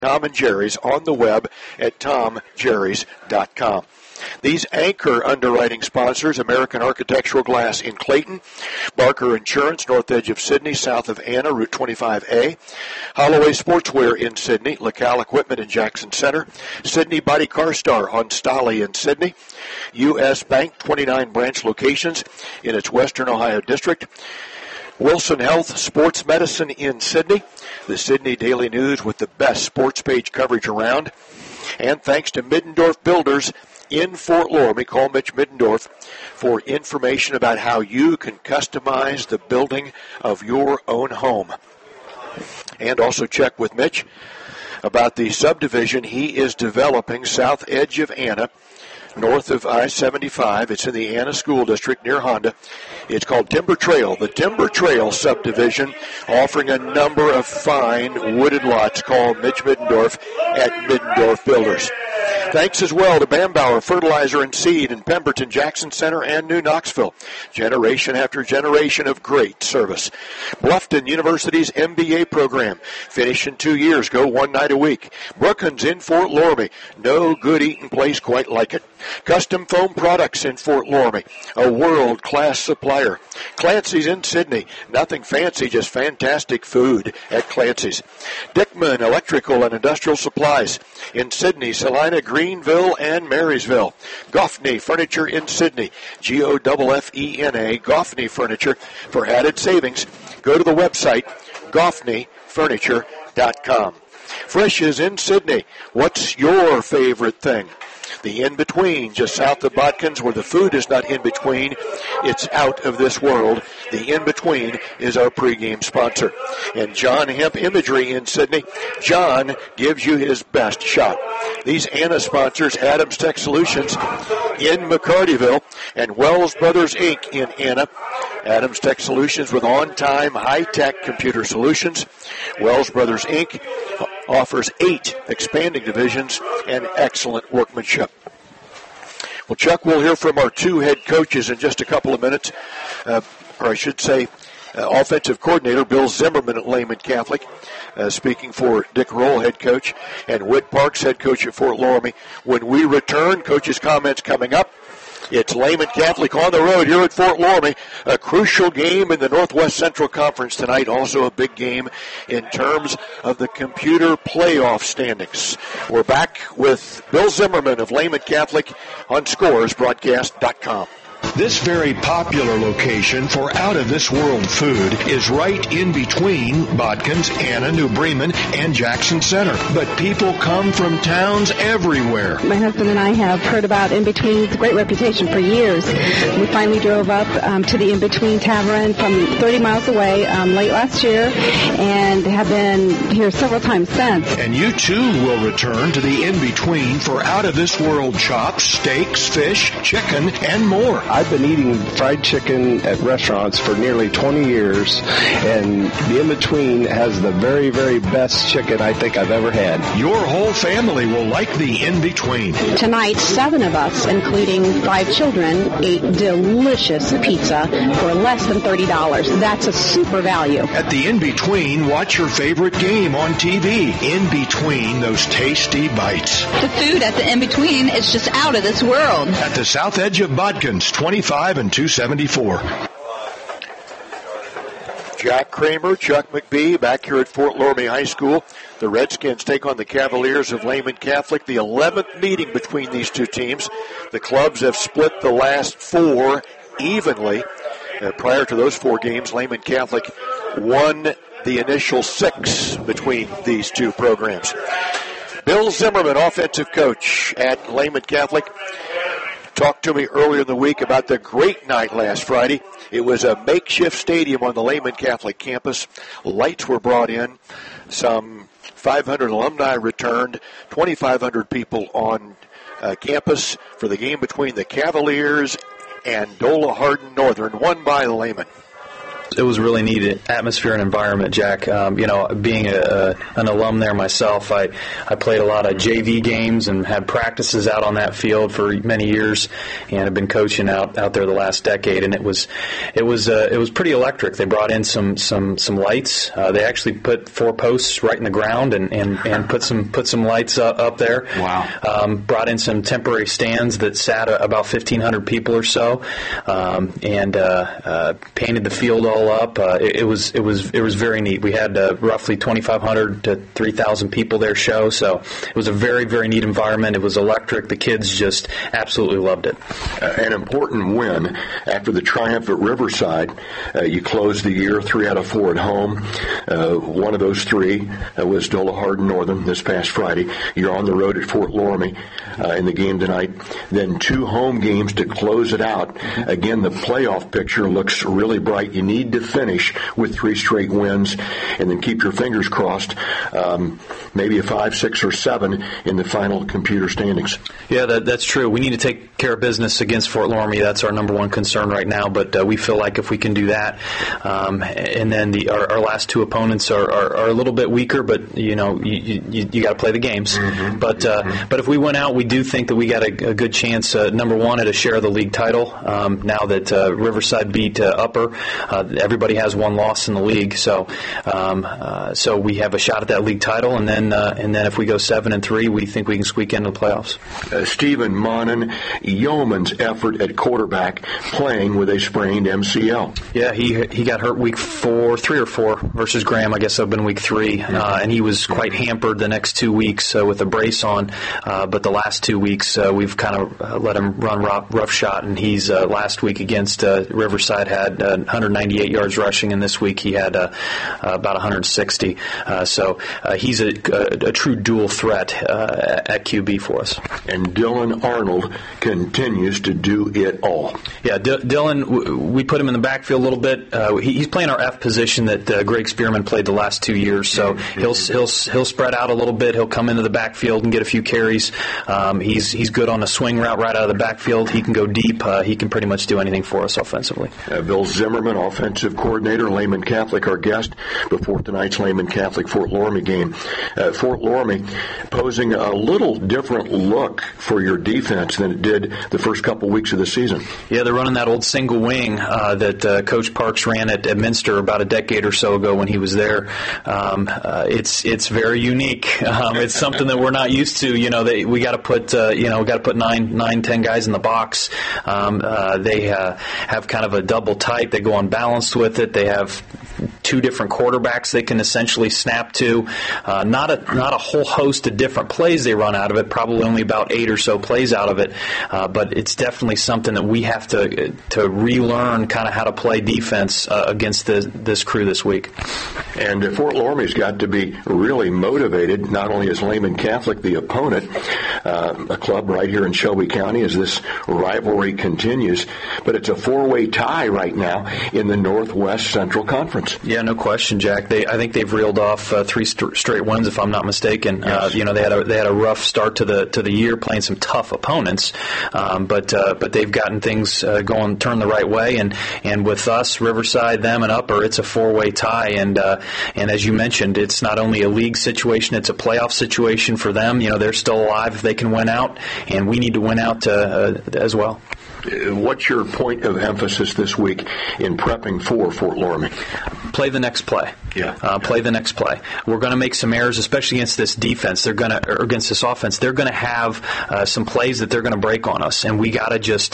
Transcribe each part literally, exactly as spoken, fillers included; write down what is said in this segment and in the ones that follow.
Tom and Jerry's on the web at tom jerrys dot com. These anchor underwriting sponsors: American Architectural Glass in Clayton, Barker Insurance, north edge of Sydney, south of Anna, Route twenty-five A, Holloway Sportswear in Sydney, LaCal Equipment in Jackson Center, Sydney Body Car Star on Stolly in Sydney, U S Bank, twenty-nine branch locations in its Western Ohio district, Wilson Health Sports Medicine in Sydney, the Sydney Daily News with the best sports page coverage around, and thanks to Middendorf Builders in Fort Loramie. Call Mitch Middendorf for information about how you can customize the building of your own home. And also check with Mitch about the subdivision he is developing south edge of Anna, north of I seventy-five. It's in the Anna School District near Honda. It's called Timber Trail, the Timber Trail subdivision, offering a number of fine wooded lots. Call Mitch Middendorf at Middendorf Builders. Thanks as well to Bambauer Fertilizer and Seed in Pemberton, Jackson Center, and New Knoxville. Generation after generation of great service. Bluffton University's M B A program. Finish in two years. Go one night a week. Brookins in Fort Loramie. No good eating place quite like it. Custom Foam Products in Fort Loramie. A world-class supplier. Clancy's in Sydney. Nothing fancy, just fantastic food at Clancy's. Dickman Electrical and Industrial Supplies in Sydney, Salina, Greenville, and Marysville. Goffney Furniture in Sydney. G O F F E N A, Goffney Furniture. For added savings, go to the website, goffney furniture dot com. Fresh is in Sydney. What's your favorite thing? The In-Between, just south of Botkins, where the food is not in between, it's out of this world. The In-Between is our pregame sponsor. And John Hemp Imagery in Sydney. John gives you his best shot. These Anna sponsors: Adams Tech Solutions in McCartyville and Wells Brothers, Incorporated in Anna. Adams Tech Solutions with on-time, high-tech computer solutions. Wells Brothers, Incorporated offers eight expanding divisions and excellent workmanship. Well, Chuck, we'll hear from our two head coaches in just a couple of minutes, uh, or I should say uh, offensive coordinator Bill Zimmerman at Lehman Catholic, uh, speaking for Dick Roll, head coach, and Whit Parks, head coach at Fort Loramie. When we return, coaches' comments coming up. It's Lehman Catholic on the road here at Fort Loramie. A crucial game in the Northwest Central Conference tonight. Also a big game in terms of the computer playoff standings. We're back with Bill Zimmerman of Lehman Catholic on scores broadcast dot com. This very popular location for out-of-this-world food is right in between Botkins, Anna, New Bremen, and Jackson Center. But people come from towns everywhere. My husband and I have heard about In-Between's great reputation for years. We finally drove up um, to the In-Between Tavern from thirty miles away um, late last year and have been here several times since. And you, too, will return to the In-Between for out-of-this-world chops, steaks, fish, chicken, and more. I've been eating fried chicken at restaurants for nearly twenty years, and the In-Between has the very, very best chicken I think I've ever had. Your whole family will like the In-Between. Tonight, seven of us, including five children, ate delicious pizza for less than thirty dollars. That's a super value. At the In-Between, watch your favorite game on T V. In between those tasty bites. The food at the In-Between is just out of this world. At the south edge of Botkins, twenty-five and two seventy-four. Jack Kramer, Chuck McBee, back here at Fort Loramie High School. The Redskins take on the Cavaliers of Lehman Catholic, the eleventh meeting between these two teams. The clubs have split the last four evenly. Uh, prior to those four games, Lehman Catholic won the initial six between these two programs. Bill Zimmerman, offensive coach at Lehman Catholic, talked to me earlier in the week about the great night last Friday. It was a makeshift stadium on the Lehman Catholic campus. Lights were brought in. Some five hundred alumni returned. twenty-five hundred people on uh, campus for the game between the Cavaliers and Dola Hardin Northern, won by Lehman. It was really neat atmosphere and environment, Jack. Um, you know, being a, a, an alum there myself, I, I played a lot of J V games and had practices out on that field for many years, and have been coaching out, out there the last decade. And it was it was uh, it was pretty electric. They brought in some some some lights. Uh, they actually put four posts right in the ground and, and, and put some put some lights up, up there. Wow. Um, brought in some temporary stands that sat a, about fifteen hundred people or so, um, and uh, uh, painted the field all up. Uh, it, it was it was it was very neat. We had uh, roughly twenty-five hundred to three thousand people there show, so it was a very very neat environment. It was electric. The kids just absolutely loved it. Uh, an important win after the triumph at Riverside. Uh, you closed the year three out of four at home. Uh, one of those three uh, was Dola Hardin Northern this past Friday. You're on the road at Fort Loramie uh, in the game tonight. Then two home games to close it out. Again, the playoff picture looks really bright. You need to finish with three straight wins, and then keep your fingers crossed. Um, maybe a five, six, or seven in the final computer standings. Yeah, that, that's true. We need to take care of business against Fort Loramie. That's our number one concern right now. But uh, we feel like if we can do that, um, and then the our, our last two opponents are, are, are a little bit weaker. But you know, you you, you got to play the games. Mm-hmm. But uh, mm-hmm. but if we went out, we do think that we got a, a good chance. Uh, number one, at a share of the league title. Um, now that uh, Riverside beat uh, Upper, uh, everybody has one loss in the league. So um, uh, so we have a shot at that league title, and then uh, and then if we go seven and three, we think we can squeak into the playoffs. Uh, Stephen Monin, yeoman's effort at quarterback, playing with a sprained M C L. Yeah, he he got hurt week four, three or four versus Graham. I guess I've been week three, uh, and he was quite hampered the next two weeks uh, with a brace on. Uh, but the last two weeks, uh, we've kind of uh, let him run rough, rough shot, and he's uh, last week against uh, Riverside had uh, one hundred ninety-eight yards rushing, and this week he had uh, uh, about one hundred sixty. Uh, so uh, he's a, a, a true dual threat uh, at Q B for us. And Dylan Arnold continues to do it all. Yeah, D- Dylan, w- we put him in the backfield a little bit. Uh, he, he's playing our F position that uh, Greg Spearman played the last two years, so he'll he'll he'll spread out a little bit. He'll come into the backfield and get a few carries. Um, he's he's good on a swing route right out of the backfield. He can go deep. Uh, he can pretty much do anything for us offensively. Uh, Bill Zimmerman, offensive coordinator, Lehman Catholic, our guest before tonight's Lehman Catholic Fort Loramie game. Uh, Fort Loramie posing a little different look for your defense than it did the first couple weeks of the season. Yeah, they're running that old single wing uh, that uh, Coach Parks ran at, at Minster about a decade or so ago when he was there. Um, uh, it's it's very unique. Um, it's something that we're not used to. You know, they, we got to put uh, you know got to put nine nine ten guys in the box. Um, uh, they uh, have kind of a double tight. They go unbalanced with it. They have two different quarterbacks they can essentially snap to. Uh, not a not a whole host of different plays they run out of it. Probably only about eight or so plays out of it. Uh, but it's definitely something that we have to to relearn kind of how to play defense uh, against the, this crew this week. And uh, Fort Loramie's got to be really motivated. Not only is Lehman Catholic the opponent, uh, a club right here in Shelby County, as this rivalry continues, but it's a four-way tie right now in the Northwest Central Conference. Yeah, no question, Jack. They, I think they've reeled off uh, three st- straight wins, if I'm not mistaken. Yes. Uh, you know, they had a they had a rough start to the to the year, playing some tough opponents, um, but uh, but they've gotten things uh, going, turned the right way, and and with us, Riverside, them, and Upper, it's a four-way tie, and uh, and as you mentioned, it's not only a league situation, it's a playoff situation for them. You know, they're still alive if they can win out, and we need to win out uh, uh, as well. What's your point of emphasis this week in prepping for Fort Loramie? Play the next play. Yeah. Uh, play the next play. We're going to make some errors, especially against this defense. They're going to, or against this offense. They're going to have uh, some plays that they're going to break on us, and we got to just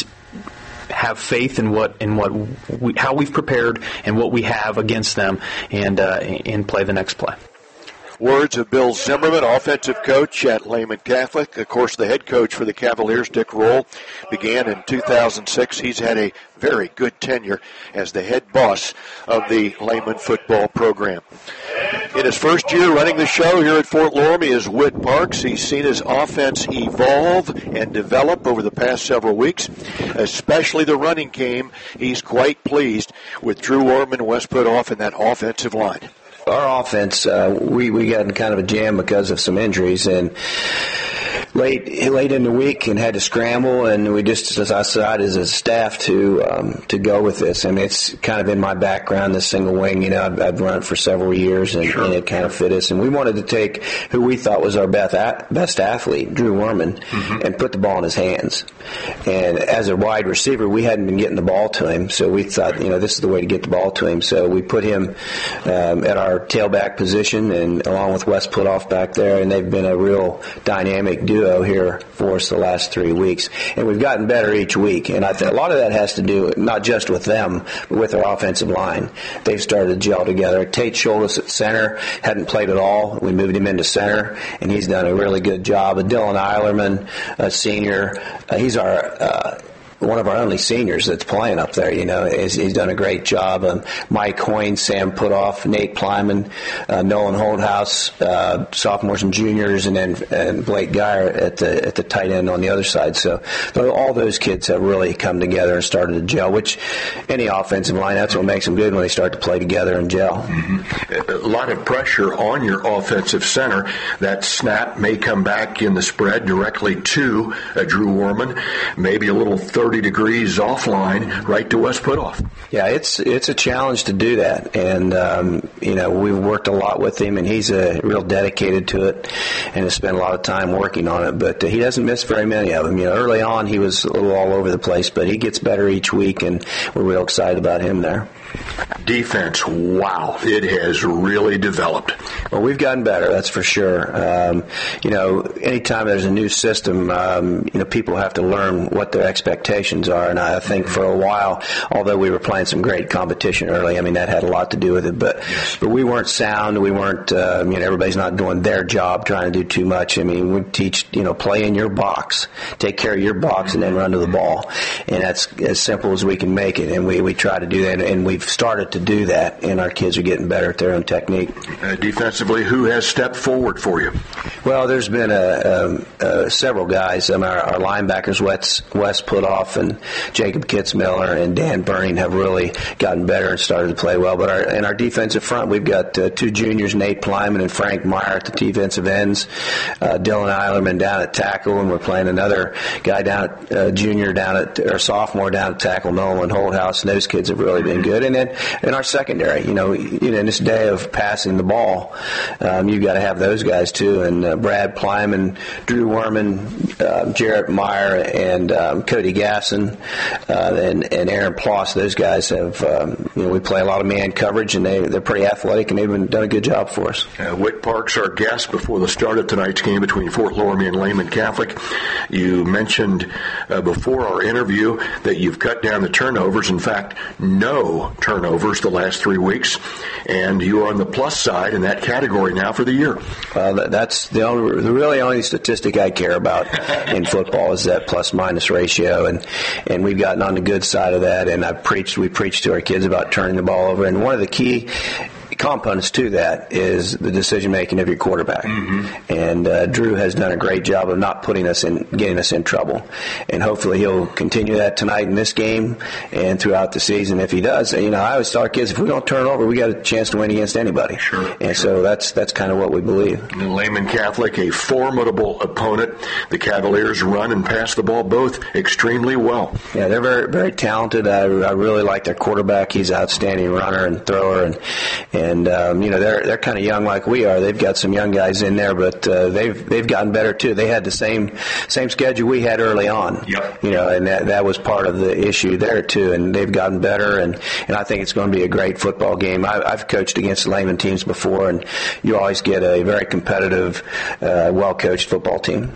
have faith in what in what we, how we've prepared and what we have against them, and uh, and play the next play. Words of Bill Zimmerman, offensive coach at Lehman Catholic. Of course, the head coach for the Cavaliers, Dick Roll, began in two thousand six. He's had a very good tenure as the head boss of the Lehman football program. In his first year running the show here at Fort Loramie is Whit Parks. He's seen his offense evolve and develop over the past several weeks, especially the running game. He's quite pleased with Drew Orman and Wes Putoff in that offensive line. Our offense, uh, we, we got in kind of a jam because of some injuries, and late late in the week and had to scramble, and we just decided as a staff to um, to go with this. I mean, it's kind of in my background, this single wing. You know, I've, I've run it for several years, and, sure. and it kind of fit us. And we wanted to take who we thought was our best best athlete, Drew Worman, mm-hmm. and put the ball in his hands. And as a wide receiver, we hadn't been getting the ball to him, so we thought, you know, this is the way to get the ball to him. So we put him um, at our tailback position, and along with Wes Putoff back there, and they've been a real dynamic duo here for us the last three weeks. And we've gotten better each week, and I think a lot of that has to do not just with them, but with our offensive line. They've started to gel together. Tate Schuldis at center hadn't played at all. We moved him into center, and he's done a really good job. Dylan Eilerman, a senior, uh, he's our uh, one of our only seniors that's playing up there, you know. He's, he's done a great job. Um, Mike Hoyne, Sam Putoff, Nate Plyman, uh, Nolan Holdhouse, uh, sophomores and juniors, and then and Blake Geyer at the at the tight end on the other side. So all those kids have really come together and started to gel, which any offensive line, that's what makes them good when they start to play together and gel. Mm-hmm. A lot of pressure on your offensive center. That snap may come back in the spread directly to uh, Drew Worman, maybe a little third thirty degrees offline right to Wes Putoff. Yeah, it's it's a challenge to do that, and um, you know, we've worked a lot with him, and he's a real dedicated to it, and has spent a lot of time working on it. But uh, he doesn't miss very many of them. You know, early on he was a little all over the place, but he gets better each week, and we're real excited about him there. Defense, wow, it has really developed. Well, we've gotten better, that's for sure. Um, you know, anytime there's a new system, um, you know, people have to learn what their expectations are. And I think for a while, although we were playing some great competition early, I mean, that had a lot to do with it. But but we weren't sound. We weren't, uh, you know, everybody's not doing their job, trying to do too much. I mean, we teach, you know, play in your box, take care of your box, and then run to the ball. And that's as simple as we can make it. And we, we try to do that, and we've started to do that, and our kids are getting better at their own technique. Uh, defensively, who has stepped forward for you? Well, there's been a, um, uh, several guys. Um, our, our linebackers, Wes, Wes Putoff and Jacob Kitzmiller and Dan Burning, have really gotten better and started to play well. But our, in our defensive front, we've got uh, two juniors, Nate Plyman and Frank Meyer at the defensive ends, uh, Dylan Eilerman down at tackle, and we're playing another guy down at uh, junior down at or sophomore down at tackle, Nolan Holdhouse, and those kids have really been good. And then in our secondary, you know, you know, in this day of passing the ball, um, you've got to have those guys too. And uh, Brad Plyman, Drew Worman, uh, Jarrett Meyer, and um, Cody Gasson, uh, and, and Aaron Ploss. Those guys have, um, you know, we play a lot of man coverage, and they, they're pretty athletic, and they've been, done a good job for us. Uh, Whit Parks, our guest before the start of tonight's game between Fort Loramie and Lehman Catholic. You mentioned uh, before our interview that you've cut down the turnovers. In fact, no turnovers the last three weeks, and you are on the plus side in that category now for the year. Well, that's the only, the really only statistic I care about in football is that plus-minus ratio, and and we've gotten on the good side of that, and I preached, we preached to our kids about turning the ball over, and one of the key components to that is the decision making of your quarterback. Mm-hmm. And uh, Drew has done a great job of not putting us in, getting us in trouble. And hopefully he'll continue that tonight in this game and throughout the season. If he does, you know, I always tell our kids, if we don't turn over, we got a chance to win against anybody. Sure. And sure. so that's that's kind of what we believe. And Lehman Catholic, a formidable opponent. The Cavaliers run and pass the ball both extremely well. Yeah, they're very very talented. I, I really like their quarterback. He's an outstanding runner and thrower, and and And um, you know, they're they're kind of young like we are. They've got some young guys in there, but uh, they've they've gotten better too. They had the same same schedule we had early on. Yep. You know, and that that was part of the issue there too. And they've gotten better, and, and I think it's going to be a great football game. I, I've coached against Lehman teams before, and you always get a very competitive, uh, well coached football team.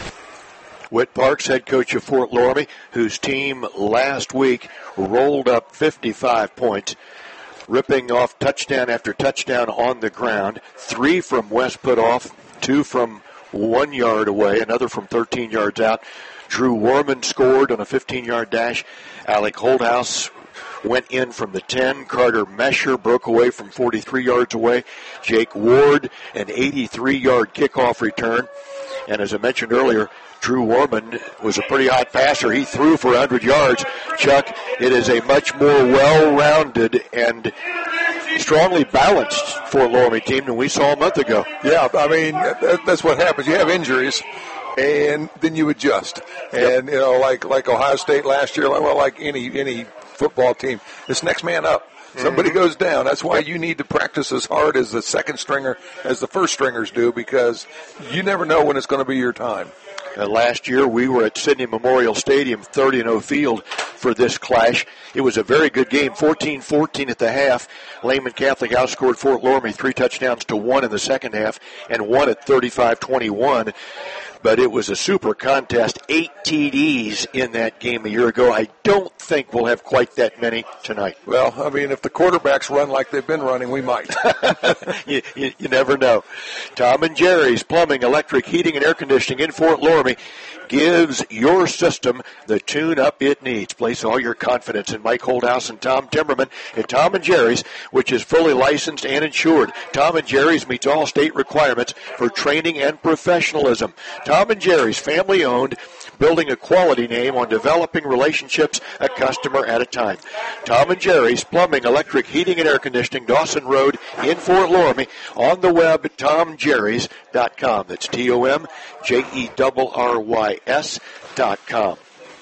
Whit Parks, head coach of Fort Loramie, whose team last week rolled up fifty-five points. Ripping off touchdown after touchdown on the ground. Three from Wes Putoff, two from one yard away, another from thirteen yards out. Drew Worman scored on a fifteen-yard dash. Alec Holdhouse went in from the ten. Carter Mesher broke away from forty-three yards away. Jake Ward, an eighty-three-yard kickoff return. And as I mentioned earlier, Drew Worman was a pretty hot passer. He threw for one hundred yards. Chuck, it is a much more well-rounded and strongly balanced Fort Loramie team than we saw a month ago. Yeah, I mean, that's what happens. You have injuries, and then you adjust. And, yep. you know, like like Ohio State last year, well, like any any football team, it's next man up. Somebody goes down. That's why you need to practice as hard as the second stringer, as the first stringers do, because you never know when it's going to be your time. Uh, last year, we were at Sydney Memorial Stadium, thirty and oh field for this clash. It was a very good game, fourteen fourteen at the half. Lehman Catholic outscored Fort Loramie three touchdowns to one in the second half and won at thirty-five twenty-one. But it was a super contest, eight T Ds in that game a year ago. I don't think we'll have quite that many tonight. Well, I mean, if the quarterbacks run like they've been running, we might. you, you, you never know. Tom and Jerry's Plumbing, Electric, Heating, and Air Conditioning in Fort Loramie gives your system the tune-up it needs. Place all your confidence in Mike Holdhouse and Tom Timmerman at Tom and Jerry's, which is fully licensed and insured. Tom and Jerry's meets all state requirements for training and professionalism. Tom and Jerry's, family-owned, building a quality name on developing relationships a customer at a time. Tom and Jerry's Plumbing, Electric, Heating, and Air Conditioning, Dawson Road in Fort Loramie. On the web at tom jerrys dot com. That's T O M J E R R Y S dot com.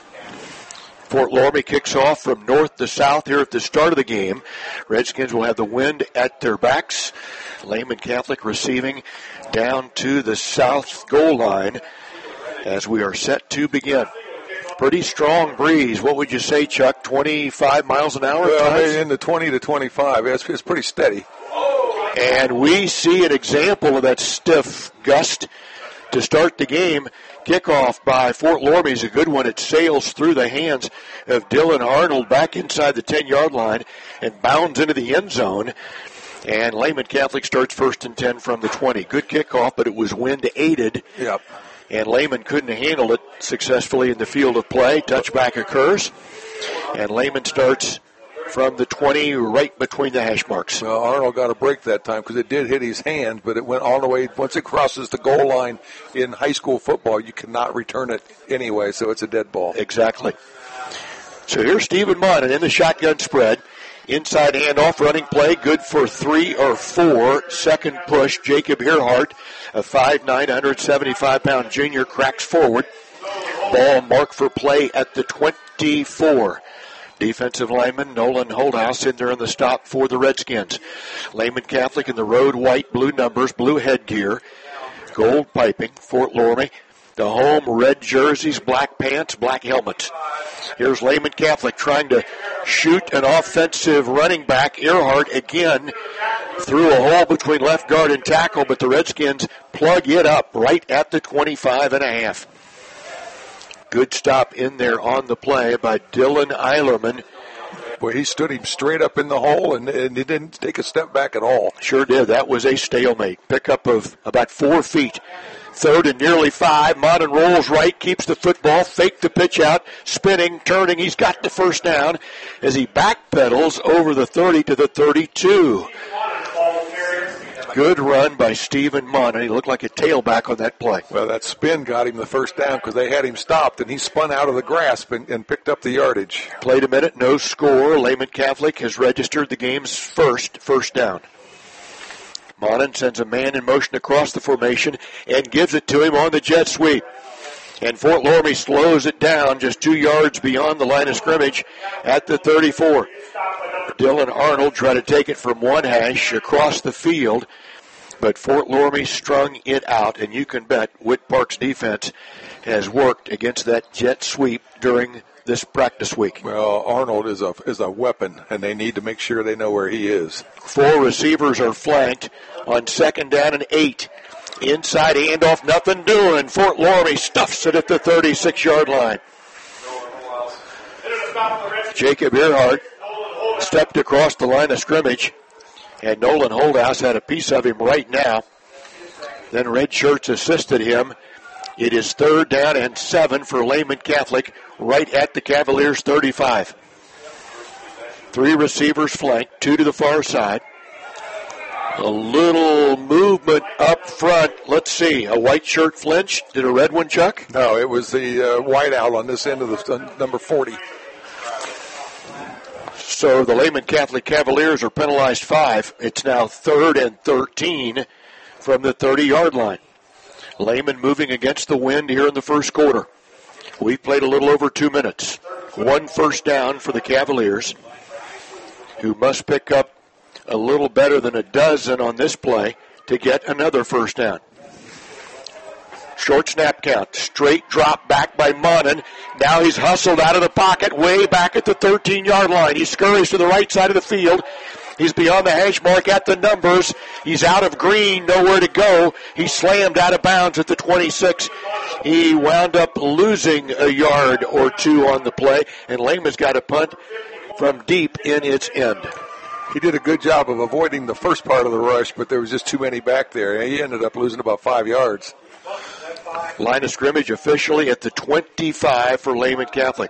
Fort Loramie kicks off from north to south here at the start of the game. Redskins will have the wind at their backs. Lehman Catholic receiving down to the south goal line as we are set to begin. Pretty strong breeze. What would you say, Chuck? twenty-five miles an hour? Well, in the twenty to twenty-five. It's, it's pretty steady. And we see an example of that stiff gust to start the game. Kickoff by Fort Loramie is a good one. It sails through the hands of Dylan Arnold back inside the ten-yard line and bounds into the end zone. And Lehman Catholic starts first and ten from the twenty. Good kickoff, but it was wind-aided. Yep. And Lehman couldn't handle it successfully in the field of play. Touchback occurs. And Lehman starts from the twenty, right between the hash marks. Well, Arnold got a break that time because it did hit his hand, but it went all the way. Once it crosses the goal line in high school football, you cannot return it anyway, so it's a dead ball. Exactly. So here's Stephen Monin in the shotgun spread. Inside handoff, running play, good for three or four. Second push, Jacob Earhart, a five nine, one seventy-five pound junior, cracks forward. Ball marked for play at the twenty-four. Defensive lineman Nolan Holdhouse in there in the stop for the Redskins. Lehman Catholic in the road white, blue numbers, blue headgear, gold piping, Fort Loramie. The home red jerseys, black pants, black helmets. Here's Lehman Catholic trying to shoot an offensive running back. Earhart again through a hole between left guard and tackle, but the Redskins plug it up right at the twenty-five and a half. Good stop in there on the play by Dylan Eilerman. Boy, he stood him straight up in the hole, and, and he didn't take a step back at all. Sure did. That was a stalemate. Pickup of about four feet. Third and nearly five. Monin rolls right, keeps the football, fake the pitch out, spinning, turning. He's got the first down as he backpedals over the thirty to the thirty-two. Good run by Stephen Monin. He looked like a tailback on that play. Well, that spin got him the first down because they had him stopped, and he spun out of the grasp and, and picked up the yardage. Played a minute, no score. Lehman Catholic has registered the game's first first down. Monin sends a man in motion across the formation and gives it to him on the jet sweep. And Fort Loramie slows it down just two yards beyond the line of scrimmage at the thirty-four. Dylan Arnold tried to take it from one hash across the field, but Fort Loramie strung it out, and you can bet Whit Park's defense has worked against that jet sweep during this practice week. Well, Arnold is a is a weapon, and they need to make sure they know where he is. Four receivers are flanked on second down and eight. Inside handoff, nothing doing. Fort Loramie stuffs it at the thirty-six-yard line. Jacob Earhart stepped across the line of scrimmage, and Nolan Holdhouse had a piece of him right now. Then Red Shirts assisted him. It is third down and seven for Lehman Catholic, right at the Cavaliers' thirty-five. Three receivers flanked, two to the far side. A little movement up front. Let's see, a white shirt flinch. Did a red one, Chuck? No, it was the uh, white out on this end of the uh, number forty. So the Lehman Catholic Cavaliers are penalized five. It's now third and thirteen from the thirty-yard line. Lehman moving against the wind here in the first quarter. We've played a little over two minutes. One first down for the Cavaliers, who must pick up a little better than a dozen on this play to get another first down. Short snap count. Straight drop back by Monin. Now he's hustled out of the pocket way back at the thirteen-yard line. He scurries to the right side of the field. He's beyond the hash mark at the numbers. He's out of green, nowhere to go. He slammed out of bounds at the twenty-six. He wound up losing a yard or two on the play, and Lehman's got a punt from deep in its end. He did a good job of avoiding the first part of the rush, but there was just too many back there. He ended up losing about five yards. Line of scrimmage officially at the twenty-five for Lehman Catholic.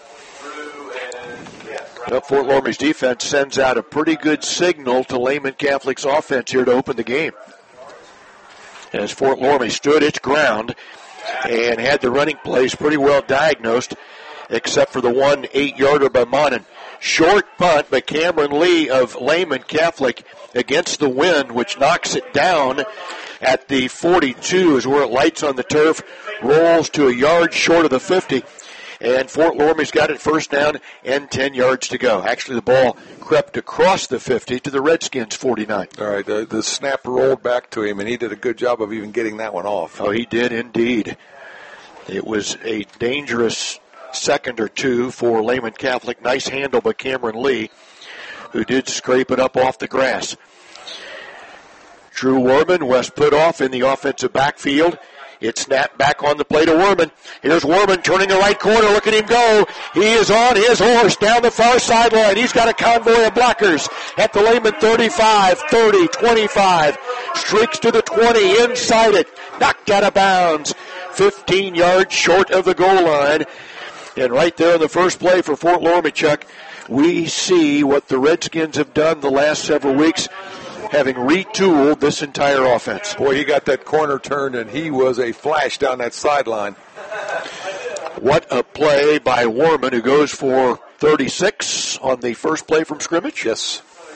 Now Fort Loramie's defense sends out a pretty good signal to Lehman Catholic's offense here to open the game. As Fort Loramie stood its ground and had the running plays pretty well diagnosed, except for the one eight-yarder by Monin. Short punt by Cameron Lee of Lehman Catholic against the wind, which knocks it down at the forty-two is where it lights on the turf, rolls to a yard short of the fifty, and Fort Loramie's got it first down and ten yards to go. Actually, the ball crept across the fifty to the Redskins' forty-nine. All right, the, the snap rolled back to him, and he did a good job of even getting that one off. Oh, he did indeed. It was a dangerous second or two for Lehman Catholic. Nice handle by Cameron Lee, who did scrape it up off the grass. Drew Werman, West Putoff in the offensive backfield. It snapped back on the play to Werman. Here's Werman turning the right corner. Look at him go. He is on his horse down the far sideline. He's got a convoy of blockers at the Lehman thirty-five, thirty, twenty-five. Streaks to the twenty, inside it. Knocked out of bounds. fifteen yards short of the goal line. And right there in the first play for Fort Loramie, Chuck, we see what the Redskins have done the last several weeks, having retooled this entire offense. Boy, he got that corner turned, and he was a flash down that sideline. What a play by Werman, who goes for thirty-six on the first play from scrimmage. Yes.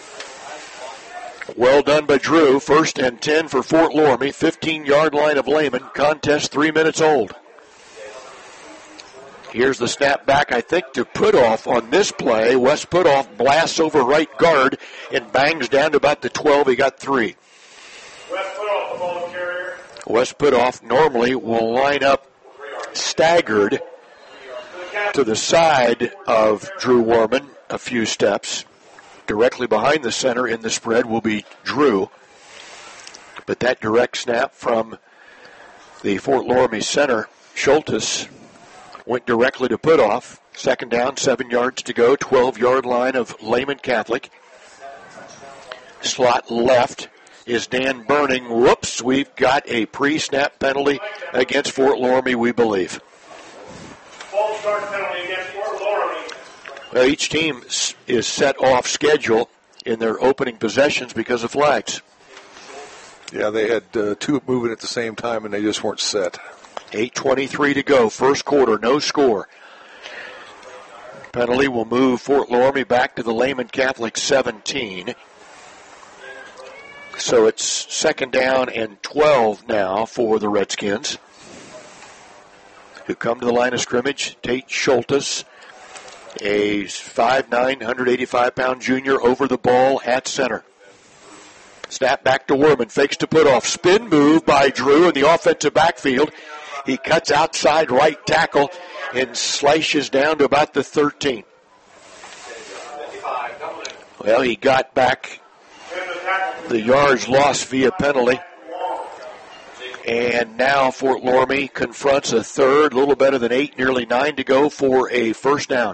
Well done by Drew. First and ten for Fort Loramie. fifteen-yard line of Lehman. Contest three minutes old. Here's the snap back, I think, to Putoff on this play. West Putoff blasts over right guard and bangs down to about the twelve. He got three. West Putoff, the ball carrier. West Putoff normally will line up staggered to the side of Drew Werman a few steps. Directly behind the center in the spread will be Drew. But that direct snap from the Fort Loramie center, Schultes, went directly to Putoff. Second down, seven yards to go. twelve-yard line of Lehman Catholic. Slot left is Dan Burning. Whoops, we've got a pre-snap penalty against Fort Loramie, we believe. False start penalty against Fort Loramie. Well, each team is set off schedule in their opening possessions because of flags. Yeah, they had uh, two moving at the same time, and they just weren't set. eight twenty-three to go, first quarter, no score. Penalty will move Fort Loramie back to the Lehman Catholic seventeen. So it's second down and twelve now for the Redskins, who come to the line of scrimmage. Tate Schultes, a five nine, one eighty-five pound junior, over the ball at center. Snap back to Werman, fakes to Putoff. Spin move by Drew in the offensive backfield. He cuts outside right tackle and slices down to about the thirteen. Well, he got back the yards lost via penalty. And now Fort Loramie confronts a third, a little better than eight, nearly nine to go for a first down.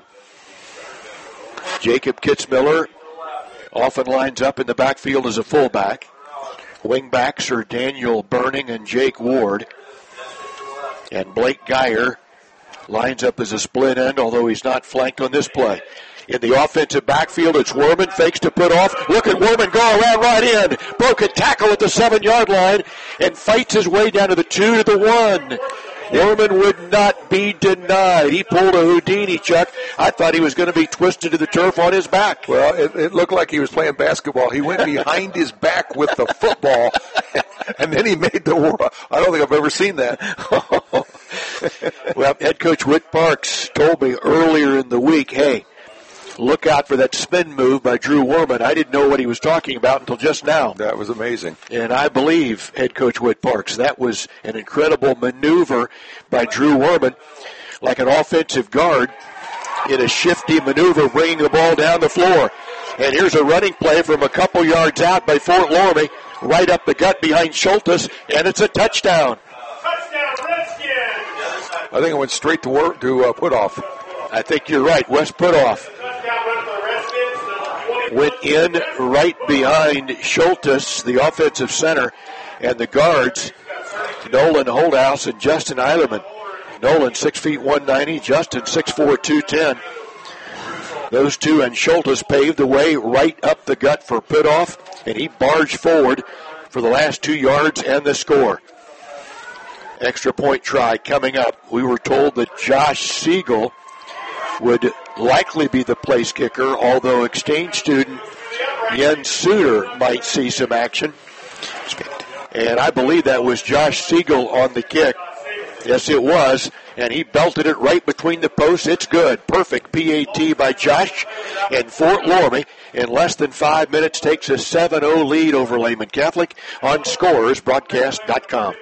Jacob Kitzmiller often lines up in the backfield as a fullback. Wingbacks are Daniel Burning and Jake Ward. And Blake Geyer lines up as a split end, although he's not flanked on this play. In the offensive backfield, it's Werman, fakes to Putoff. Look at Werman go around right in. Broke a tackle at the seven-yard line and fights his way down to the two to the one. Lorman would not be denied. He pulled a Houdini, Chuck. I thought he was going to be twisted to the turf on his back. Well, it, it looked like he was playing basketball. He went behind his back with the football, and then he made the world. I don't think I've ever seen that. Well, head coach Whit Parks told me earlier in the week, hey, look out for that spin move by Drew Worman. I didn't know what he was talking about until just now. That was amazing. And I believe head coach Whit Parks, that was an incredible maneuver by Drew Worman, like an offensive guard in a shifty maneuver, bringing the ball down the floor. And here's a running play from a couple yards out by Fort Loramie, right up the gut behind Schultes, and it's a touchdown. Touchdown, Redskins! I think it went straight to work to uh, Putoff. I think you're right. Wes Putoff went in right behind Schultes, the offensive center, and the guards, Nolan Holdhouse and Justin Eilerman. Nolan, six feet one ninety, Justin, six four, two ten. Those two and Schultes paved the way right up the gut for Putoff, and he barged forward for the last two yards and the score. Extra point try coming up. We were told that Josh Siegel would likely be the place kicker, although exchange student Jens Suter might see some action. And I believe that was Josh Siegel on the kick. Yes, it was. And he belted it right between the posts. It's good. Perfect P A T by Josh. And Fort Loramie, in less than five minutes, takes a seven oh lead over Lehman Catholic on Scores Broadcast dot com.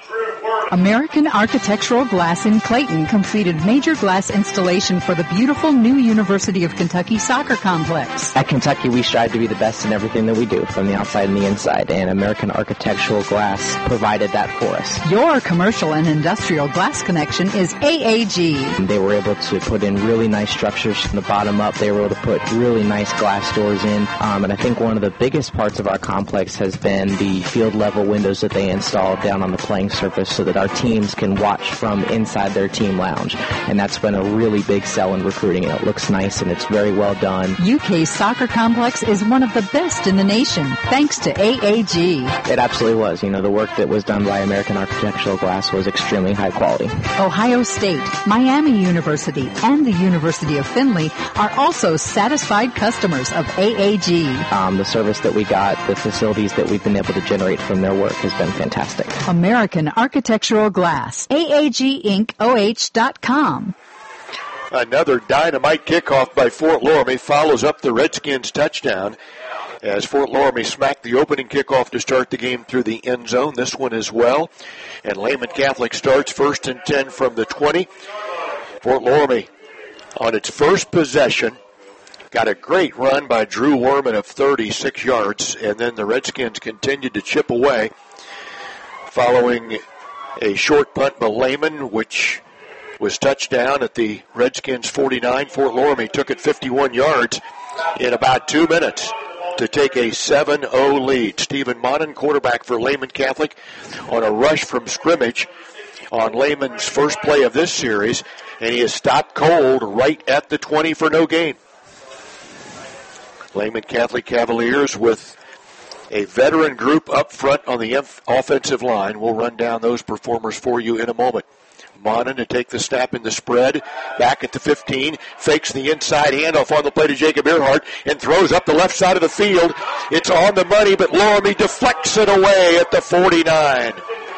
American Architectural Glass in Clayton completed major glass installation for the beautiful new University of Kentucky soccer complex. At Kentucky, we strive to be the best in everything that we do, from the outside and the inside, and American Architectural Glass provided that for us. Your commercial and industrial glass connection is A A G. They were able to put in really nice structures from the bottom up. They were able to put really nice glass doors in, um, and I think one of the biggest parts of our complex has been the field-level windows that they installed down on the playing surface so that our teams can watch from inside their team lounge. And that's been a really big sell in recruiting. It looks nice and it's very well done. U K's soccer complex is one of the best in the nation, thanks to A A G. It absolutely was. You know, the work that was done by American Architectural Glass was extremely high quality. Ohio State, Miami University, and the University of Findlay are also satisfied customers of A A G. Um, the service that we got, the facilities that we've been able to generate from their work has been fantastic. American Architectural Glass, A A G Inc O H dot com. Another dynamite kickoff by Fort Loramie follows up the Redskins' touchdown as Fort Loramie smacked the opening kickoff to start the game through the end zone. This one as well. And Lehman Catholic starts first and ten from the twenty. Fort Loramie on its first possession got a great run by Drew Worman of thirty-six yards, and then the Redskins continued to chip away following a short punt by Lehman, which was touchdown at the Redskins forty-nine. Fort Loramie took it fifty-one yards in about two minutes to take a seven oh lead. Stephen Monin, quarterback for Lehman Catholic, on a rush from scrimmage on Lehman's first play of this series, and he is stopped cold right at the twenty for no gain. Lehman Catholic Cavaliers with a veteran group up front on the offensive line. We'll run down those performers for you in a moment. Monin to take the snap in the spread. Back at the fifteen. Fakes the inside handoff on the play to Jacob Earhart and throws up the left side of the field. It's on the money, but Loramie deflects it away at the forty-nine.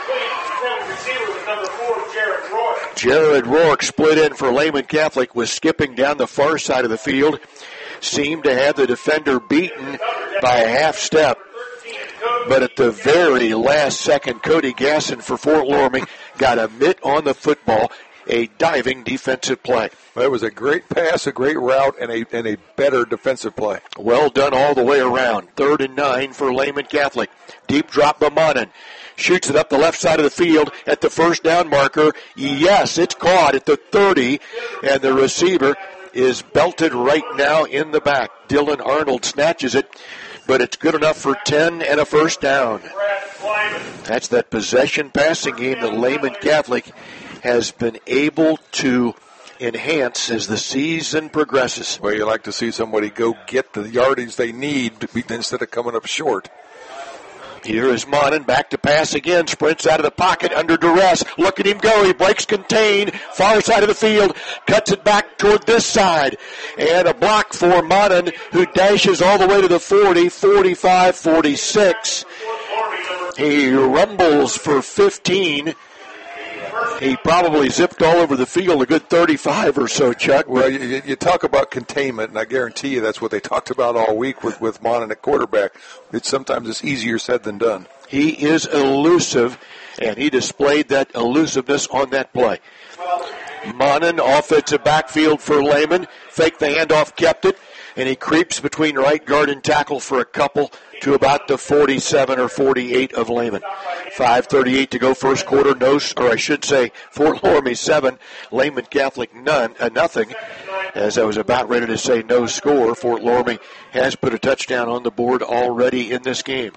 Jared Rourke split in for Lehman Catholic, was skipping down the far side of the field. Seemed to have the defender beaten by a half step. But at the very last second, Cody Gasson for Fort Loramie got a mitt on the football, a diving defensive play. It was a great pass, a great route, and a and a better defensive play. Well done all the way around. Third and nine for Lehman Catholic. Deep drop by Monin. Shoots it up the left side of the field at the first down marker. Yes, it's caught at the thirty, and the receiver is belted right now in the back. Dylan Arnold snatches it, but it's good enough for ten and a first down. That's that possession passing game that Lehman Catholic has been able to enhance as the season progresses. Well, you like to see somebody go get the yardage they need to be, instead of coming up short. Here is Monin, back to pass again, sprints out of the pocket under duress. Look at him go, he breaks contain, far side of the field, cuts it back toward this side. And a block for Monin, who dashes all the way to the forty, forty-five, forty-six. He rumbles for fifteen. He probably zipped all over the field a good thirty-five or so, Chuck. Well, you, you talk about containment, and I guarantee you that's what they talked about all week with, with Monin at quarterback. It's sometimes it's easier said than done. He is elusive, and he displayed that elusiveness on that play. Monin, offensive backfield for Lehman. Faked the handoff, kept it, and he creeps between right guard and tackle for a couple to about the forty-seven or forty-eight of Lehman. five thirty-eight to go first quarter. No, or I should say Fort Loramie seven, Lehman Catholic none, uh, nothing. As I was about ready to say no score, Fort Loramie has put a touchdown on the board already in this game.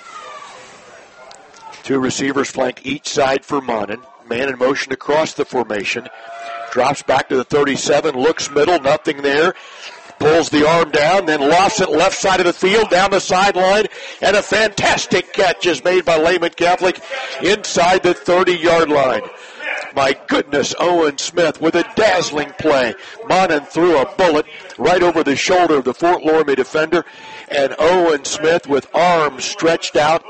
Two receivers flank each side for Monin. Man in motion across the formation. Drops back to the thirty-seven, looks middle, nothing there. Pulls the arm down, then lofts it left side of the field, down the sideline, and a fantastic catch is made by Lehman Catholic inside the thirty-yard line. My goodness, Owen Smith with a dazzling play. Monin threw a bullet right over the shoulder of the Fort Loramie defender, and Owen Smith with arms stretched out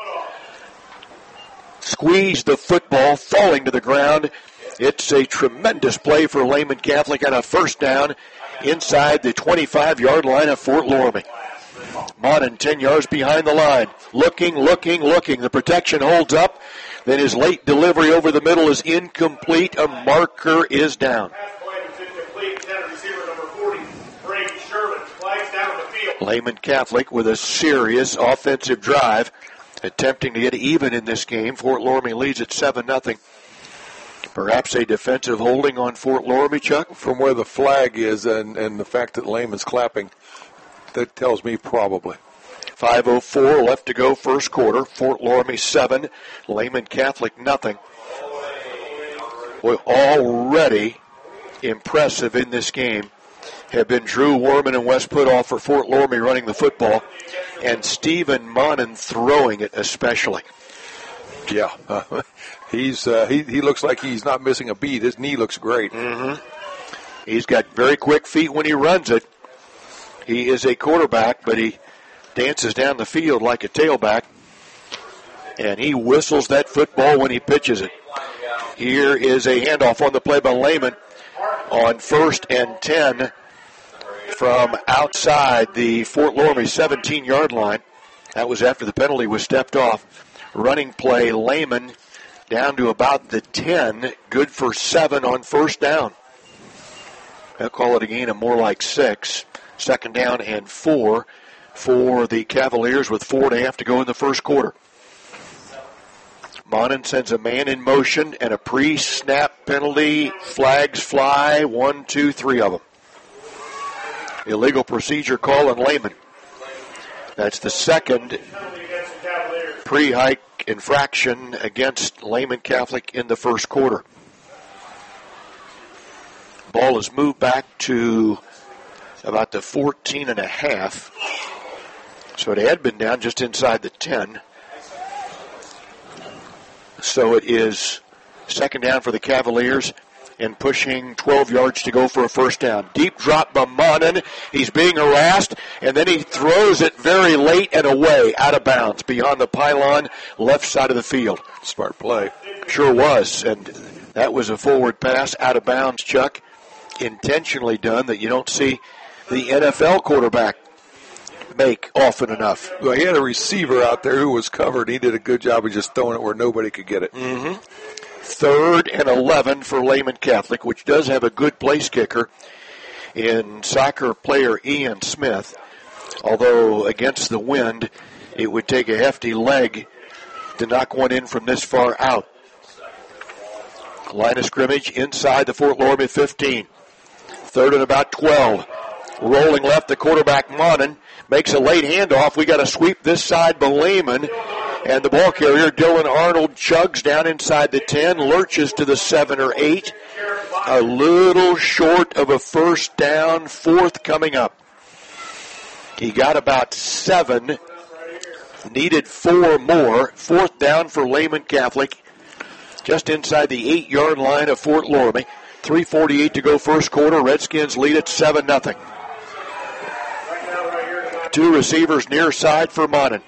squeezed the football, falling to the ground. It's a tremendous play for Lehman Catholic and a first down inside the twenty-five-yard line of Fort Loramie. Monin ten yards behind the line. Looking, looking, looking. The protection holds up. Then his late delivery over the middle is incomplete. A marker is down. Lehman Catholic with a serious offensive drive, attempting to get even in this game. Fort Loramie leads at seven nothing. Perhaps a defensive holding on Fort Loramie, Chuck? From where the flag is and, and the fact that Lehman's clapping, that tells me probably. five oh four left to go first quarter. Fort Loramie seven, Lehman Catholic nothing. Boy, already impressive in this game have been Drew Warman and Wes Putoff for Fort Loramie running the football, and Stephen Monin throwing it especially. Yeah, uh, he's uh, he he looks like he's not missing a beat. His knee looks great. Mm-hmm. He's got very quick feet when he runs it. He is a quarterback, but he dances down the field like a tailback, and he whistles that football when he pitches it. Here is a handoff on the play by Lehman on first and ten from outside the Fort Loramie seventeen-yard line. That was after the penalty was stepped off. Running play, Lehman down to about the ten, good for seven on first down. They'll call it a gain of more like six. Second down and four for the Cavaliers with four and a half to go in the first quarter. Monin sends a man in motion and a pre-snap penalty. Flags fly, one, two, three of them. Illegal procedure call on Lehman. That's the second pre-hike infraction against Lehman Catholic in the first quarter. Ball is moved back to about the fourteen and a half. So it had been down just inside the ten. So it is second down for the Cavaliers and pushing twelve yards to go for a first down. Deep drop by Monin. He's being harassed, and then he throws it very late and away, out of bounds, beyond the pylon, left side of the field. Smart play. Sure was, and that was a forward pass, out of bounds, Chuck. Intentionally done that you don't see the N F L quarterback make often enough. Well, he had a receiver out there who was covered. He did a good job of just throwing it where nobody could get it. Mm-hmm. Third and eleven for Lehman Catholic, which does have a good place kicker in soccer player Ian Smith. Although against the wind, it would take a hefty leg to knock one in from this far out. Line of scrimmage inside the Fort Loramie fifteen. Third and about twelve. Rolling left, the quarterback Monin makes a late handoff. We got to sweep this side by Lehman. And the ball carrier, Dylan Arnold, chugs down inside the ten, lurches to the seven or eight. A little short of a first down, fourth coming up. He got about seven needed four more. Fourth down for Lehman Catholic, just inside the eight-yard line of Fort Loramie. three forty-eight to go first quarter. Redskins lead at seven nothing. Two receivers near side for Monin.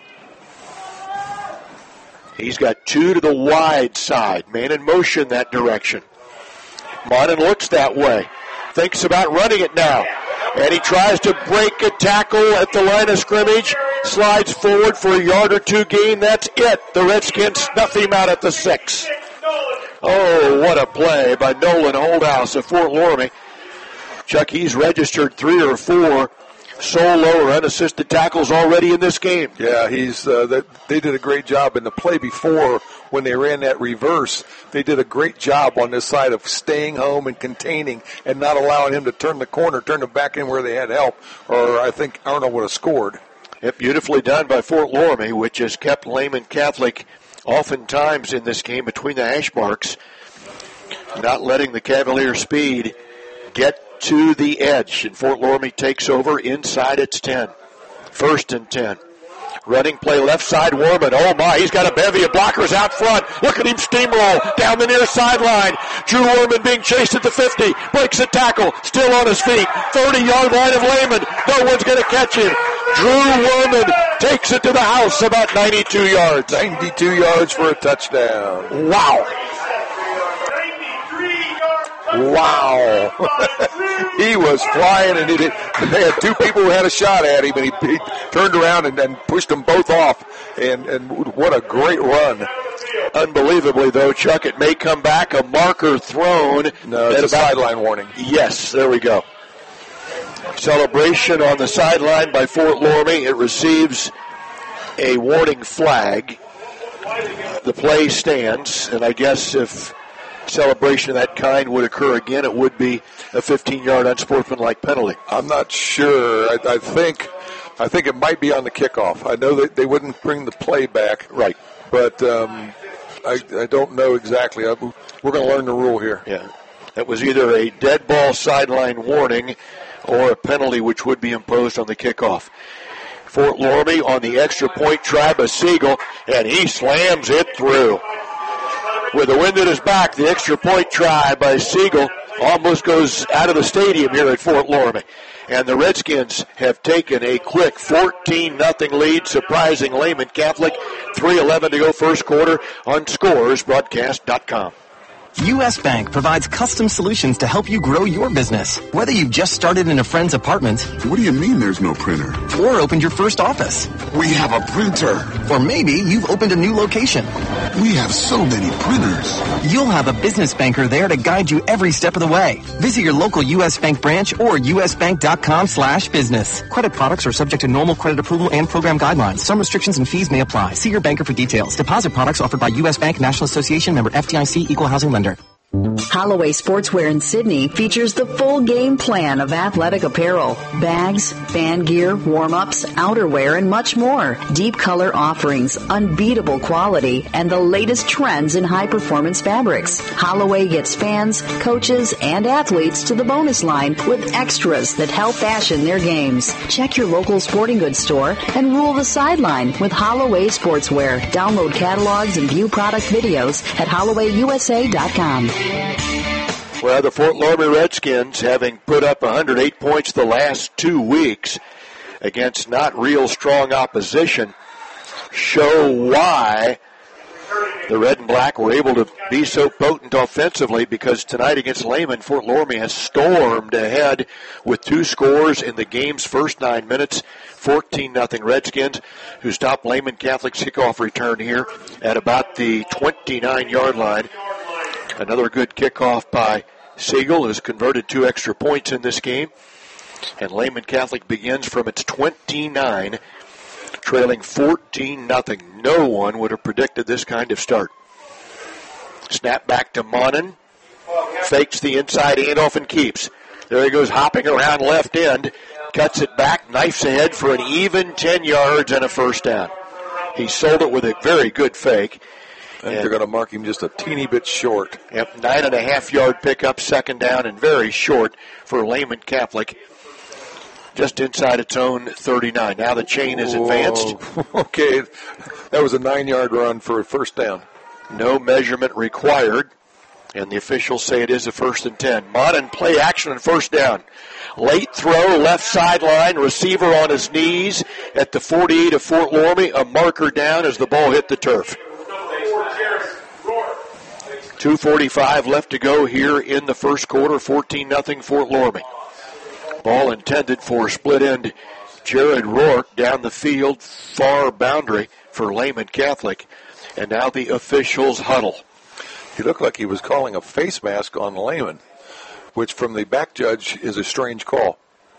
He's got two to the wide side. Man in motion that direction. Monin looks that way. Thinks about running it now. And he tries to break a tackle at the line of scrimmage. Slides forward for a yard or two gain. That's it. The Redskins snuff him out at the six. Oh, what a play by Nolan Holdhouse of Fort Loramie. Chuck, he's registered three or four solo or unassisted tackles already in this game. Yeah, he's. Uh, they, they did a great job in the play before when they ran that reverse. They did a great job on this side of staying home and containing and not allowing him to turn the corner, turn it back in where they had help, or I think Arnold would have scored. Yep, beautifully done by Fort Loramie, which has kept Lehman Catholic oftentimes in this game between the hash marks, not letting the Cavalier speed get to the edge. And Fort Loramie takes over inside its ten. First and ten. Running play left side, Warman. Oh my, he's got a bevy of blockers out front. Look at him steamroll down the near sideline. Drew Warman being chased at the fifty. Breaks a tackle, still on his feet. thirty-yard line of Lehman. No one's going to catch him. Drew Warman takes it to the house about ninety-two yards. ninety-two yards for a touchdown. Wow. Wow. He was flying, and he did, they had two people who had a shot at him, and he, he turned around and, and pushed them both off. And, and what a great run. Unbelievably, though, Chuck, it may come back. A marker thrown. No, it's a sideline warning. Yes, there we go. Celebration on the sideline by Fort Loramie. It receives a warning flag. The play stands, and I guess if celebration of that kind would occur again, it would be a fifteen-yard unsportsmanlike penalty. I'm not sure. I, I think I think it might be on the kickoff. I know that they wouldn't bring the play back. Right. But um, I, I don't know exactly. I, we're going to learn the rule here. Yeah. That was either a dead ball sideline warning or a penalty which would be imposed on the kickoff. Fort Loramie on the extra point try by Siegel, and he slams it through. With the wind at his back, the extra point try by Siegel almost goes out of the stadium here at Fort Loramie. And the Redskins have taken a quick fourteen nothing lead, surprising Lehman Catholic. three eleven to go first quarter on scores broadcast dot com. U S. Bank provides custom solutions to help you grow your business. Whether you've just started in a friend's apartment. What do you mean there's no printer? Or opened your first office. We have a printer. Or maybe you've opened a new location. We have so many printers. You'll have a business banker there to guide you every step of the way. Visit your local U S. Bank branch or usbank.com slash business. Credit products are subject to normal credit approval and program guidelines. Some restrictions and fees may apply. See your banker for details. Deposit products offered by U S. Bank, National Association, member F D I C, Equal Housing Lender. Holloway Sportswear in Sydney features the full game plan of athletic apparel, bags, fan gear, warm-ups, outerwear, and much more. Deep color offerings, unbeatable quality, and the latest trends in high-performance fabrics. Holloway gets fans, coaches, and athletes to the bonus line with extras that help fashion their games. Check your local sporting goods store and rule the sideline with Holloway Sportswear. Download catalogs and view product videos at holloway u s a dot com. Well, the Fort Loramie Redskins, having put up one hundred eight points the last two weeks against not real strong opposition, show why the Red and Black were able to be so potent offensively, because tonight against Lehman, Fort Loramie has stormed ahead with two scores in the game's first nine minutes. fourteen nothing Redskins, who stopped Lehman Catholic's kickoff return here at about the twenty-nine-yard line. Another good kickoff by Siegel, who's converted two extra points in this game. And Lehman Catholic begins from its twenty-nine, trailing fourteen nothing. No one would have predicted this kind of start. Snap back to Monin. Fakes the inside handoff and keeps. There he goes hopping around left end. Cuts it back, knifes ahead for an even ten yards and a first down. He sold it with a very good fake. I think they're going to mark him just a teeny bit short. Yep, nine and a half yard pickup, second down, and very short for Lehman Catholic. just inside its own thirty-nine. Now the chain is advanced. Whoa. Okay, that was a nine-yard run for a first down. No measurement required, and the officials say it is a first and ten. Monon play action and first down. Late throw, left sideline, receiver on his knees at the forty-eight of Fort Loramie. A marker down as the ball hit the turf. two forty-five left to go here in the first quarter, fourteen nothing Fort Loramie. Ball intended for split end Jared Rourke down the field, far boundary for Lehman Catholic. And now the officials huddle. He looked like he was calling a face mask on Lehman, which from the back judge is a strange call.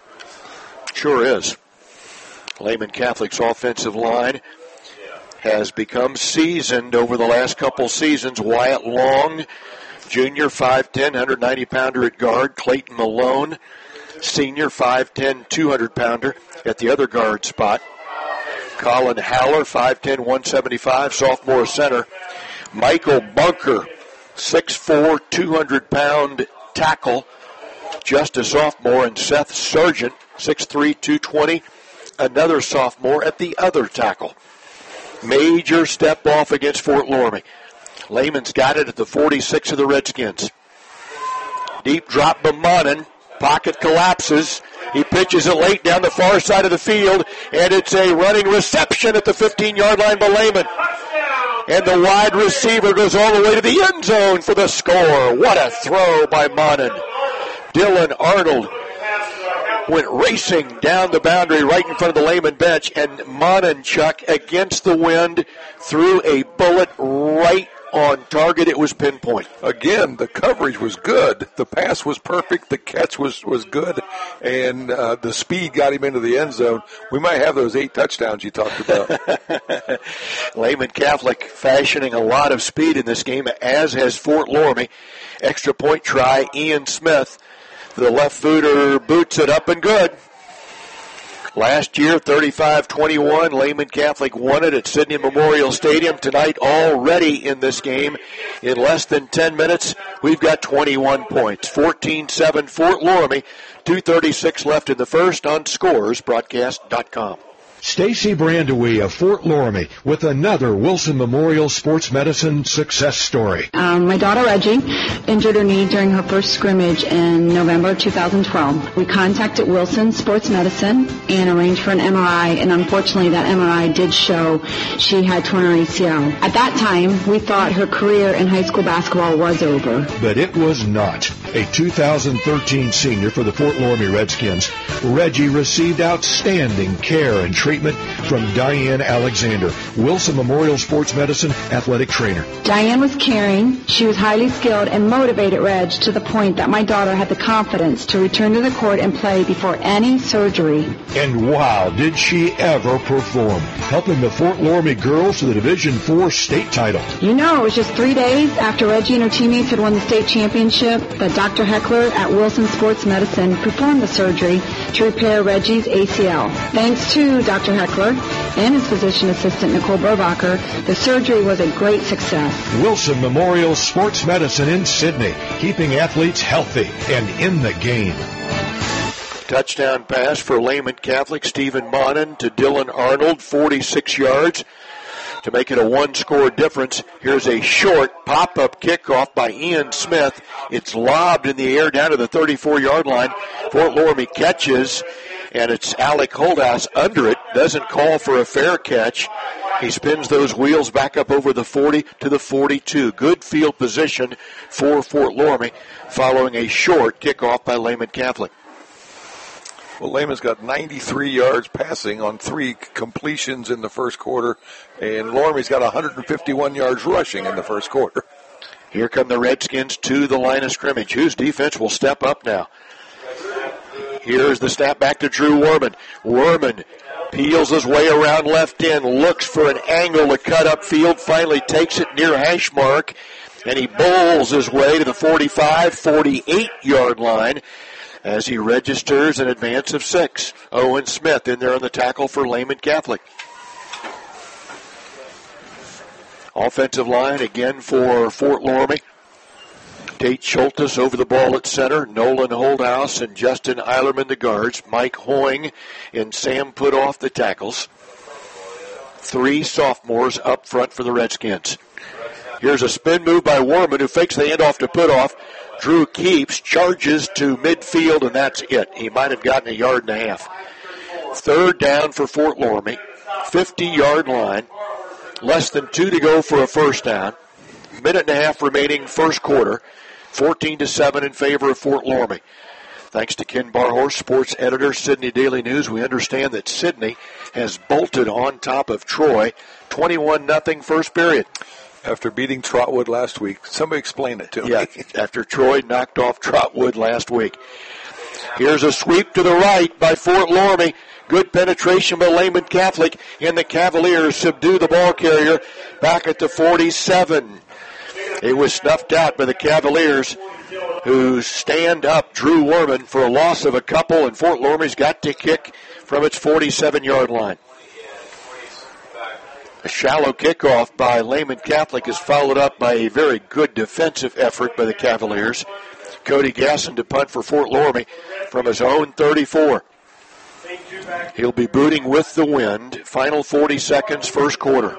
Sure is. Lehman Catholic's offensive line has become seasoned over the last couple seasons. Wyatt Long, junior, five ten, one ninety pounder at guard. Clayton Malone, senior, five ten, two hundred pounder at the other guard spot. Colin Haller, five ten, one seventy-five, sophomore center. Michael Bunker, six four, two hundred pound tackle, just a sophomore. And Seth Sargent, six three, two twenty, another sophomore at the other tackle. Major step off against Fort Loramie. Lehman's got it at the forty-six of the Redskins. Deep drop by Monon. Pocket collapses. He pitches it late down the far side of the field, and it's a running reception at the fifteen-yard line by Lehman. And the wide receiver goes all the way to the end zone for the score. What a throw by Monon. Dylan Arnold went racing down the boundary right in front of the Lehman bench, and Mononchuk against the wind threw a bullet right on target. It was pinpoint. Again, the coverage was good. The pass was perfect. The catch was, was good. And uh, the speed got him into the end zone. We might have those eight touchdowns you talked about. Lehman Catholic fashioning a lot of speed in this game, as has Fort Loramie. Extra point try, Ian Smith. The left footer boots it up and good. Last year, thirty-five twenty-one, Lehman Catholic won it at Sidney Memorial Stadium. Tonight, already in this game, in less than ten minutes, we've got twenty-one points. fourteen seven Fort Loramie, two thirty-six left in the first on scores broadcast dot com. Stacy Brandewee of Fort Loramie with another Wilson Memorial Sports Medicine success story. Um, my daughter Reggie injured her knee during her first scrimmage in November two thousand twelve. We contacted Wilson Sports Medicine and arranged for an M R I, and unfortunately that M R I did show she had torn her A C L. At that time, we thought her career in high school basketball was over. But it was not. A two thousand thirteen senior for the Fort Loramie Redskins, Reggie received outstanding care and treatment from Diane Alexander, Wilson Memorial Sports Medicine athletic trainer. Diane was caring, she was highly skilled, and motivated Reg to the point that my daughter had the confidence to return to the court and play before any surgery. And wow, did she ever perform, helping the Fort Loramie girls to the Division four state title. You know, it was just three days after Reggie and her teammates had won the state championship that Doctor Heckler at Wilson Sports Medicine performed the surgery to repair Reggie's A C L. Thanks to Doctor Heckler and his physician assistant, Nicole Burbacher, the surgery was a great success. Wilson Memorial Sports Medicine in Sidney, keeping athletes healthy and in the game. Touchdown pass for Lehman Catholic, Stephen Monon to Dylan Arnold, forty-six yards. To make it a one-score difference, here's a short pop-up kickoff by Ian Smith. It's lobbed in the air down to the thirty-four-yard line. Fort Loramie catches, and it's Alec Holdhouse under it. Doesn't call for a fair catch. He spins those wheels back up over the forty to the forty-two. Good field position for Fort Loramie following a short kickoff by Lehman Catholic. Well, Lehman's got ninety-three yards passing on three completions in the first quarter, and Loramie's got one hundred fifty-one yards rushing in the first quarter. Here come the Redskins to the line of scrimmage. Whose defense will step up now? Here's the snap back to Drew Werman. Werman peels his way around left end, looks for an angle to cut upfield, finally takes it near hash mark, and he bowls his way to the forty-five, forty-eight-yard line as he registers an advance of six. Owen Smith in there on the tackle for Lehman Catholic. Offensive line again for Fort Loramie. Tate Schultes over the ball at center, Nolan Holdhouse and Justin Eilerman the guards, Mike Hoing and Sam Putoff the tackles. Three sophomores up front for the Redskins. Here's a spin move by Warman, who fakes the handoff to Putoff. Drew Keeps, charges to midfield, and that's it. He might have gotten a yard and a half. Third down for Fort Loramie, fifty-yard line. Less than two to go for a first down. Minute and a half remaining first quarter. fourteen to seven in favor of Fort Loramie. Thanks to Ken Barhorst, sports editor, Sydney Daily News, we understand that Sydney has bolted on top of Troy, twenty-one nothing first period. After beating Trotwood last week. Somebody explain it to me. Yeah, after Troy knocked off Trotwood last week. Here's a sweep to the right by Fort Loramie. Good penetration by Lehman Catholic, and the Cavaliers subdue the ball carrier back at the forty-seven. It was snuffed out by the Cavaliers, who stand up Drew Warman for a loss of a couple, and Fort Loramie's got to kick from its forty-seven-yard line. A shallow kickoff by Lehman Catholic is followed up by a very good defensive effort by the Cavaliers. Cody Gasson to punt for Fort Loramie from his own thirty-four. He'll be booting with the wind. Final forty seconds, first quarter.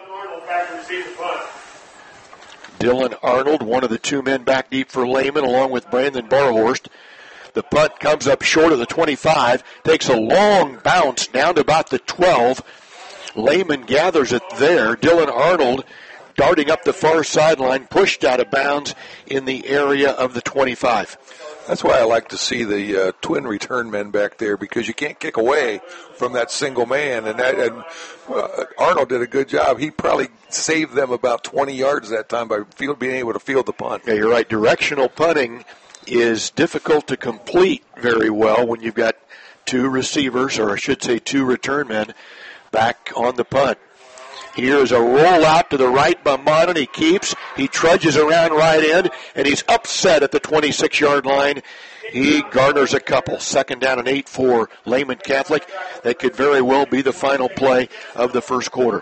Dylan Arnold, one of the two men back deep for Lehman, along with Brandon Barhorst. The punt comes up short of the twenty-five, takes a long bounce down to about the twelve. Lehman gathers it there. Dylan Arnold darting up the far sideline, pushed out of bounds in the area of the twenty-five. That's why I like to see the uh, twin return men back there, because you can't kick away from that single man. And, that, and uh, Arnold did a good job. He probably saved them about twenty yards that time by field, being able to field the punt. Yeah, you're right. Directional punting is difficult to complete very well when you've got two receivers, or I should say two return men, back on the punt. Here's a roll out to the right by Modern. He keeps. He trudges around right end, and he's upset at the twenty-six-yard line. He garners a couple. Second down and eight for Lehman Catholic. That could very well be the final play of the first quarter.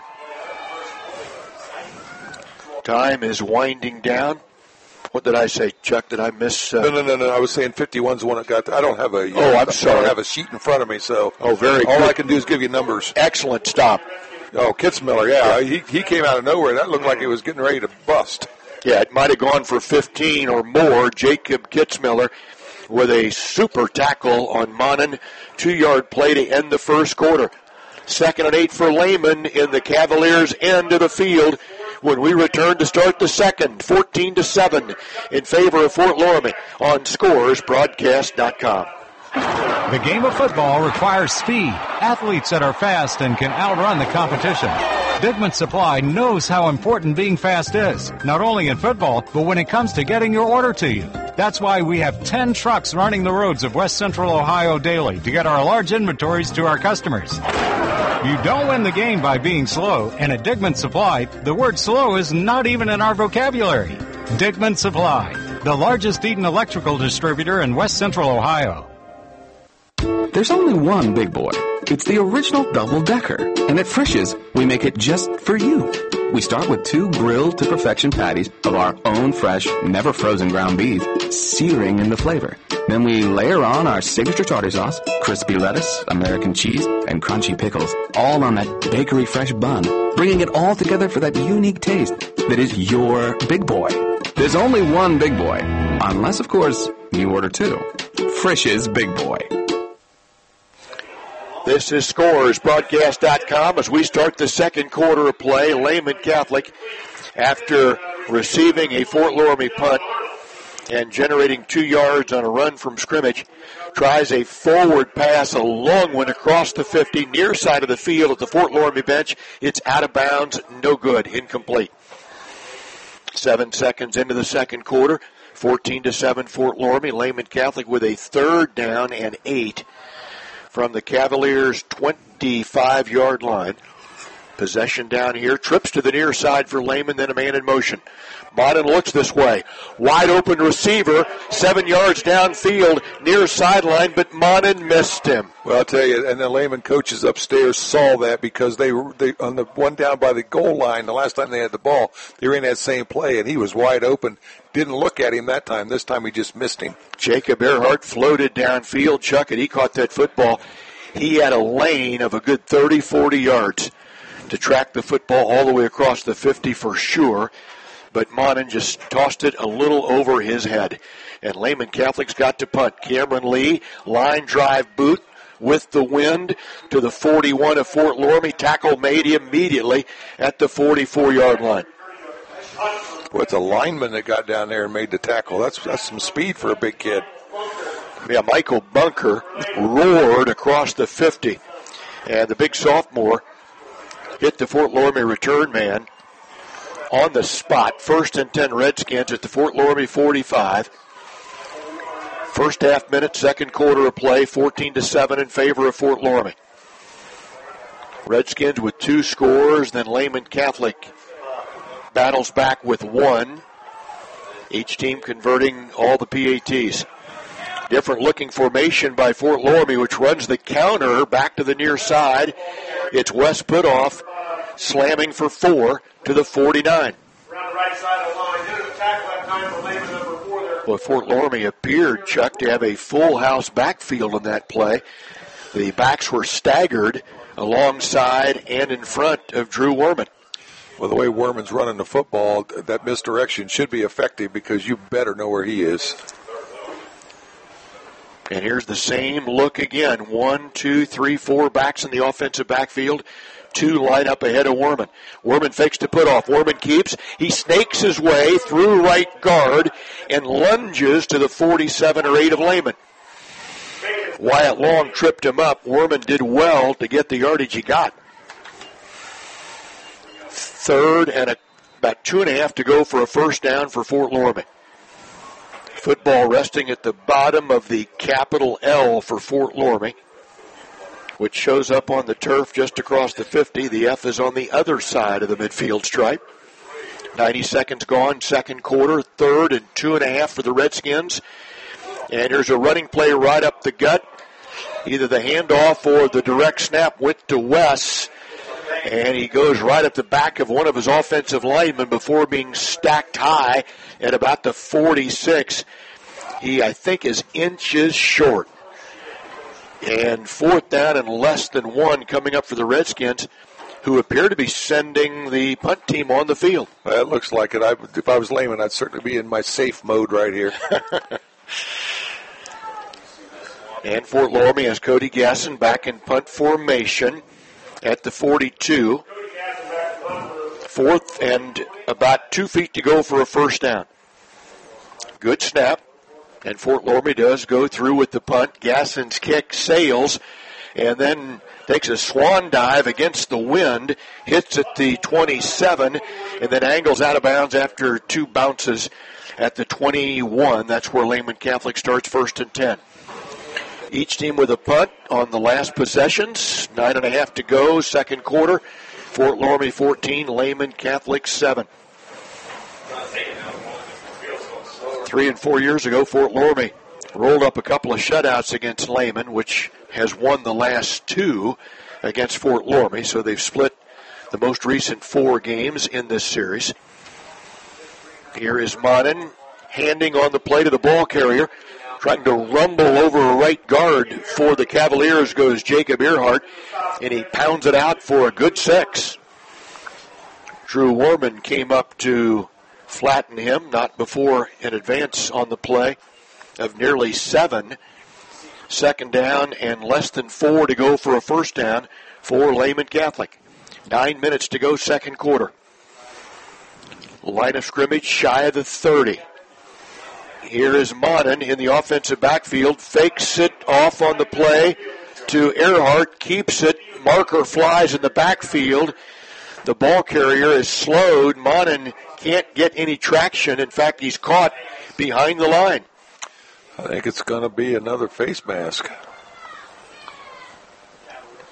Time is winding down. What did I say, Chuck? Did I miss? Uh... No, no, no, no. I was saying fifty-one's the one that got. I don't have a. Uh, oh, I'm sorry. I don't have a sheet in front of me, so. Oh, very. All good. I can do is give you numbers. Excellent stop. Oh, Kitzmiller, yeah, yeah. He he came out of nowhere. That looked like he was getting ready to bust. Yeah, it might have gone for fifteen or more. Jacob Kitzmiller with a super tackle on Monon. Two-yard play to end the first quarter. Second and eight for Lehman in the Cavaliers' end of the field when we return to start the second. fourteen to seven in favor of Fort Loramie on scores broadcast dot com. The game of football requires speed, athletes that are fast and can outrun the competition. Digman Supply knows how important being fast is, not only in football, but when it comes to getting your order to you. That's why we have ten trucks running the roads of West Central Ohio daily to get our large inventories to our customers. You don't win the game by being slow, and at Digman Supply, the word slow is not even in our vocabulary. Digman Supply, the largest Eaton electrical distributor in West Central Ohio. There's only one Big Boy. It's the original double-decker. And at Frisch's, we make it just for you. We start with two grilled to perfection patties of our own fresh, never frozen ground beef, searing in the flavor. Then we layer on our signature tartar sauce, crispy lettuce, American cheese, and crunchy pickles, all on that bakery fresh bun, bringing it all together for that unique taste that is your Big Boy. There's only one Big Boy, unless, of course, you order two. Frisch's Big Boy. This is scores broadcast dot com as we start the second quarter of play. Lehman Catholic, after receiving a Fort Loramie punt and generating two yards on a run from scrimmage, tries a forward pass, a long one across the fifty, near side of the field at the Fort Loramie bench. It's out of bounds, no good, incomplete. Seven seconds into the second quarter, fourteen to seven Fort Loramie. Lehman Catholic with a third down and eight from the Cavaliers' twenty-five-yard line. Possession down here. Trips to the near side for Lehman, then a man in motion. Monin looks this way. Wide open receiver, seven yards downfield, near sideline, but Monin missed him. Well, I'll tell you, and the Lehman coaches upstairs saw that because they were they, on the one down by the goal line, the last time they had the ball, they were in that same play, and he was wide open. Didn't look at him that time. This time he just missed him. Jacob Earhart floated downfield. Chuck it. He caught that football. He had a lane of a good thirty, forty yards to track the football all the way across the fifty for sure. But Monin just tossed it a little over his head. And Lehman Catholic's got to punt. Cameron Lee, line drive boot with the wind to the forty-one of Fort Loramie. Tackle made immediately at the forty-four-yard line. Well, it's a lineman that got down there and made the tackle. That's, that's some speed for a big kid. Yeah, Michael Bunker roared across the fifty. And the big sophomore hit the Fort Loramie return man on the spot. First and ten Redskins at the Fort Loramie forty-five. First half minute, second quarter of play, fourteen to seven in favor of Fort Loramie. Redskins with two scores, then Lehman Catholic battles back with one. Each team converting all the P A Ts. Different looking formation by Fort Loramie, which runs the counter back to the near side. It's Wes Putoff slamming for four to the forty-nine. Well, Fort Loramie appeared, Chuck, to have a full house backfield in that play. The backs were staggered alongside and in front of Drew Werman. Well, the way Werman's running the football, that misdirection should be effective because you better know where he is. And here's the same look again. One, two, three, four backs in the offensive backfield. Two line up ahead of Werman. Werman fakes to put off. Werman keeps. He snakes his way through right guard and lunges to the forty-seven or eight of Lehman. Wyatt Long tripped him up. Werman did well to get the yardage he got. Third and a, about two and a half to go for a first down for Fort Loramie. Football resting at the bottom of the capital L for Fort Loramie, which shows up on the turf just across the fifty. The F is on the other side of the midfield stripe. ninety seconds gone, second quarter, third and two and a half for the Redskins. And here's a running play right up the gut. Either the handoff or the direct snap went to Wes, and he goes right up the back of one of his offensive linemen before being stacked high at about the forty-six. He, I think, is inches short. And fourth down and less than one coming up for the Redskins, who appear to be sending the punt team on the field. Well, it looks like it. I, if I was Lehman, I'd certainly be in my safe mode right here. And Fort Loramie has Cody Gasson back in punt formation at the forty-two. Fourth and about two feet to go for a first down. Good snap. And Fort Loramie does go through with the punt. Gasson's kick sails and then takes a swan dive against the wind, hits at the twenty-seven, and then angles out of bounds after two bounces at the twenty-one. That's where Lehman Catholic starts first and ten. Each team with a punt on the last possessions. Nine and a half to go, second quarter. Fort Loramie fourteen, Lehman Catholic seven. Three and four years ago, Fort Loramie rolled up a couple of shutouts against Lehman, which has won the last two against Fort Loramie. So they've split the most recent four games in this series. Here is Monin handing on the play to the ball carrier. Trying to rumble over a right guard for the Cavaliers goes Jacob Earhart, and he pounds it out for a good six. Drew Werman came up to flatten him, not before an advance on the play of nearly seven. Second down and less than four to go for a first down for Lehman Catholic. Nine minutes to go, second quarter. Line of scrimmage shy of the thirty. Here is Monin in the offensive backfield. Fakes it off on the play to Earhart. Keeps it. Marker flies in the backfield. The ball carrier is slowed. Monin can't get any traction. In fact, he's caught behind the line. I think it's going to be another face mask.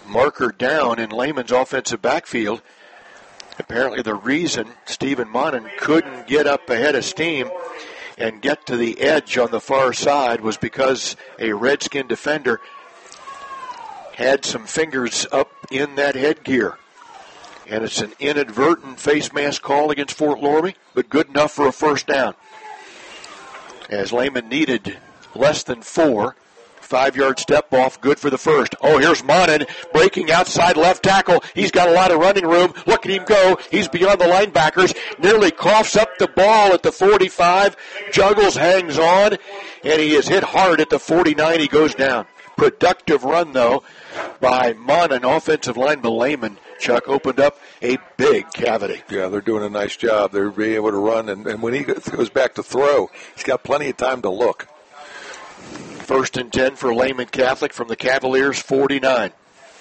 marker down in Lehman's offensive backfield. Apparently the reason Stephen Monin couldn't get up ahead of steam and get to the edge on the far side was because a Redskin defender had some fingers up in that headgear. And it's an inadvertent face mask call against Fort Loramie, but good enough for a first down. As Lehman needed less than four. Five-yard step off, good for the first. Oh, here's Monin breaking outside left tackle. He's got a lot of running room. Look at him go. He's beyond the linebackers. Nearly coughs up the ball at the forty-five. Juggles, hangs on, and he is hit hard at the forty-nine. He goes down. Productive run, though, by Monin. Offensive lineman Lehman, Chuck, opened up a big cavity. Yeah, they're doing a nice job. They're being able to run, and, and when he goes back to throw, he's got plenty of time to look. First and ten for Lehman Catholic from the Cavaliers' forty-nine.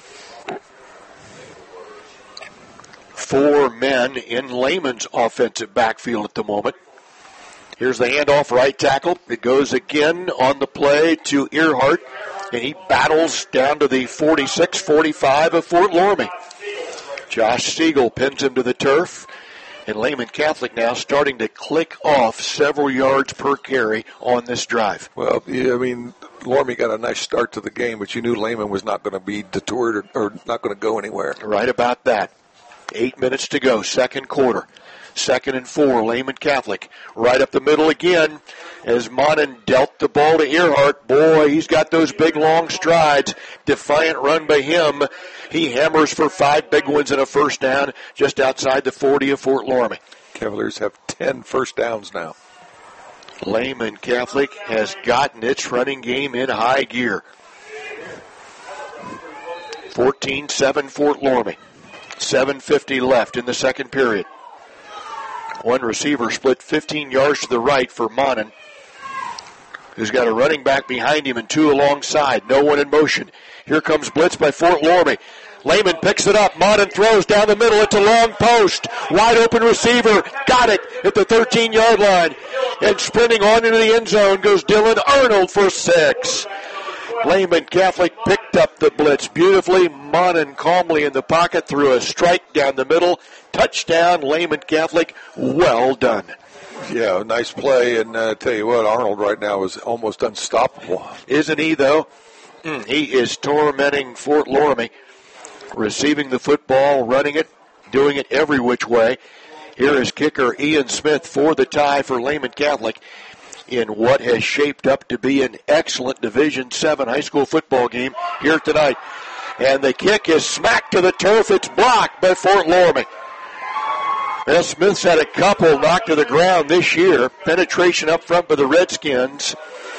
Four men in Lehman's offensive backfield at the moment. Here's the handoff, right tackle. It goes again on the play to Earhart, and he battles down to the forty-six forty-five of Fort Loramie. Josh Siegel pins him to the turf. And Lehman Catholic now starting to click off several yards per carry on this drive. Well, yeah, I mean, Loramie got a nice start to the game, but you knew Lehman was not going to be detoured or, or not going to go anywhere. Right about that. Eight minutes to go, second quarter. Second and four, Lehman Catholic. Right up the middle again as Monin dealt the ball to Earhart. Boy, he's got those big, long strides. Defiant run by him. He hammers for five big ones and a first down just outside the forty of Fort Loramie. Cavaliers have ten first downs now. Lehman Catholic has gotten its running game in high gear. fourteen seven Fort Loramie. seven fifty left in the second period. One receiver split fifteen yards to the right for Monin, who's got a running back behind him and two alongside. No one in motion. Here comes blitz by Fort Loramie. Lehman picks it up. Monin throws down the middle. It's a long post. Wide open receiver. Got it at the thirteen-yard line. And sprinting on into the end zone goes Dylan Arnold for six. Lehman Catholic picked up the blitz beautifully. Monin calmly in the pocket threw a strike down the middle. Touchdown, Lehman Catholic. Well done. Yeah, nice play. And uh, I tell you what, Arnold right now is almost unstoppable. Isn't he, though? Mm, he is tormenting Fort Loramie. Receiving the football, running it, doing it every which way. Here is kicker Ian Smith for the tie for Lehman Catholic in what has shaped up to be an excellent Division seven high school football game here tonight. And the kick is smacked to the turf. It's blocked by Fort Loramie. Well, Smith's had a couple knocked to the ground this year. Penetration up front by the Redskins.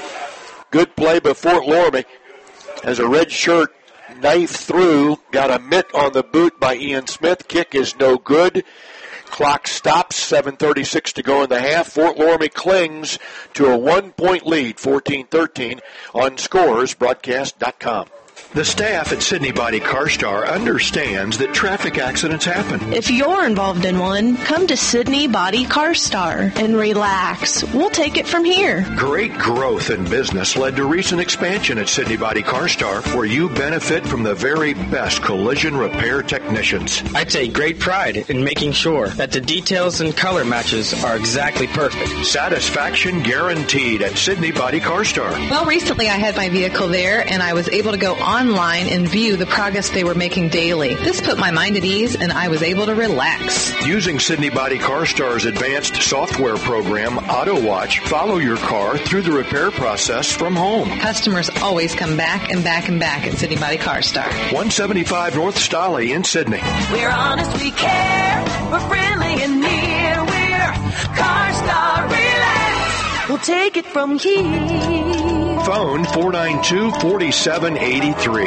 Good play by Fort Loramie as a red shirt knife through. Got a mitt on the boot by Ian Smith. Kick is no good. Clock stops. seven thirty-six to go in the half. Fort Loramie clings to a one-point lead, fourteen thirteen, on scores broadcast dot com. The staff at Sydney Body Car Star understands that traffic accidents happen. If you're involved in one, come to Sydney Body Car Star and relax. We'll take it from here. Great growth in business led to recent expansion at Sydney Body Car Star, where you benefit from the very best collision repair technicians. I take great pride in making sure that the details and color matches are exactly perfect. Satisfaction guaranteed at Sydney Body Car Star. Well, recently I had my vehicle there, and I was able to go online and view the progress they were making daily. This put my mind at ease, and I was able to relax. Using Sydney Body Car Star's advanced software program, Auto Watch, follow your car through the repair process from home. Customers always come back and back and back at Sydney Body Car Star. one seventy-five North Stolly in Sydney. We're honest, we care. We're friendly and near. We're Car Star. Relax. We'll take it from here. Phone four nine two, four seven eight three.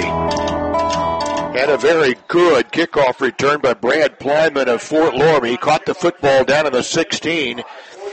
And a very good kickoff return by Brad Plyman of Fort Loramie. He caught the football down in the sixteen.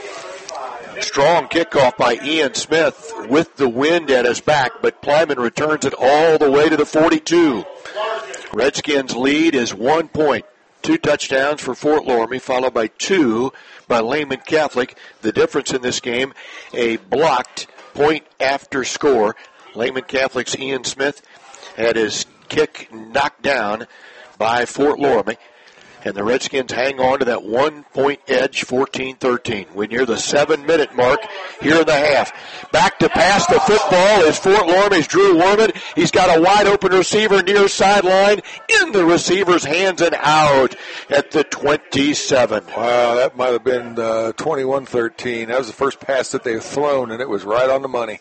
Strong kickoff by Ian Smith with the wind at his back, but Plyman returns it all the way to the forty-two. Redskins lead is one point. Two touchdowns for Fort Loramie, followed by two by Lehman Catholic. The difference in this game, a blocked point after score. Lehman Catholic's Ian Smith had his kick knocked down by Fort Loramie. And the Redskins hang on to that one-point edge, fourteen thirteen. We're near the seven-minute mark here in the half. Back to pass the football is Fort Loramie's Drew Worman. He's got a wide-open receiver near sideline, in the receiver's hands and out at the twenty-seven. Wow, that might have been uh, twenty-one thirteen. That was the first pass that they've thrown, and it was right on the money.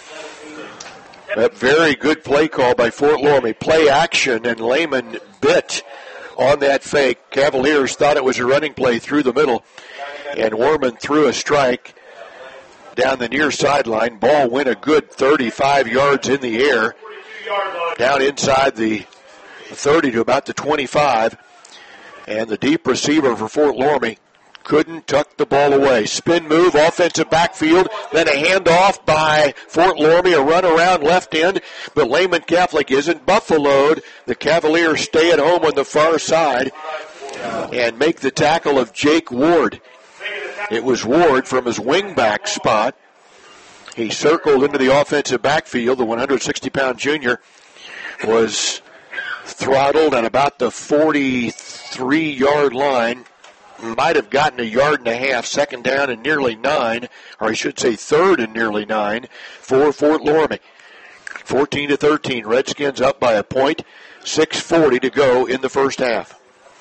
A very good play call by Fort Loramie. Play action, and Lehman bit on that fake. Cavaliers thought it was a running play through the middle, and Worman threw a strike down the near sideline. Ball went a good thirty-five yards in the air, down inside the thirty to about the twenty-five, and the deep receiver for Fort Loramie couldn't tuck the ball away. Spin move, offensive backfield, then a handoff by Fort Loramie, a run around left end, but Lehman Catholic isn't buffaloed. The Cavaliers stay at home on the far side and make the tackle of Jake Ward. It was Ward from his wingback spot. He circled into the offensive backfield. The one hundred sixty pound junior was throttled at about the forty-three yard line. Might have gotten a yard and a half, second down and nearly nine, or I should say third and nearly nine for Fort Loramie. fourteen to thirteen, Redskins up by a point, six forty to go in the first half.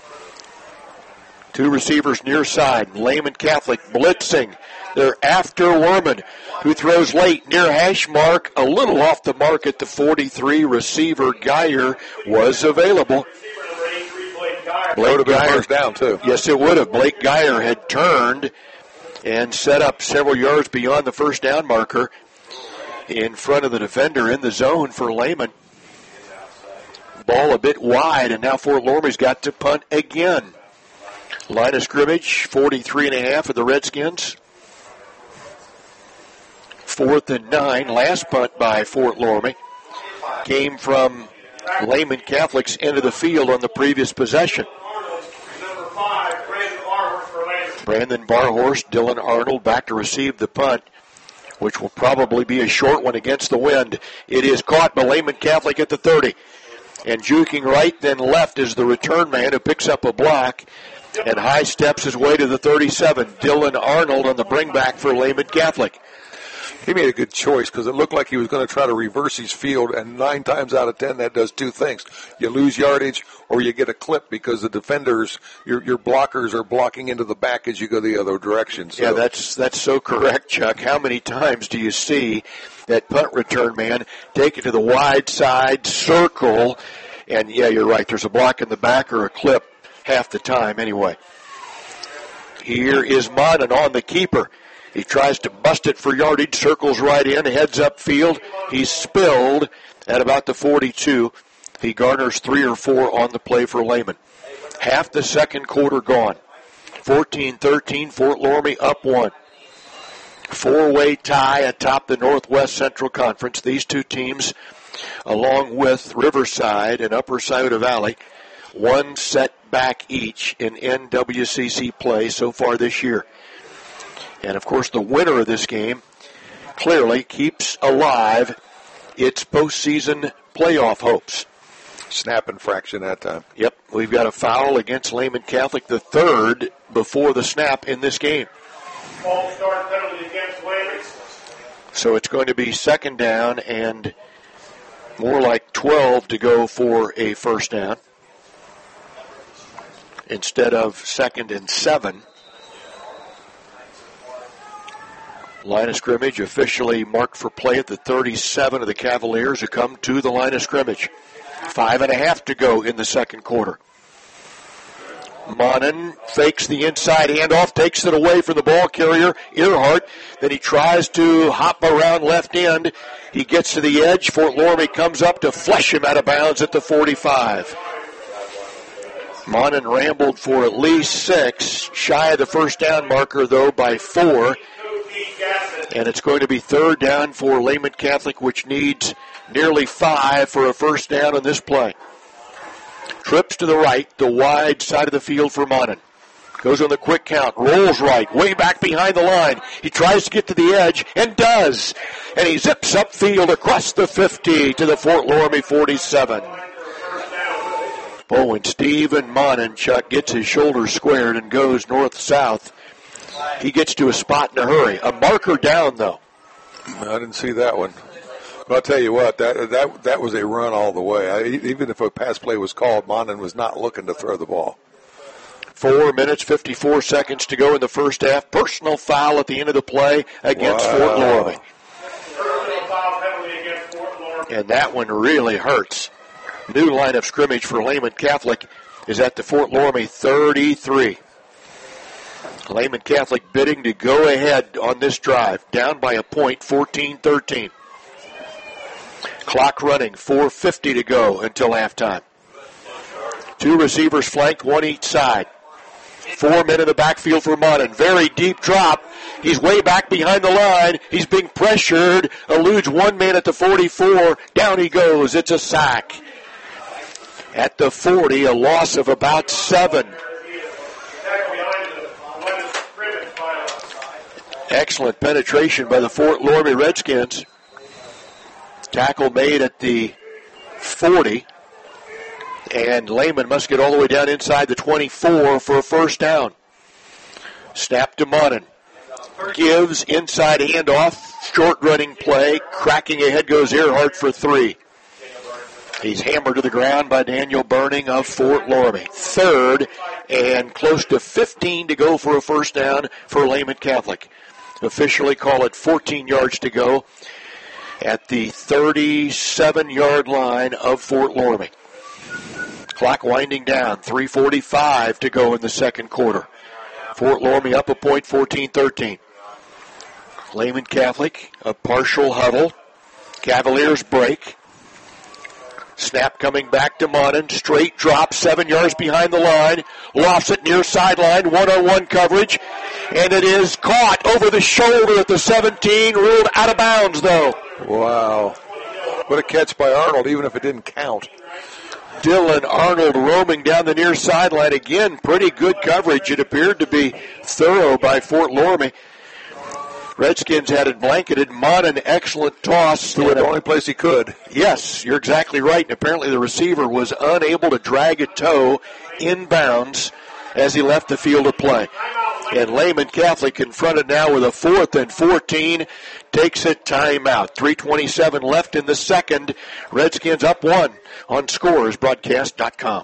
Two receivers near side, Lehman Catholic blitzing. They're after Worman, who throws late near hash mark, a little off the mark at the forty-three. Receiver Geyer was available. Blake would have been first down, too. Yes, it would have. Blake Geyer had turned and set up several yards beyond the first down marker in front of the defender in the zone for Lehman. Ball a bit wide, and now Fort Loramie's got to punt again. Line of scrimmage, forty-three and a half for the Redskins. Fourth and nine. Last punt by Fort Loramie came from Lehman Catholic's end of the field on the previous possession. Brandon Barhorst, Dylan Arnold back to receive the punt, which will probably be a short one against the wind. It is caught by Lehman Catholic at the thirty. And juking right, then left is the return man who picks up a block and high steps his way to the thirty-seven. Dylan Arnold on the bringback for Lehman Catholic. He made a good choice because it looked like he was going to try to reverse his field, and nine times out of ten that does two things. You lose yardage or you get a clip because the defenders, your your blockers are blocking into the back as you go the other direction. So. Yeah, that's that's so correct, Chuck. How many times do you see that punt return man take it to the wide side, circle, and yeah, you're right, there's a block in the back or a clip half the time anyway. Here is Monin on the keeper. He tries to bust it for yardage, circles right in, heads up field. He's spilled at about the forty-two. He garners three or four on the play for Lehman. Half the second quarter gone. fourteen thirteen, Fort Loramie up one. Four-way tie atop the Northwest Central Conference. These two teams, along with Riverside and Upper Scioto Valley, one set back each in N W C C play so far this year. And, of course, the winner of this game clearly keeps alive its postseason playoff hopes. Snap infraction that time. Yep, we've got a foul against Lehman Catholic, the third before the snap in this game. False start penalty against Lehman. So it's going to be second down and more like twelve to go for a first down instead of second and seven. Line of scrimmage officially marked for play at the thirty-seven of the Cavaliers, who come to the line of scrimmage. Five and a half to go in the second quarter. Monin fakes the inside handoff, takes it away from the ball carrier, Earhart. Then he tries to hop around left end. He gets to the edge. Fort Loramie comes up to flush him out of bounds at the forty-five. Monin rambled for at least six, shy of the first down marker, though, by four. And it's going to be third down for Lehman Catholic, which needs nearly five for a first down on this play. Trips to the right, the wide side of the field for Monin. Goes on the quick count, rolls right, way back behind the line. He tries to get to the edge, and does. And he zips upfield across the fifty to the Fort Loramie forty-seven. Oh, when Stephen Monin, Chuck, gets his shoulders squared and goes north-south, he gets to a spot in a hurry. A marker down, though. I didn't see that one. But I'll tell you what, that that that was a run all the way. I, even if a pass play was called, Monin was not looking to throw the ball. Four minutes, fifty-four seconds to go in the first half. Personal foul at the end of the play against Wow. Fort Loramie. And that one really hurts. New line of scrimmage for Lehman Catholic is at the Fort Loramie thirty-three. Lehman Catholic bidding to go ahead on this drive, down by a point, fourteen thirteen. Clock running, four fifty to go until halftime. Two receivers flanked, one each side. Four men in the backfield for Monin. Very deep drop. He's way back behind the line. He's being pressured. Eludes one man at the forty-four. Down he goes. It's a sack. At the forty, a loss of about seven. Excellent penetration by the Fort Loramie Redskins. Tackle made at the forty. And Lehman must get all the way down inside the twenty-four for a first down. Snap to Monin. Gives inside handoff. Short running play. Cracking ahead goes Earhart for three. He's hammered to the ground by Daniel Burning of Fort Loramie. Third and close to fifteen to go for a first down for Lehman Catholic. Officially call it fourteen yards to go at the thirty-seven-yard line of Fort Loramie. Clock winding down, three forty-five to go in the second quarter. Fort Loramie up a point, fourteen thirteen. Lehman Catholic, a partial huddle. Cavaliers break. Snap coming back to Monin. Straight drop, seven yards behind the line. Lofts it near sideline, one-on-one coverage. And it is caught over the shoulder at the seventeen. Ruled out of bounds, though. Wow. What a catch by Arnold, even if it didn't count. Dylan Arnold roaming down the near sideline. Again, pretty good coverage. It appeared to be thorough by Fort Loramie. Redskins had it blanketed. Monin, excellent toss. To the only place he could. Yes, you're exactly right. And apparently the receiver was unable to drag a toe inbounds as he left the field of play. And Lehman Catholic confronted now with a fourth and fourteen. Takes a timeout. three twenty-seven left in the second. Redskins up one on scores broadcast dot com.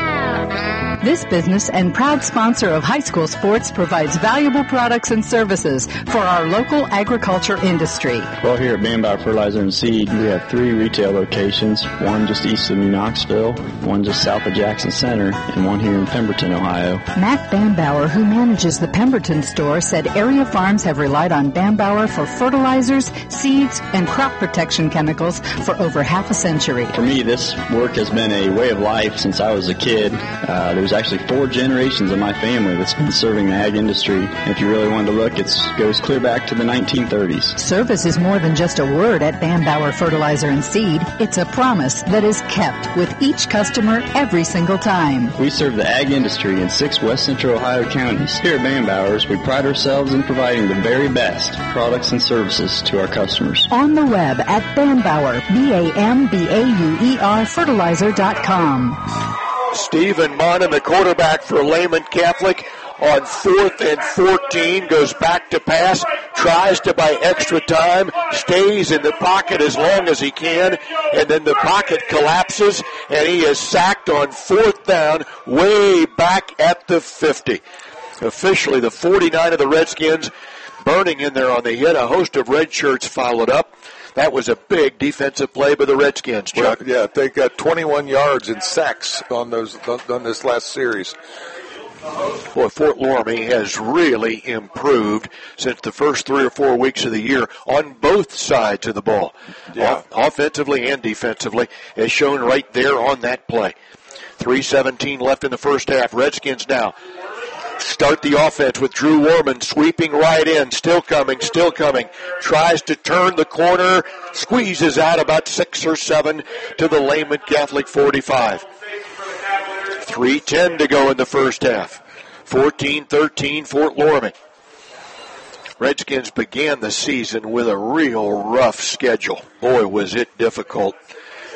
This business and proud sponsor of high school sports provides valuable products and services for our local agriculture industry. Well, here at Bambauer Fertilizer and Seed, we have three retail locations, one just east of New Knoxville, one just south of Jackson Center, and one here in Pemberton, Ohio. Matt Bambauer, who manages the Pemberton store, said area farms have relied on Bambauer for fertilizers, seeds, and crop protection chemicals for over half a century. For me, this work has been a way of life since I was a kid. Uh, there's actually four generations of my family that's been serving the ag industry. If you really wanted to look, it goes clear back to the nineteen thirties. Service is more than just a word at Bambauer Fertilizer and Seed. It's a promise that is kept with each customer every single time. We serve the ag industry in six west central Ohio counties. Here at Bambauer's, we pride ourselves in providing the very best products and services to our customers. On the web at Bambauer, B A M B A U E R fertilizer dot com. Stephen Monin, the quarterback for Lehman Catholic, on fourth and fourteen, goes back to pass, tries to buy extra time, stays in the pocket as long as he can, and then the pocket collapses, and he is sacked on fourth down way back at the fifty. Officially, the forty-nine of the Redskins burning in there on the hit. A host of red shirts followed up. That was a big defensive play by the Redskins, Chuck. Well, yeah, they got twenty-one yards in sacks on those on this last series. Boy, Fort Loramie has really improved since the first three or four weeks of the year on both sides of the ball, yeah. o- offensively and defensively, as shown right there on that play. three seventeen left in the first half. Redskins now start the offense with Drew Warman sweeping right in, still coming, still coming. Tries to turn the corner, squeezes out about six or seven to the Lehman Catholic forty-five. three ten to go in the first half. fourteen thirteen Fort Loramie. Redskins began the season with a real rough schedule. Boy, was it difficult.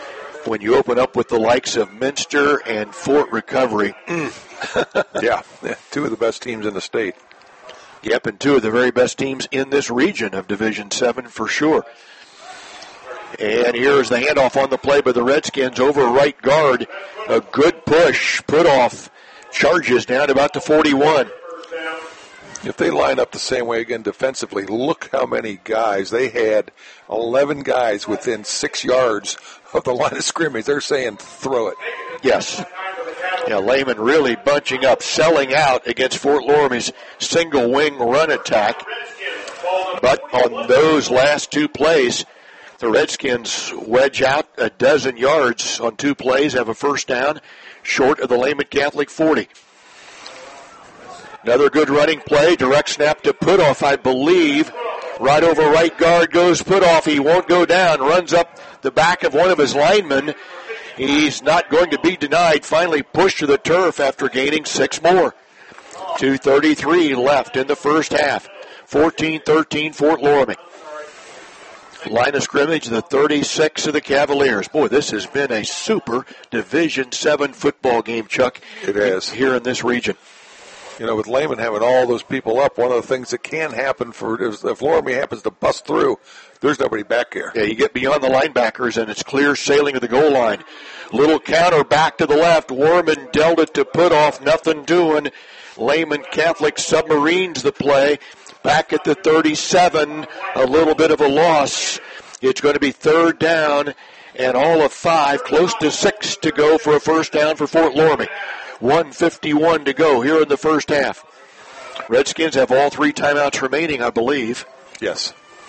when you open up with the likes of Minster and Fort Recovery. Mm. yeah, yeah, two of the best teams in the state. Yep, and two of the very best teams in this region of Division seven for sure. And here's the handoff on the play by the Redskins over right guard. A good push, put off, charges down about the forty-one. If they line up the same way again defensively, look how many guys. They had eleven guys within six yards of the line of scrimmage. They're saying throw it. Yes. Yeah, Lehman really bunching up, selling out against Fort Loramie's single wing run attack. But on those last two plays, the Redskins wedge out a dozen yards on two plays, have a first down short of the Lehman Catholic forty. Another good running play, direct snap to Putoff, I believe. Right over right guard goes Putoff. He won't go down, runs up the back of one of his linemen. He's not going to be denied. Finally pushed to the turf after gaining six more. two thirty-three left in the first half. fourteen thirteen Fort Loramie. Line of scrimmage, the thirty-six of the Cavaliers. Boy, this has been a super Division seven football game, Chuck. It has. Here in this region. You know, with Lehman having all those people up, one of the things that can happen for if, if Loramie happens to bust through, there's nobody back here. Yeah, you get beyond the linebackers, and it's clear sailing to the goal line. Little counter back to the left. Warman dealt it to Putoff. Nothing doing. Lehman Catholic submarines the play. Back at the thirty-seven, a little bit of a loss. It's going to be third down and all of five, close to six to go for a first down for Fort Loramie. one fifty-one to go here in the first half. Redskins have all three timeouts remaining, I believe. Yes.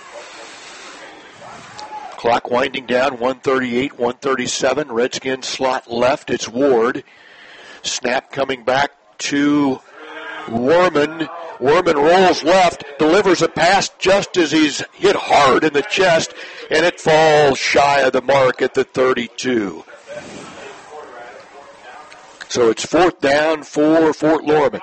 Clock winding down, one thirty-eight, one thirty-seven. Redskins slot left, it's Ward. Snap coming back to Warman. Warman rolls left, delivers a pass just as he's hit hard in the chest, and it falls shy of the mark at the thirty-two. So it's fourth down for Fort Loramie.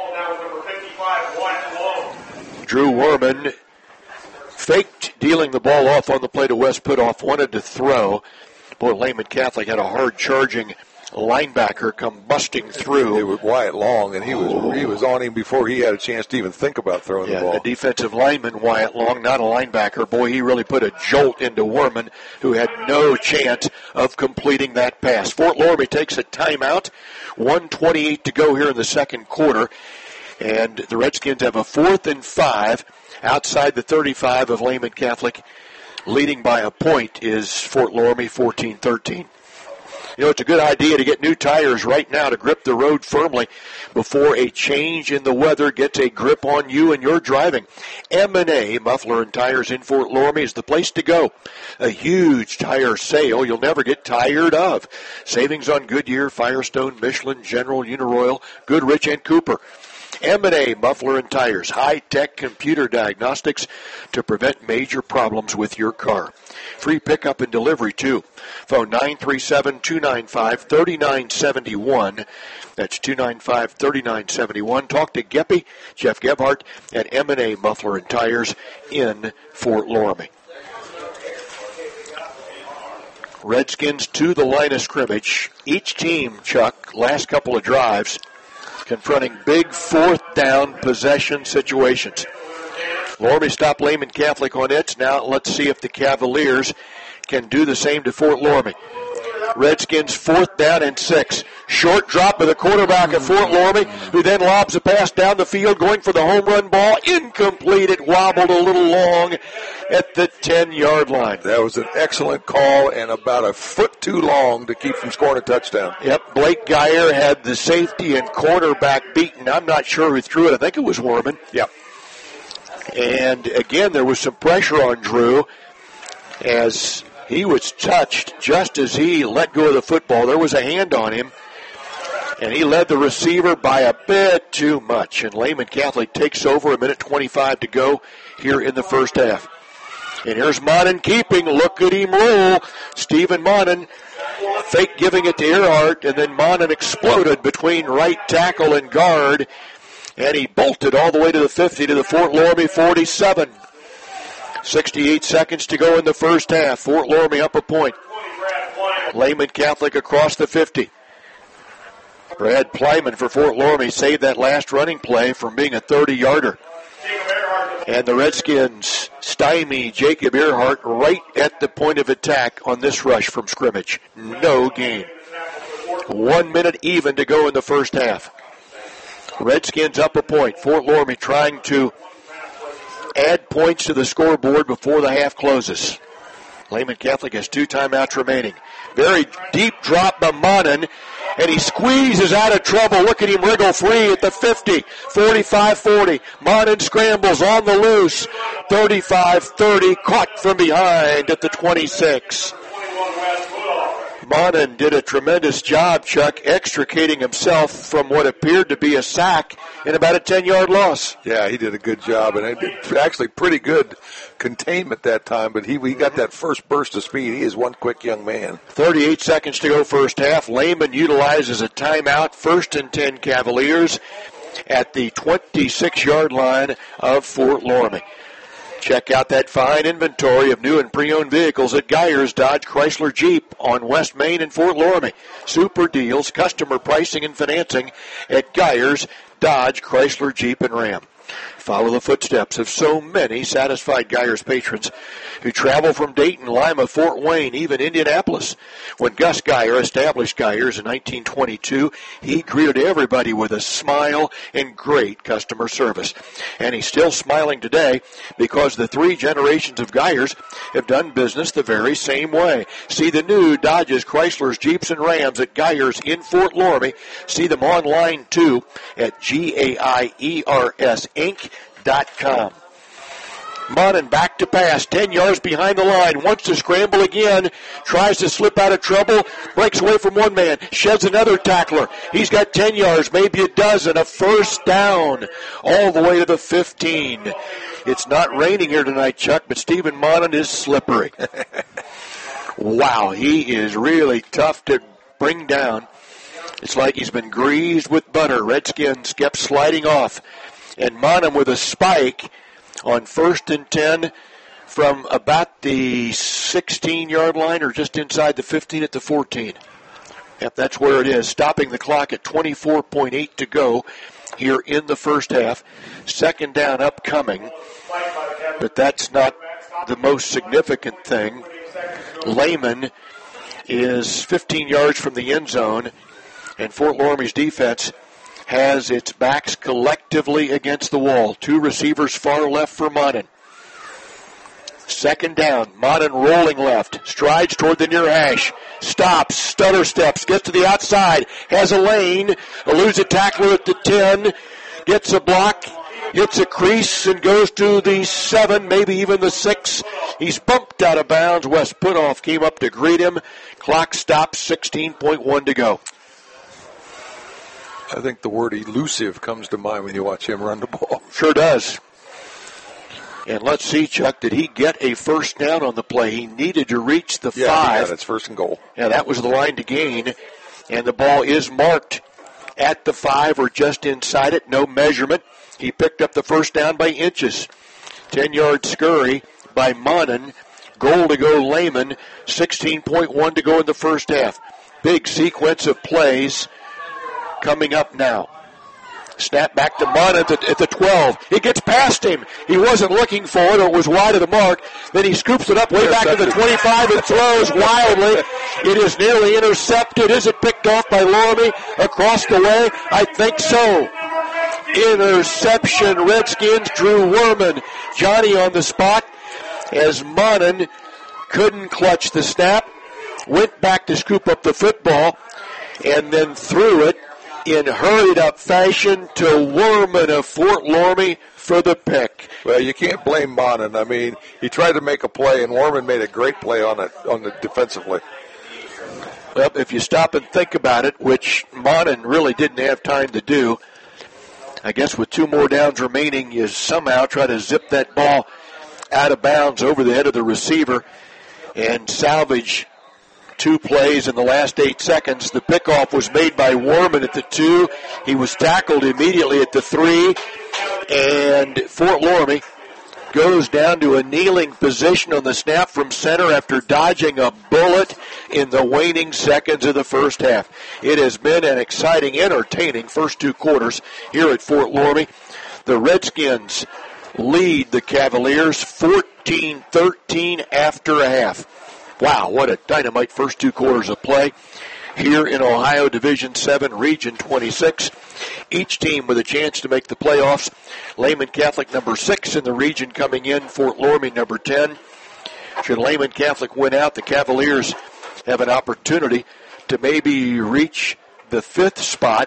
Drew Warman faked dealing the ball off on the play to Wes Putoff, wanted to throw. Boy, Lehman Catholic had a hard charging linebacker come busting through. It was Wyatt Long, and he was he was on him before he had a chance to even think about throwing yeah, the ball. A defensive lineman, Wyatt Long, not a linebacker. Boy, he really put a jolt into Warman, who had no chance of completing that pass. Fort Loramie takes a timeout. one twenty-eight to go here in the second quarter. And the Redskins have a fourth and five outside the thirty-five of Lehman Catholic. Leading by a point is Fort Loramie, fourteen thirteen. You know, it's a good idea to get new tires right now to grip the road firmly before a change in the weather gets a grip on you and your driving. M and A, Muffler and Tires in Fort Loramie, is the place to go. A huge tire sale you'll never get tired of. Savings on Goodyear, Firestone, Michelin, General, Uniroyal, Goodrich, and Cooper. M and A, Muffler and Tires, high-tech computer diagnostics to prevent major problems with your car. Free pickup and delivery, too. Phone nine three seven, two nine five, three nine seven one. That's two nine five, three nine seven one. Talk to Geppy, Jeff Gebhardt, at M and A Muffler and Tires in Fort Loramie. Redskins to the line of scrimmage. Each team, Chuck, last couple of drives, confronting big fourth down possession situations. Loramie stopped Lehman Catholic on it. Now let's see if the Cavaliers can do the same to Fort Loramie. Redskins fourth down and six. Short drop by the quarterback of Fort Loramie, who then lobs a pass down the field, going for the home run ball. Incomplete. It wobbled a little long at the ten-yard line. That was an excellent call and about a foot too long to keep from scoring a touchdown. Yep, Blake Geyer had the safety and cornerback beaten. I'm not sure who threw it. I think it was Warman. Yep. And again, there was some pressure on Drew as he was touched just as he let go of the football. There was a hand on him, and he led the receiver by a bit too much. And Lehman Catholic takes over, a minute twenty-five to go here in the first half. And here's Monin keeping. Look at him roll. Stephen Monin fake giving it to Earhart, and then Monin exploded between right tackle and guard. And he bolted all the way to the fifty, to the Fort Loramie forty-seven. sixty-eight seconds to go in the first half. Fort Loramie up a point. Lehman Catholic across the fifty. Brad Plyman for Fort Loramie saved that last running play from being a thirty-yarder. And the Redskins stymie Jacob Earhart right at the point of attack on this rush from scrimmage. No gain. One minute even to go in the first half. Redskins up a point. Fort Loramie trying to add points to the scoreboard before the half closes. Lehman Catholic has two timeouts remaining. Very deep drop by Monin, and he squeezes out of trouble. Look at him wriggle free at the fifty, forty-five forty. Monin scrambles on the loose, thirty-five thirty, caught from behind at the twenty-six. Monin did a tremendous job, Chuck, extricating himself from what appeared to be a sack in about a ten-yard loss. Yeah, he did a good job, and it did actually pretty good containment that time, but he, he got that first burst of speed. He is one quick young man. thirty-eight seconds to go first half. Lehman utilizes a timeout, first and ten Cavaliers at the twenty-six-yard line of Fort Loramie. Check out that fine inventory of new and pre-owned vehicles at Geyers Dodge Chrysler Jeep on West Main in Fort Loramie. Super deals, customer pricing, and financing at Geyers Dodge Chrysler Jeep and Ram. Follow the footsteps of so many satisfied Geyers patrons who travel from Dayton, Lima, Fort Wayne, even Indianapolis. When Gus Geyer established Geyers in nineteen twenty-two, he greeted everybody with a smile and great customer service. And he's still smiling today because the three generations of Geyers have done business the very same way. See the new Dodges, Chryslers, Jeeps, and Rams at Geyers in Fort Loramie. See them online, too, at G A I E R S Inc dot com. Monin back to pass, ten yards behind the line, wants to scramble again, tries to slip out of trouble, breaks away from one man, sheds another tackler. He's got ten yards, maybe a dozen, a first down, all the way to the fifteen. It's not raining here tonight, Chuck, but Stephen Monin is slippery. Wow, he is really tough to bring down. It's like he's been greased with butter. Redskins kept sliding off. And Monin with a spike on first and ten from about the sixteen-yard line or just inside the fifteen at the fourteen. Yep, that's where it is. Stopping the clock at twenty-four point eight to go here in the first half. Second down upcoming, but that's not the most significant thing. Lehman is fifteen yards from the end zone, and Fort Loramie's defense has its backs collectively against the wall. Two receivers far left for Monin. Second down. Monin rolling left. Strides toward the near hash. Stops. Stutter steps. Gets to the outside. Has a lane. Eludes a tackler at the ten. Gets a block. Hits a crease and goes to the seven, maybe even the six. He's bumped out of bounds. Wes Putoff came up to greet him. Clock stops. sixteen point one to go. I think the word elusive comes to mind when you watch him run the ball. Sure does. And let's see, Chuck, did he get a first down on the play? He needed to reach the yeah, five. Yeah, that's first and goal. Yeah, that was the line to gain. And the ball is marked at the five or just inside it. No measurement. He picked up the first down by inches. ten-yard scurry by Monin. Goal to go Lehman. sixteen point one to go in the first half. Big sequence of plays coming up now. Snap back to Monin at the, at the twelve. It gets past him. He wasn't looking for it, or it was wide of the mark. Then he scoops it up way back to the twenty-five and throws wildly. It is nearly intercepted. Is it picked off by Loramie across the way? I think so. Interception. Redskins. Drew Werman. Johnny on the spot as Monin couldn't clutch the snap. Went back to scoop up the football and then threw it in hurried-up fashion to Werman of Fort Loramie for the pick. Well, you can't blame Monin. I mean, he tried to make a play, and Werman made a great play on it, on the defensively. Well, if you stop and think about it, which Monin really didn't have time to do, I guess with two more downs remaining, you somehow try to zip that ball out of bounds over the head of the receiver and salvage two plays in the last eight seconds. The pickoff was made by Werman at the two. He was tackled immediately at the three. And Fort Loramie goes down to a kneeling position on the snap from center after dodging a bullet in the waning seconds of the first half. It has been an exciting, entertaining first two quarters here at Fort Loramie. The Redskins lead the Cavaliers fourteen thirteen after a half. Wow, what a dynamite first two quarters of play here in Ohio Division seven, Region twenty-six. Each team with a chance to make the playoffs. Lehman Catholic number six in the region coming in, Fort Loramie number ten. Should Lehman Catholic win out, the Cavaliers have an opportunity to maybe reach the fifth spot.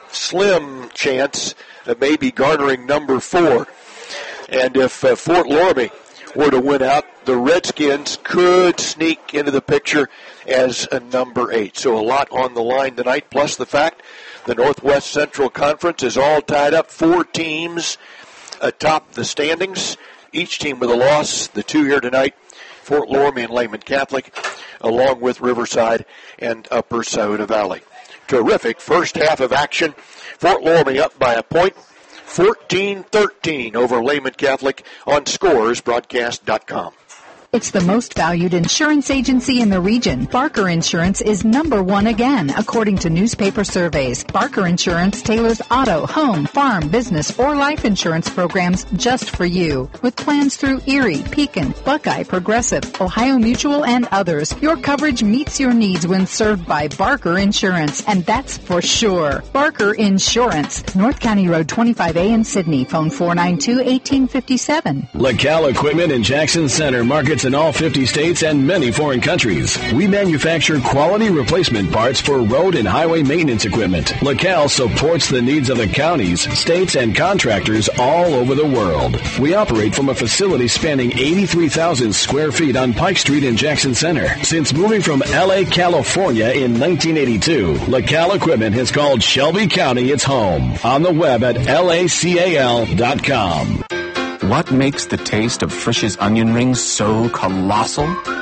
Slim chance of maybe garnering number four. And if uh, Fort Loramie were to win out, the Redskins could sneak into the picture as a number eight. So a lot on the line tonight, plus the fact the Northwest Central Conference is all tied up. Four teams atop the standings, each team with a loss. The two here tonight, Fort Loramie and Lehman Catholic, along with Riverside and Upper Scioto Valley. Terrific first half of action. Fort Loramie up by a point, fourteen thirteen over Lehman Catholic on scores broadcast dot com. It's the most valued insurance agency in the region. Barker Insurance is number one again, according to newspaper surveys. Barker Insurance tailors auto, home, farm, business, or life insurance programs just for you. With plans through Erie, Pekin, Buckeye, Progressive, Ohio Mutual, and others, your coverage meets your needs when served by Barker Insurance, and that's for sure. Barker Insurance, North County Road twenty-five A in Sydney. Phone four nine two, one eight five seven. LaCal Equipment in Jackson Center markets in all fifty states and many foreign countries. We manufacture quality replacement parts for road and highway maintenance equipment. LaCal supports the needs of the counties, states, and contractors all over the world. We operate from a facility spanning eighty-three thousand square feet on Pike Street in Jackson Center. Since moving from L A, California in nineteen eighty-two, LaCal Equipment has called Shelby County its home. On the web at L A C A L dot com. What makes the taste of Frisch's onion rings so colossal?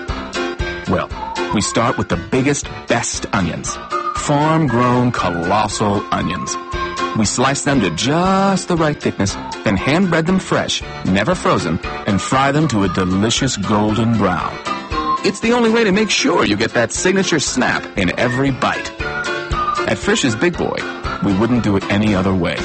Well, we start with the biggest, best onions. Farm-grown colossal onions. We slice them to just the right thickness, then hand-bread them fresh, never frozen, and fry them to a delicious golden brown. It's the only way to make sure you get that signature snap in every bite. At Frisch's Big Boy, we wouldn't do it any other way.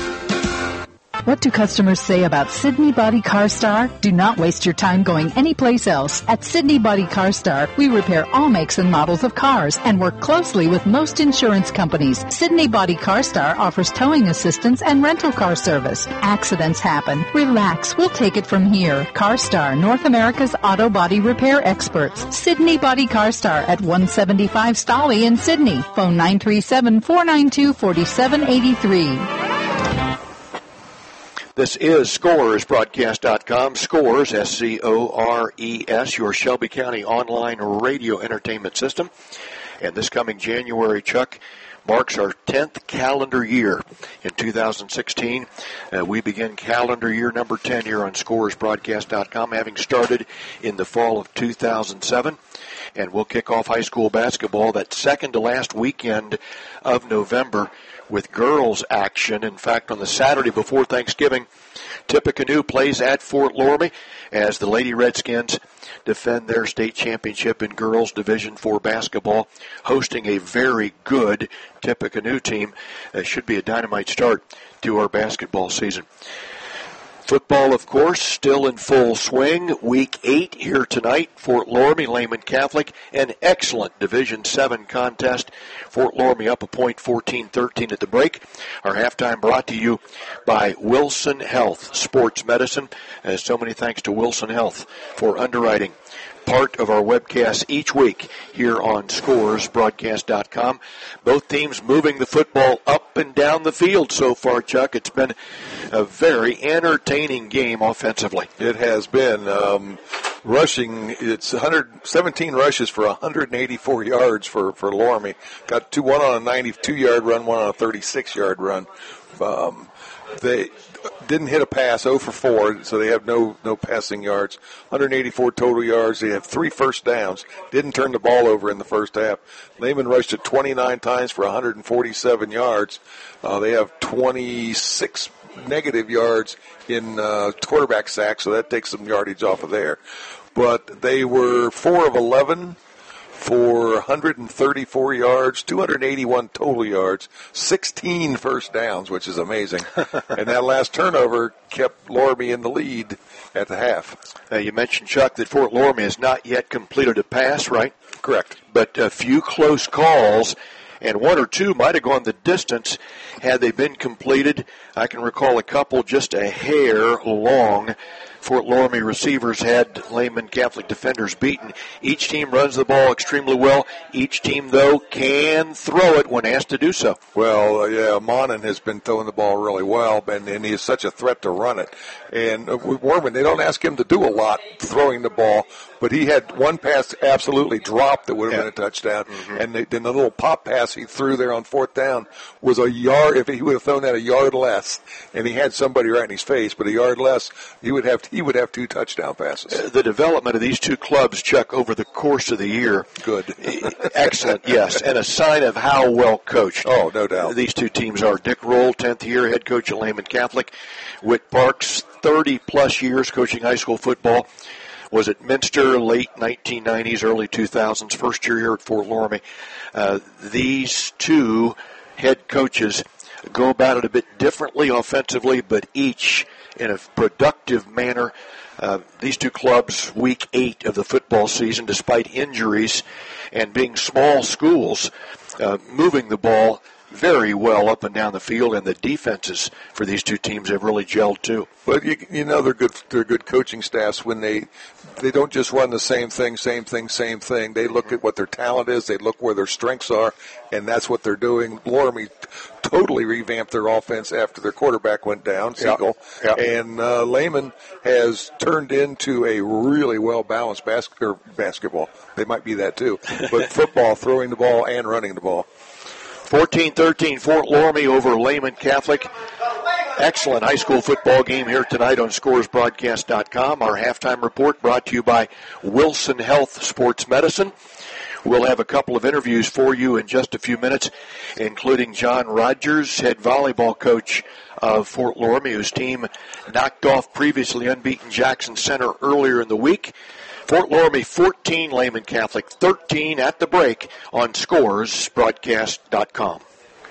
What do customers say about Sydney Body Car Star? Do not waste your time going anyplace else. At Sydney Body Car Star, we repair all makes and models of cars and work closely with most insurance companies. Sydney Body Car Star offers towing assistance and rental car service. Accidents happen. Relax. We'll take it from here. Car Star, North America's auto body repair experts. Sydney Body Car Star at one seventy-five Stolly in Sydney. Phone nine three seven, four nine two, four seven eight three. This is scores broadcast dot com. Scores, S C O R E S, your Shelby County online radio entertainment system. And this coming January, Chuck, marks our tenth calendar year. In two thousand sixteen, uh, we begin calendar year number ten here on scores broadcast dot com, having started in the fall of two thousand seven. And we'll kick off high school basketball that second to last weekend of November with girls action. In fact, on the Saturday before Thanksgiving, Tippecanoe plays at Fort Loramie as the Lady Redskins defend their state championship in girls Division four basketball, hosting a very good Tippecanoe team. That should be a dynamite start to our basketball season. Football, of course, still in full swing. Week eight here tonight. Fort Loramie, Lehman Catholic, an excellent Division seven contest. Fort Loramie up a point, fourteen thirteen at the break. Our halftime brought to you by Wilson Health Sports Medicine. As so many thanks to Wilson Health for underwriting part of our webcast each week here on scores broadcast dot com. Both teams moving the football up and down the field so far, Chuck. It's been a very entertaining game offensively. It has been. Um, rushing, it's one hundred seventeen rushes for one hundred eighty-four yards for, for Loramie. Got two, one on a ninety-two-yard run, one on a thirty-six-yard run. Um, they didn't hit a pass, zero for four, so they have no no passing yards. one hundred eighty-four total yards. They have three first downs. Didn't turn the ball over in the first half. Lehman rushed it twenty-nine times for one hundred forty-seven yards. Uh, they have twenty-six negative yards in uh, quarterback sacks, so that takes some yardage off of there. But they were four of eleven for one hundred thirty-four yards, two hundred eighty-one total yards, sixteen first downs, which is amazing. And that last turnover kept Loramie in the lead at the half. Uh, you mentioned, Chuck, that Fort Loramie has not yet completed a pass, right? Correct. But a few close calls, and one or two might have gone the distance had they been completed. I can recall a couple just a hair long. Fort Loramie receivers had Lehman Catholic defenders beaten. Each team runs the ball extremely well. Each team, though, can throw it when asked to do so. Well, uh, yeah, Monin has been throwing the ball really well, and, and he is such a threat to run it. And uh, with Worman, they don't ask him to do a lot throwing the ball, but he had one pass absolutely dropped that would have yeah. been a touchdown. Mm-hmm. And the, then the little pop pass he threw there on fourth down was a yard. If he would have thrown that a yard less, and he had somebody right in his face, but a yard less, he would have he would have two touchdown passes. Uh, the development of these two clubs, Chuck, over the course of the year, good, excellent, yes, and a sign of how well coached. Oh, no doubt. These two teams are. Dick Roll, tenth year head coach at Lehman Catholic. Whit Parks, thirty plus years coaching high school football. Was at Minster, late nineteen nineties, early two thousands, first year here at Fort Loramie. Uh, these two head coaches go about it a bit differently offensively, but each in a productive manner. Uh, these two clubs, week eight of the football season, despite injuries and being small schools, uh, moving the ball very well up and down the field, and the defenses for these two teams have really gelled too. But you, you know they're good. They're good coaching staffs when they they don't just run the same thing, same thing, same thing. They look at what their talent is. They look where their strengths are, and that's what they're doing. Loramie totally revamped their offense after their quarterback went down, Siegel, yeah. Yeah. and uh, Lehman has turned into a really well balanced bas- or basketball. They might be that too, but football, throwing the ball and running the ball. fourteen thirteen Fort Loramie over Lehman Catholic. Excellent high school football game here tonight on scores broadcast dot com. Our halftime report brought to you by Wilson Health Sports Medicine. We'll have a couple of interviews for you in just a few minutes, including John Rogers, head volleyball coach of Fort Loramie, whose team knocked off previously unbeaten Jackson Center earlier in the week. Fort Loramie fourteen, Lehman Catholic thirteen at the break on scores broadcast dot com.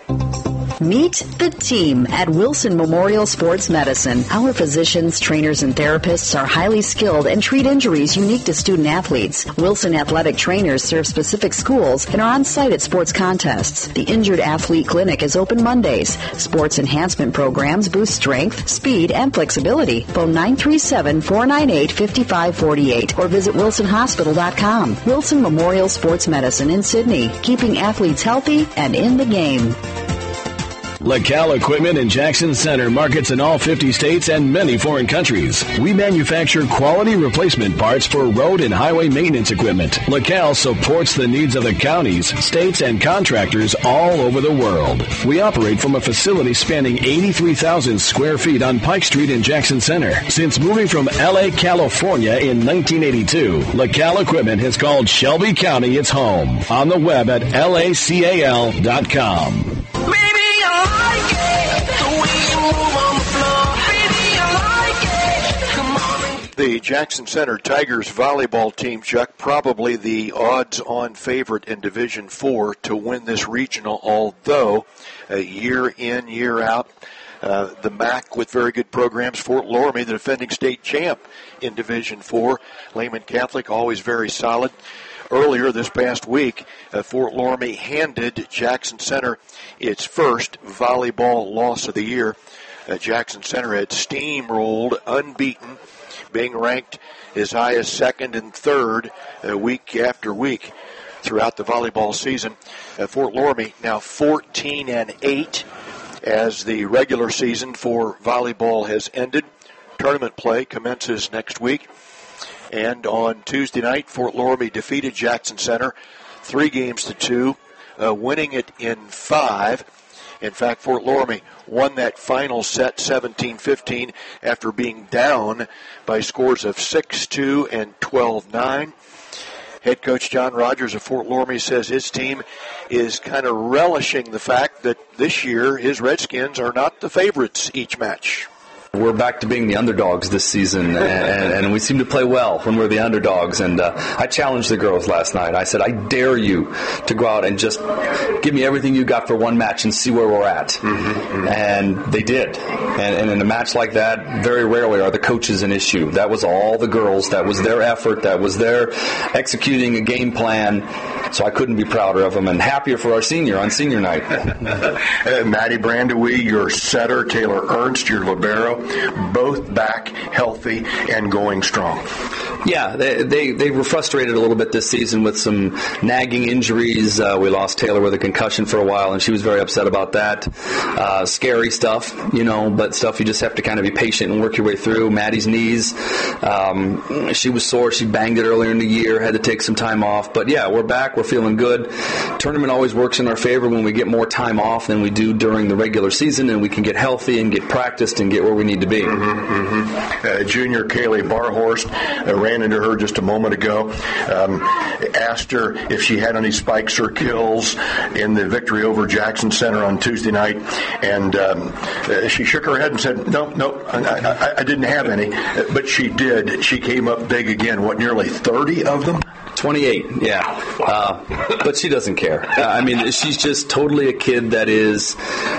Meet the team at Wilson Memorial Sports Medicine. Our physicians, trainers, and therapists are highly skilled and treat injuries unique to student athletes. Wilson athletic trainers serve specific schools and are on site at sports contests. The Injured Athlete Clinic is open Mondays. Sports enhancement programs boost strength, speed, and flexibility. Phone nine three seven, four nine eight, five five four eight or visit wilson hospital dot com. Wilson Memorial Sports Medicine in Sydney, keeping athletes healthy and in the game. LaCal Equipment in Jackson Center markets in all fifty states and many foreign countries. We manufacture quality replacement parts for road and highway maintenance equipment. LaCal supports the needs of the counties, states, and contractors all over the world. We operate from a facility spanning eighty-three thousand square feet on Pike Street in Jackson Center. Since moving from L A, California in nineteen eighty-two, LaCal Equipment has called Shelby County its home. On the web at L A C A L dot com. The Jackson Center Tigers volleyball team, Chuck, probably the odds-on favorite in Division four to win this regional, although uh, year in, year out, uh, the M A C with very good programs. Fort Loramie, the defending state champ in Division four. Lehman Catholic, always very solid. Earlier this past week, uh, Fort Loramie handed Jackson Center its first volleyball loss of the year. Uh, Jackson Center had steamrolled, unbeaten, being ranked as high as second and third uh, week after week throughout the volleyball season. Uh, Fort Loramie now fourteen and eight as the regular season for volleyball has ended. Tournament play commences next week. And on Tuesday night, Fort Loramie defeated Jackson Center three games to two, uh, winning it in five. In fact, Fort Loramie won that final set seventeen fifteen after being down by scores of six two and twelve nine. Head coach John Rogers of Fort Loramie says his team is kind of relishing the fact that this year his Redskins are not the favorites each match. We're back to being the underdogs this season, and, and, and we seem to play well when we're the underdogs. And uh, I challenged the girls last night. I said, I dare you to go out and just give me everything you got for one match and see where we're at. Mm-hmm. And they did. And, and in a match like that, very rarely are the coaches an issue. That was all the girls. That was their effort. That was their executing a game plan. So I couldn't be prouder of them and happier for our senior on senior night. uh, Maddie Brandewie, your setter, Taylor Ernst, your libero, both back healthy and going strong. Yeah, they, they they were frustrated a little bit this season with some nagging injuries. Uh, we lost Taylor with a concussion for a while, and she was very upset about that. Uh, scary stuff, you know, but stuff you just have to kind of be patient and work your way through. Maddie's knees, um, she was sore. She banged it earlier in the year, had to take some time off. But, yeah, we're back. We're feeling good. Tournament always works in our favor when we get more time off than we do during the regular season, and we can get healthy and get practiced and get where we need to be. Mm-hmm, mm-hmm. Uh, junior Kaylee Barhorst, uh, ran into her just a moment ago, um, asked her if she had any spikes or kills in the victory over Jackson Center on Tuesday night, and um, uh, she shook her head and said, no, no, I, I, I didn't have any, but she did. She came up big again, what, nearly thirty of them? twenty-eight, yeah. Uh, but she doesn't care. Uh, I mean, she's just totally a kid that is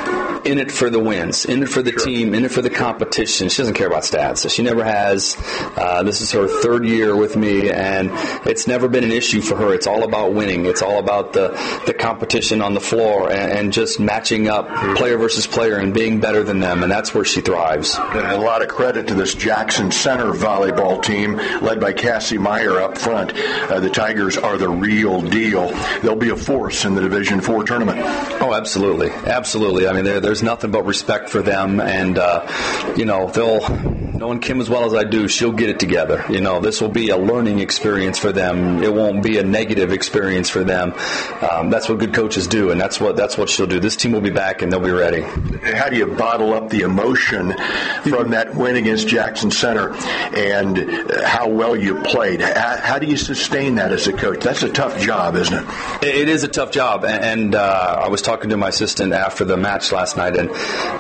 in it for the wins, in it for the sure. team, in it for the competition. She doesn't care about stats. She never has. Uh, this is her third year with me, and it's never been an issue for her. It's all about winning. It's all about the, the competition on the floor and, and just matching up player versus player and being better than them, and that's where she thrives. And a lot of credit to this Jackson Center volleyball team led by Cassie Meyer up front. Uh, the Tigers are the real deal. They'll be a force in the Division Four tournament. Oh, absolutely. Absolutely. I mean, they're, they're There's nothing but respect for them, and uh, you know, they'll, knowing Kim as well as I do, she'll get it together. You know, this will be a learning experience for them. It won't be a negative experience for them. Um, that's what good coaches do, and that's what that's what she'll do. This team will be back, and they'll be ready. How do you bottle up the emotion from that win against Jackson Center, and how well you played? How, how do you sustain that as a coach? That's a tough job, isn't it? It is a tough job, and uh, I was talking to my assistant after the match last night, and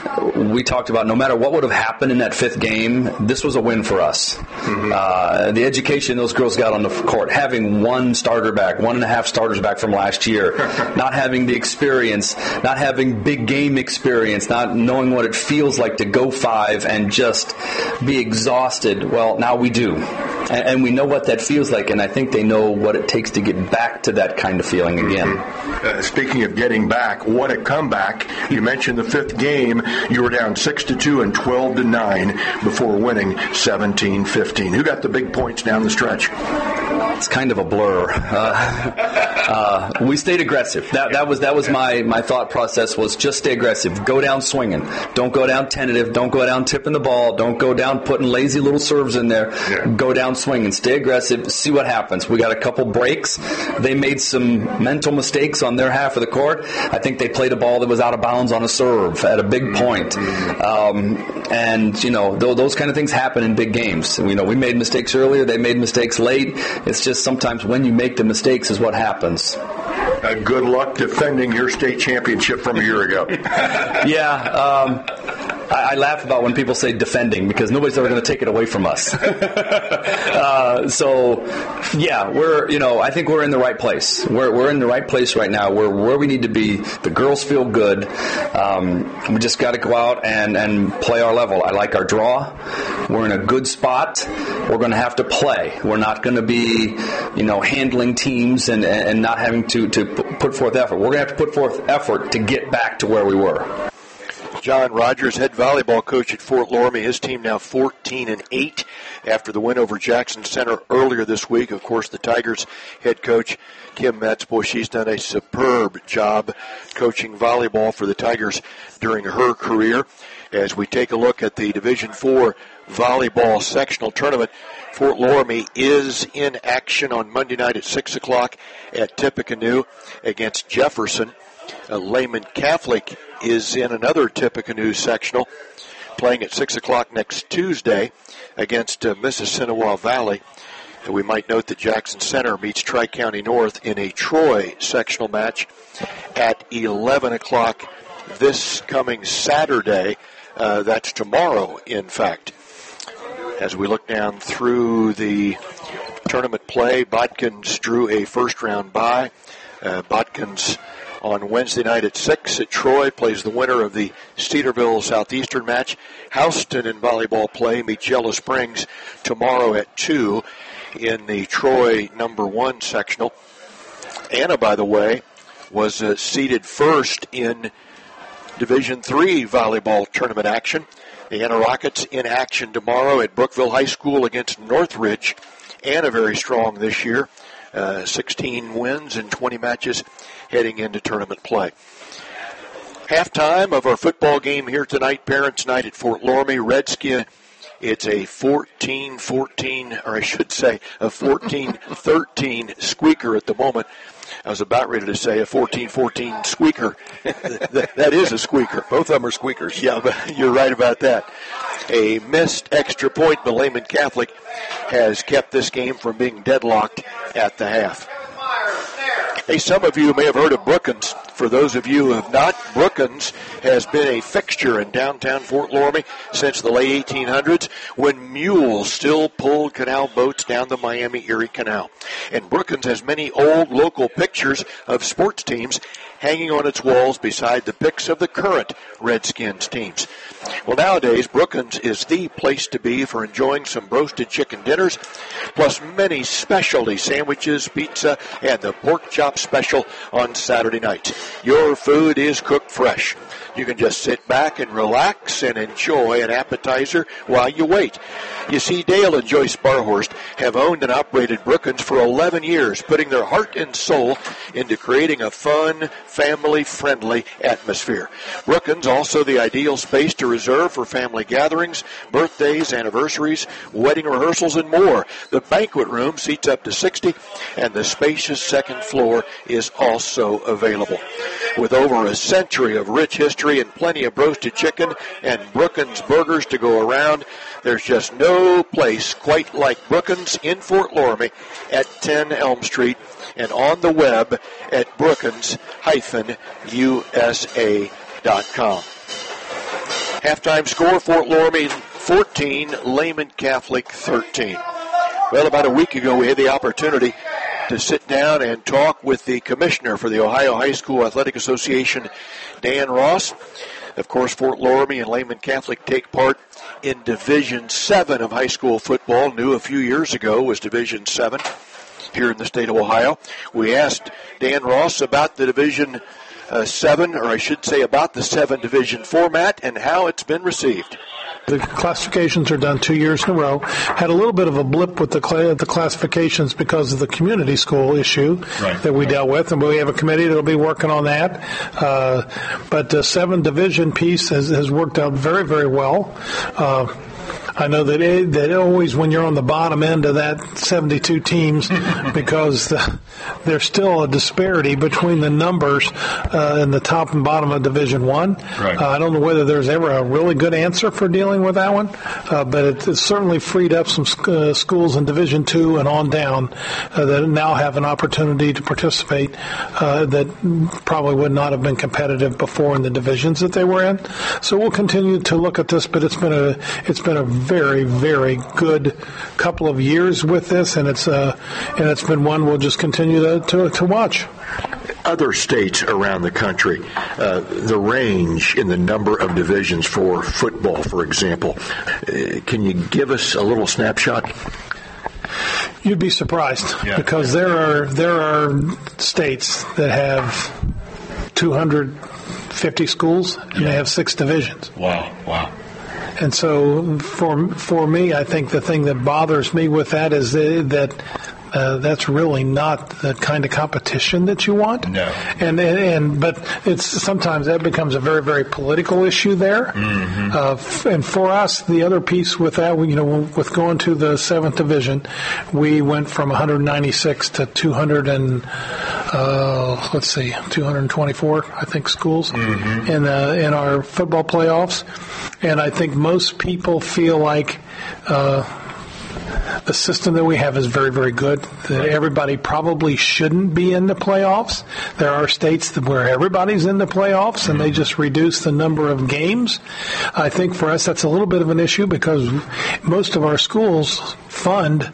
we talked about no matter what would have happened in that fifth game, this was a win for us. Mm-hmm. Uh, the education those girls got on the court, having one starter back, one and a half starters back from last year, not having the experience, not having big game experience, not knowing what it feels like to go five and just be exhausted. Well, now we do. And, and we know what that feels like, and I think they know what it takes to get back to that kind of feeling again. Mm-hmm. Uh, speaking of getting back, what a comeback. You mentioned the fifth game. You were down six to two and twelve to nine before winning seventeen fifteen. Who got the big points down the stretch? It's kind of a blur. Uh, uh, we stayed aggressive. That that was that was my, my thought process was just stay aggressive. Go down swinging. Don't go down tentative. Don't go down tipping the ball. Don't go down putting lazy little serves in there. Yeah. Go down swinging. Stay aggressive. See what happens. We got a couple breaks. They made some mental mistakes on their half of the court. I think they played a ball that was out of bounds on a serve at a big point. Um, and, you know, th- those kind of things happen in big games. You know, we made mistakes earlier. They made mistakes late. It's just sometimes when you make the mistakes is what happens. Uh, good luck defending your state championship from a year ago. yeah. Um, I, I laugh about when people say defending because nobody's ever going to take it away from us. uh, so, yeah, we're, you know, I think we're in the right place. We're we're in the right place right now. We're where we need to be. The girls feel good. Um, we just got to go out and, and play our level. I like our draw. We're in a good spot. We're going to have to play. We're not going to be, you know, handling teams and, and not having to, to put forth effort. We're going to have to put forth effort to get back to where we were. John Rogers, head volleyball coach at Fort Loramie. His team now fourteen and eight after the win over Jackson Center earlier this week. Of course, the Tigers head coach, Kim Metz, boy, she's done a superb job coaching volleyball for the Tigers during her career. As we take a look at the Division Four volleyball sectional tournament, Fort Loramie is in action on Monday night at six o'clock at Tippecanoe against Jefferson. Uh, Lehman Catholic is in another Tippecanoe sectional, playing at six o'clock next Tuesday against uh, Mississinewa Valley. And we might note that Jackson Center meets Tri-County North in a Troy sectional match at eleven o'clock this coming Saturday Uh, that's tomorrow, in fact. As we look down through the tournament play, Botkins drew a first-round bye. Uh, Botkins on Wednesday night at six at Troy plays the winner of the Cedarville Southeastern match. Houston in volleyball play meets Yellow Springs tomorrow at two in the Troy number one sectional. Anna, by the way, was uh, seeded first in Division three volleyball tournament action. The Anna Rockets in action tomorrow at Brookville High School against Northridge. Anna very strong this year, uh, sixteen wins in twenty matches heading into tournament play. Halftime of our football game here tonight, Parents' Night at Fort Loramie. Redskin, it's a fourteen fourteen, or I should say a fourteen thirteen squeaker at the moment. I was about ready to say a fourteen fourteen squeaker. that, that is a squeaker. Both of them are squeakers. Yeah, but you're right about that. A missed extra point, but Lehman Catholic has kept this game from being deadlocked at the half. Hey, some of you may have heard of Brookins. For those of you who have not, Brookins has been a fixture in downtown Fort Loramie since the late eighteen hundreds when mules still pulled canal boats down the Miami-Erie Canal. And Brookins has many old local pictures of sports teams hanging on its walls beside the pics of the current Redskins teams. Well, nowadays, Brookins is the place to be for enjoying some roasted chicken dinners, plus many specialty sandwiches, pizza, and the pork chop special on Saturday nights. Your food is cooked fresh. You can just sit back and relax and enjoy an appetizer while you wait. You see, Dale and Joyce Barhorst have owned and operated Brookins for eleven years, putting their heart and soul into creating a fun, family-friendly atmosphere. Brookins also the ideal space to reserve for family gatherings, birthdays, anniversaries, wedding rehearsals, and more. The banquet room seats up to sixty, and the spacious second floor is also available. With over a century of rich history and plenty of roasted chicken and Brookins burgers to go around, there's just no place quite like Brookins in Fort Loramie at ten Elm Street and on the web at brookins dash U S A dot com. Halftime score, Fort Loramie fourteen, Lehman Catholic thirteen. Well, about a week ago we had the opportunity to sit down and talk with the commissioner for the Ohio High School Athletic Association, Dan Ross. Of course, Fort Loramie and Lehman Catholic take part in Division seven of high school football. New a few years ago was Division seven here in the state of Ohio. We asked Dan Ross about the Division uh, seven, or I should say about the seven division format and how it's been received. The classifications are done two years in a row. Had a little bit of a blip with the cl- the classifications because of the community school issue right. that we dealt with, and we have a committee that will be working on that. Uh, but the seven division piece has, has worked out very, very well. Uh, I know that it, that always when you're on the bottom end of that seventy-two teams, because the, there's still a disparity between the numbers uh, in the top and bottom of Division One. Right. Uh, I don't know whether there's ever a really good answer for dealing with that one, uh, but it, it's certainly freed up some sc- uh, schools in Division Two and on down uh, that now have an opportunity to participate uh, that probably would not have been competitive before in the divisions that they were in. So we'll continue to look at this, but it's been a it's been a very, very good couple of years with this, and it's uh, and it's been one we'll just continue to, to, to watch. Other states around the country, uh, the range in the number of divisions for football, for example, uh, can you give us a little snapshot? You'd be surprised yeah. because there are there are states that have two hundred fifty schools and yeah. they have six divisions. Wow! Wow! And so for for me, I think the thing that bothers me with that is that uh, that's really not the kind of competition that you want. No. And, and and but it's sometimes that becomes a very, very political issue there. Mm-hmm. Uh, f- and for us, the other piece with that, you know, with going to the seventh division, we went from one hundred ninety-six to two hundred and uh, let's see, two hundred twenty-four, I think, schools mm-hmm. in uh, in our football playoffs. And I think most people feel like uh, the system that we have is very, very good. That everybody probably shouldn't be in the playoffs. There are states that where everybody's in the playoffs, and they just reduce the number of games. I think for us that's a little bit of an issue because most of our schools fund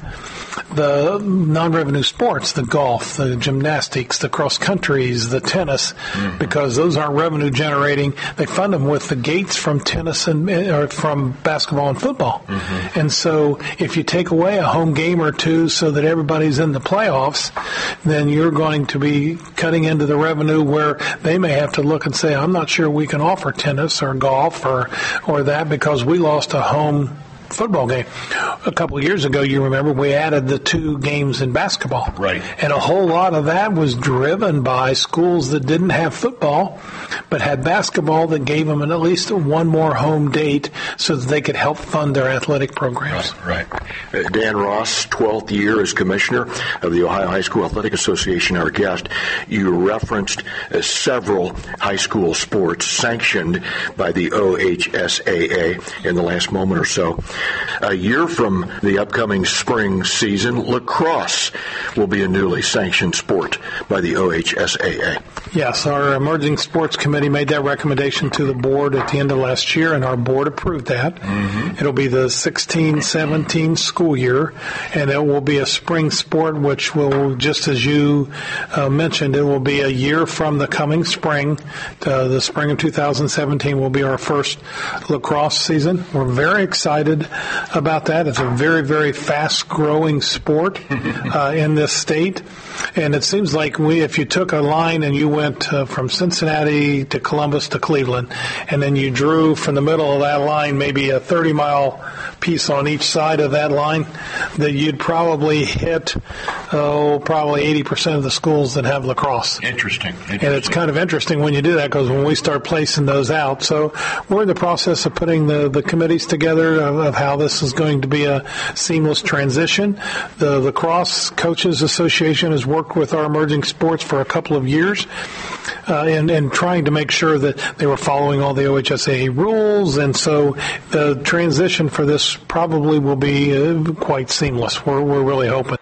the non-revenue sports, the golf, the gymnastics, the cross countries, the tennis, mm-hmm. because those aren't revenue generating. They fund them with the gates from tennis and or from basketball and football. Mm-hmm. And so if you take away a home game or two so that everybody's in the playoffs, then you're going to be cutting into the revenue where they may have to look and say, I'm not sure we can offer tennis or golf or, or that because we lost a home football game. A couple of years ago, you remember, we added the two games in basketball. Right. And a whole lot of that was driven by schools that didn't have football but had basketball that gave them at least one more home date so that they could help fund their athletic programs. Right. right. Uh, Dan Ross, twelfth year as commissioner of the Ohio High School Athletic Association, our guest. You referenced uh, several high school sports sanctioned by the O H S A A in the last moment or so. A year from the upcoming spring season, lacrosse will be a newly sanctioned sport by the O H S A A. Yes, our Emerging Sports Committee made that recommendation to the board at the end of last year, and our board approved that. Mm-hmm. It'll be the sixteen seventeen school year, and it will be a spring sport, which will, just as you uh, mentioned, it will be a year from the coming spring. Uh, the spring of two thousand seventeen will be our first lacrosse season. We're very excited about that. It's a very, very fast-growing sport uh, in this state. And it seems like we, if you took a line and you went uh, from Cincinnati to Columbus to Cleveland, and then you drew from the middle of that line maybe a thirty-mile piece on each side of that line, that you'd probably hit, oh, probably eighty percent of the schools that have lacrosse. Interesting. Interesting. And it's kind of interesting when you do that because when we start placing those out. So we're in the process of putting the, the committees together of, of how this is going to be a seamless transition. The Lacrosse Coaches Association has worked with our emerging sports for a couple of years uh, and, and trying to make sure that they were following all the O H S A A rules. And so the transition for this probably will be uh, quite seamless. We're, we're really hoping.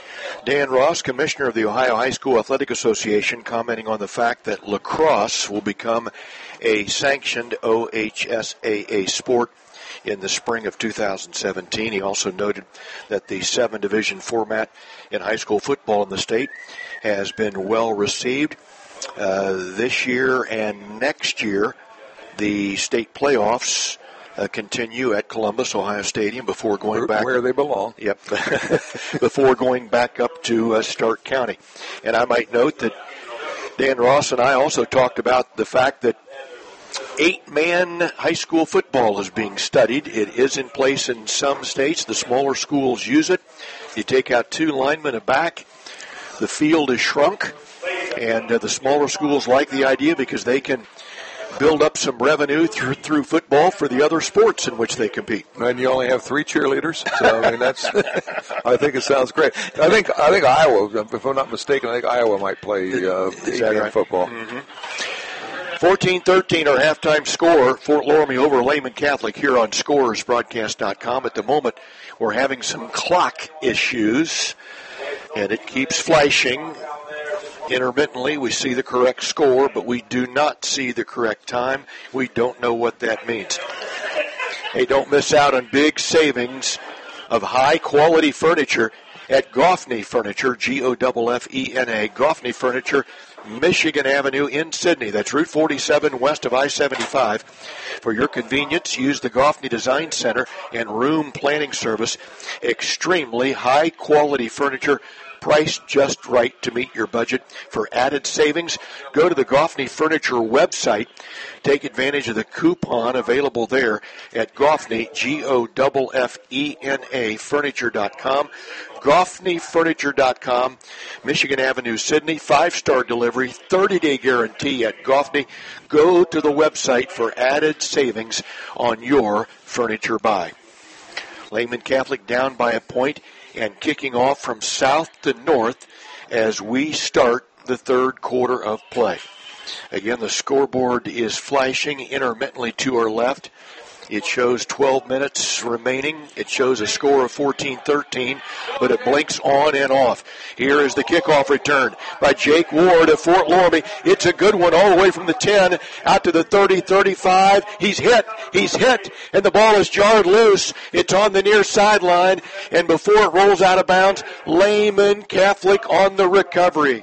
Dan Ross, Commissioner of the Ohio High School Athletic Association, commenting on the fact that lacrosse will become a sanctioned O H S A A sport in the spring of two thousand seventeen. He also noted that the seven-division format in high school football in the state has been well received. Uh, this year and next year, the state playoffs Uh, continue at Columbus Ohio Stadium before going where, back where they belong. Yep, before going back up to uh, Stark County. And I might note that Dan Ross and I also talked about the fact that eight-man high school football is being studied. It is in place in some states. The smaller schools use it. You take out two linemen a back, the field is shrunk, and uh, the smaller schools like the idea because they can build up some revenue through through football for the other sports in which they compete. And you only have three cheerleaders, so I mean that's. I think it sounds great. I think I think Iowa, if I'm not mistaken, I think Iowa might play uh, eight-man right? football. Mm-hmm. fourteen thirteen our halftime score. Fort Loramie over Lehman Catholic here on Scores Broadcast dot com. At the moment, we're having some clock issues, and it keeps flashing. Intermittently, we see the correct score, but we do not see the correct time. We don't know what that means. Hey, don't miss out on big savings of high-quality furniture at Goffney Furniture, G O F F E N A, Goffney Furniture, Michigan Avenue in Sydney. That's Route forty-seven west of I seventy-five. For your convenience, use the Goffney Design Center and Room Planning Service. Extremely high-quality furniture, priced just right to meet your budget. For added savings, go to the Goffney Furniture website. Take advantage of the coupon available there at Goffney, G O F F E N A, furniture dot com. Goffney Furniture dot com, Michigan Avenue, Sydney. Five-star delivery, thirty-day guarantee at Goffney. Go to the website for added savings on your furniture buy. Lehman Catholic down by a point and kicking off from south to north as we start the third quarter of play. Again, the scoreboard is flashing intermittently to our left It shows twelve minutes remaining. It shows a score of fourteen thirteen, but it blinks on and off. Here is the kickoff return by Jake Ward of Fort Loramie. It's a good one all the way from the ten out to the thirty, thirty-five. He's hit. He's hit, and the ball is jarred loose. It's on the near sideline, and before it rolls out of bounds, Lehman Catholic on the recovery.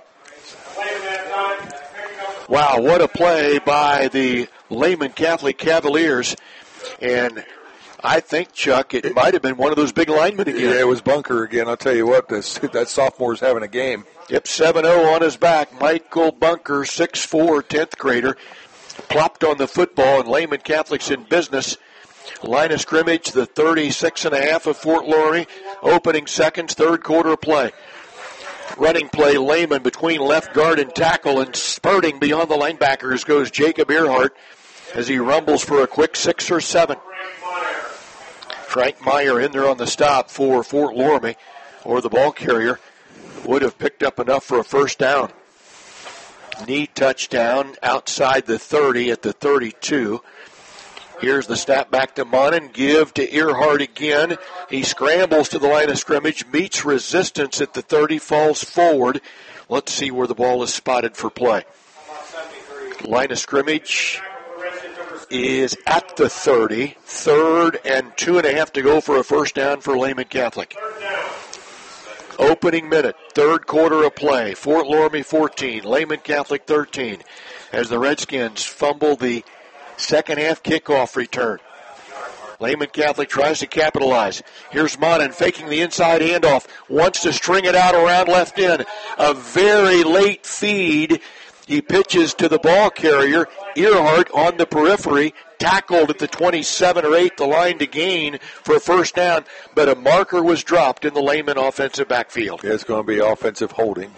Wow, what a play by the Lehman Catholic Cavaliers. And I think, Chuck, it might have been one of those big linemen again. Yeah, it was Bunker again. I'll tell you what, this, that sophomore's having a game. Yep, seven oh on his back. Michael Bunker, six foot four, tenth grader, plopped on the football, and Lehman Catholic's in business. Line of scrimmage, the thirty-six and a half of Fort Loramie. Opening seconds, third quarter of play. Running play, Lehman between left guard and tackle, and spurting beyond the linebackers goes Jacob Earhart as he rumbles for a quick six or seven. Frank Meyer in there on the stop for Fort Loramie, or the ball carrier would have picked up enough for a first down. Knee touchdown outside the thirty at the thirty-two. Here's the snap back to Monin. Give to Earhart again. He scrambles to the line of scrimmage, meets resistance at the thirty, falls forward. Let's see where the ball is spotted for play. Line of scrimmage is at the thirty. Third and two and a half to go for a first down for Lehman Catholic. Opening minute, third quarter of play. Fort Loramie fourteen, Lehman Catholic thirteen. As the Redskins fumble the second half kickoff return. Lehman Catholic tries to capitalize. Here's Monin faking the inside handoff. Wants to string it out around left end. A very late feed. He pitches to the ball carrier. Earhart on the periphery. Tackled at the twenty-seven or eight, the line to gain for a first down. But a marker was dropped in the Lehman offensive backfield. Yeah, it's going to be offensive holding.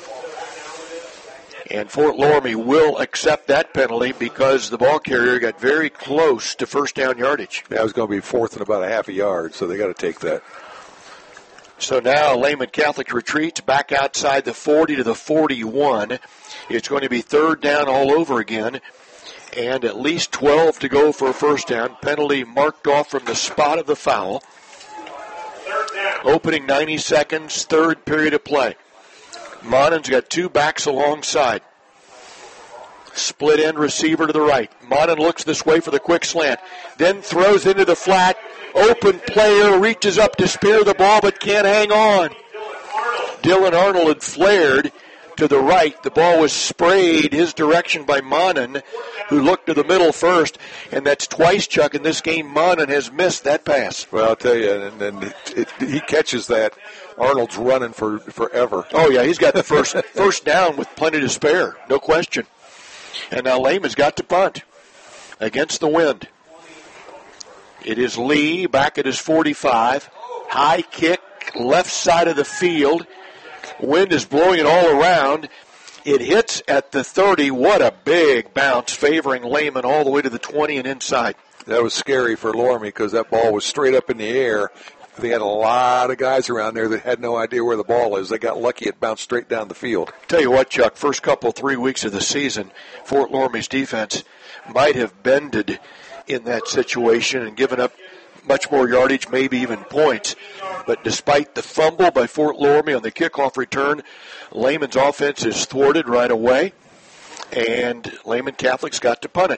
And Fort Loramie will accept that penalty because the ball carrier got very close to first down yardage. That was going to be fourth and about a half a yard, so they got to take that. So now Lehman Catholic retreats back outside the forty to the forty-one. It's going to be third down all over again, and at least twelve to go for a first down. Penalty marked off from the spot of the foul. Opening ninety seconds, third period of play. Monin's got two backs alongside. Split end receiver to the right. Monin looks this way for the quick slant. Then throws into the flat. Open player reaches up to spear the ball but can't hang on. Dylan Arnold had flared to the right. The ball was sprayed his direction by Monin, who looked to the middle first. And that's twice, Chuck, in this game Monin has missed that pass. Well, I'll tell you, and, and it, it, he catches that. Arnold's running for forever. Oh, yeah, he's got the first first down with plenty to spare, no question. And now Lehman's got to punt against the wind. It is Lee back at his forty-five. High kick, left side of the field. Wind is blowing it all around. It hits at the thirty. What a big bounce, favoring Lehman all the way to the twenty and inside. That was scary for Loramie because that ball was straight up in the air. They had a lot of guys around there that had no idea where the ball is. They got lucky it bounced straight down the field. Tell you what, Chuck, first couple, three weeks of the season, Fort Loramie's defense might have bended in that situation and given up much more yardage, maybe even points. But despite the fumble by Fort Loramie on the kickoff return, Lehman's offense is thwarted right away, and Lehman Catholic's got to punt it.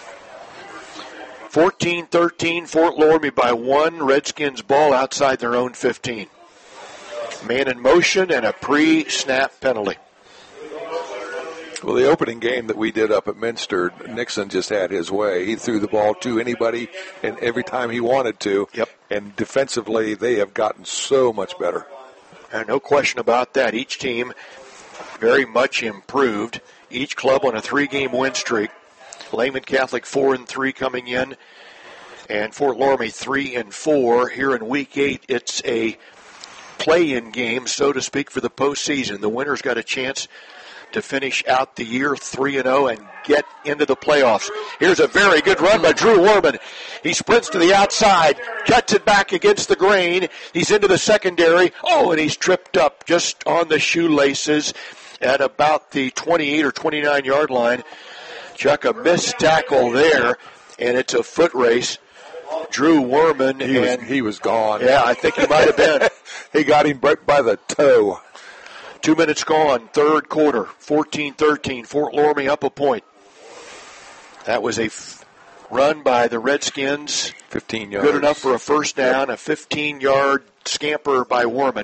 fourteen thirteen, Fort Loramie by one. Redskins ball outside their own fifteen. Man in motion and a pre-snap penalty. Well, the opening game that we did up at Minster, Nixon just had his way. He threw the ball to anybody and every time he wanted to. Yep. And defensively, they have gotten so much better. And no question about that. Each team very much improved. Each club on a three-game win streak. Lehman Catholic four and three coming in, and Fort Loramie three and four here in week eight. It's a play-in game, so to speak, for the postseason. The winner's got a chance to finish out the year three and zero and get into the playoffs. Here's a very good run by Drew Warman. He sprints to the outside, cuts it back against the grain. He's into the secondary. Oh, and he's tripped up just on the shoelaces at about the twenty-eight or twenty-nine yard line. Chuck, a missed tackle there, and it's a foot race. Drew Worman. He was, and he was gone. Yeah, I think he might have been. He got him right by the toe. Two minutes gone, third quarter, fourteen thirteen, Fort Loramie up a point. That was a f- run by the Redskins. fifteen yards. Good enough for a first down, a fifteen-yard scamper by Worman.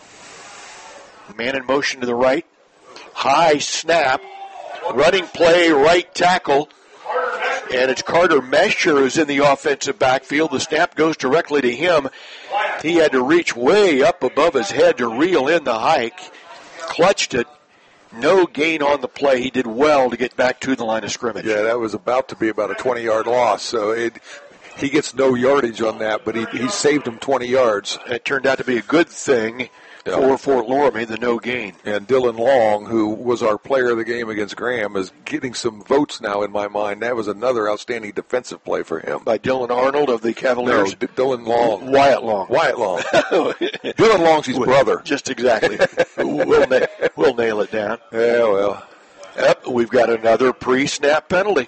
Man in motion to the right. High snap. Running play, right tackle. And it's Carter Mesher who's in the offensive backfield. The snap goes directly to him. He had to reach way up above his head to reel in the hike. Clutched it. No gain on the play. He did well to get back to the line of scrimmage. Yeah, that was about to be about a twenty-yard loss. So it, he gets no yardage on that, but he, he saved him twenty yards. It turned out to be a good thing yeah. for Fort Loramie, the no gain. And Dylan Long, who was our player of the game against Graham, is getting some votes now in my mind. That was another outstanding defensive play for him. By Dylan Arnold of the Cavaliers? No, D- Dylan Long. Wyatt Long. Wyatt Long. Dylan Long's his brother. Just exactly. we'll, na- we'll nail it down. Yeah, well. Yep, we've got another pre-snap penalty.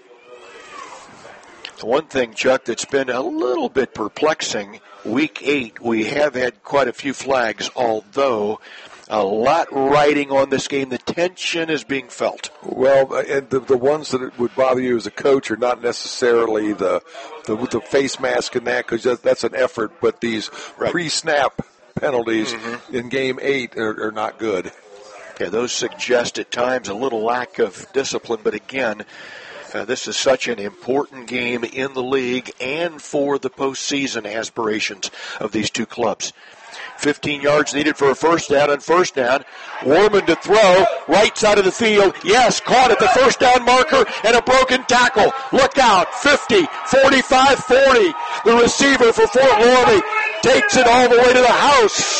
One thing, Chuck, that's been a little bit perplexing, week eight, we have had quite a few flags, although a lot riding on this game. The tension is being felt. Well, and the, the ones that would bother you as a coach are not necessarily the the, the face mask and that, because that, that's an effort, but these right. pre-snap penalties mm-hmm. in game eight are, are not good. Yeah, those suggest at times a little lack of discipline, but again, Uh, this is such an important game in the league and for the postseason aspirations of these two clubs. fifteen yards needed for a first down, and first down, Worman to throw, right side of the field. Yes, caught at the first down marker, and a broken tackle. Look out, fifty, forty-five, forty. The receiver for Fort Loramie takes it all the way to the house.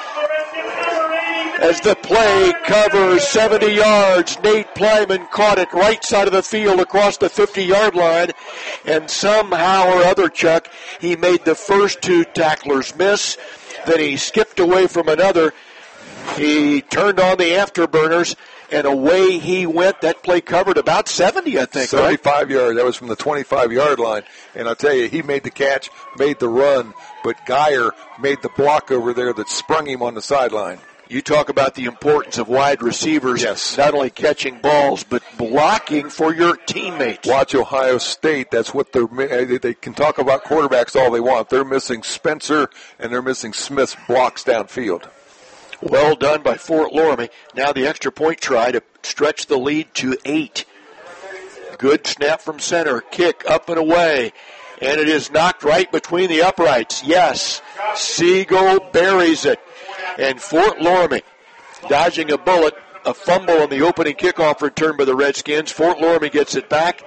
As the play covers seventy yards, Nate Plyman caught it right side of the field across the fifty-yard line, and somehow or other, Chuck, he made the first two tacklers miss. Then he skipped away from another. He turned on the afterburners, and away he went. That play covered about seventy, I think, seventy-five right? yards. That was from the twenty-five-yard line. And I'll tell you, he made the catch, made the run, but Geyer made the block over there that sprung him on the sideline. You talk about the importance of wide receivers, yes. not only catching balls, but blocking for your teammates. Watch Ohio State. That's what they're, they can talk about quarterbacks all they want. They're missing Spencer and they're missing Smith's blocks downfield. Well done by Fort Loramie. Now the extra point try to stretch the lead to eight. Good snap from center. Kick up and away. And it is knocked right between the uprights. Yes, Siegel buries it. And Fort Loramie dodging a bullet, a fumble on the opening kickoff return by the Redskins. Fort Loramie gets it back.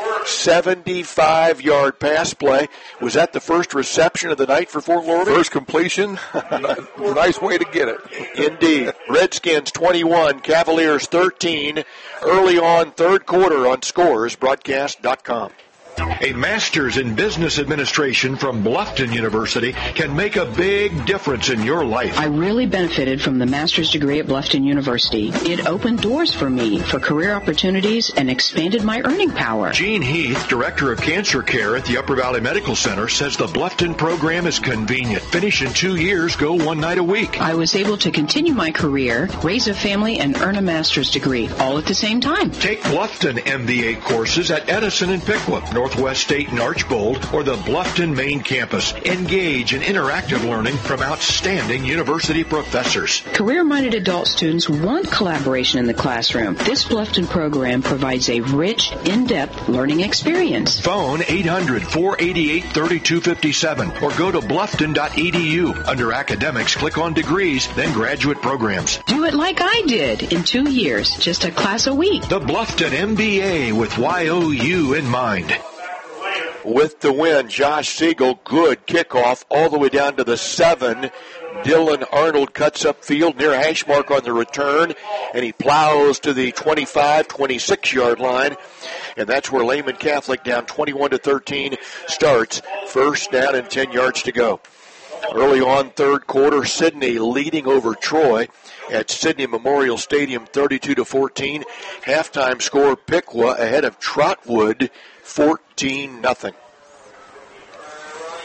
seventy-five-yard pass play. Was that the first reception of the night for Fort Loramie? First completion. Nice way to get it. Indeed. Redskins twenty-one, Cavaliers thirteen. Early on, third quarter on scores broadcast dot com. A master's in business administration from Bluffton University can make a big difference in your life. I really benefited from the master's degree at Bluffton University. It opened doors for me for career opportunities and expanded my earning power. Gene Heath, Director of Cancer Care at the Upper Valley Medical Center, says the Bluffton program is convenient. Finish in two years, go one night a week. I was able to continue my career, raise a family, and earn a master's degree, all at the same time. Take Bluffton M B A courses at Edison and Pickwick, Northwest State and Archbold, or the Bluffton main campus. Engage in interactive learning from outstanding university professors. Career-minded adult students want collaboration in the classroom. This Bluffton program provides a rich, in-depth learning experience. Phone eight hundred, four eight eight, three two five seven or go to bluffton dot e d u. Under academics, click on degrees, then graduate programs. Do it like I did in two years, just a class a week. The Bluffton M B A with Y O U in mind. With the win, Josh Siegel, good kickoff all the way down to the seven. Dylan Arnold cuts upfield near hash mark on the return, and he plows to the twenty-five, twenty-six-yard line. And that's where Lehman Catholic, down twenty-one to thirteen, starts. First down and ten yards to go. Early on, third quarter, Sidney leading over Troy at Sidney Memorial Stadium, thirty-two to fourteen. Halftime score, Piqua ahead of Trotwood, fourteen nothing.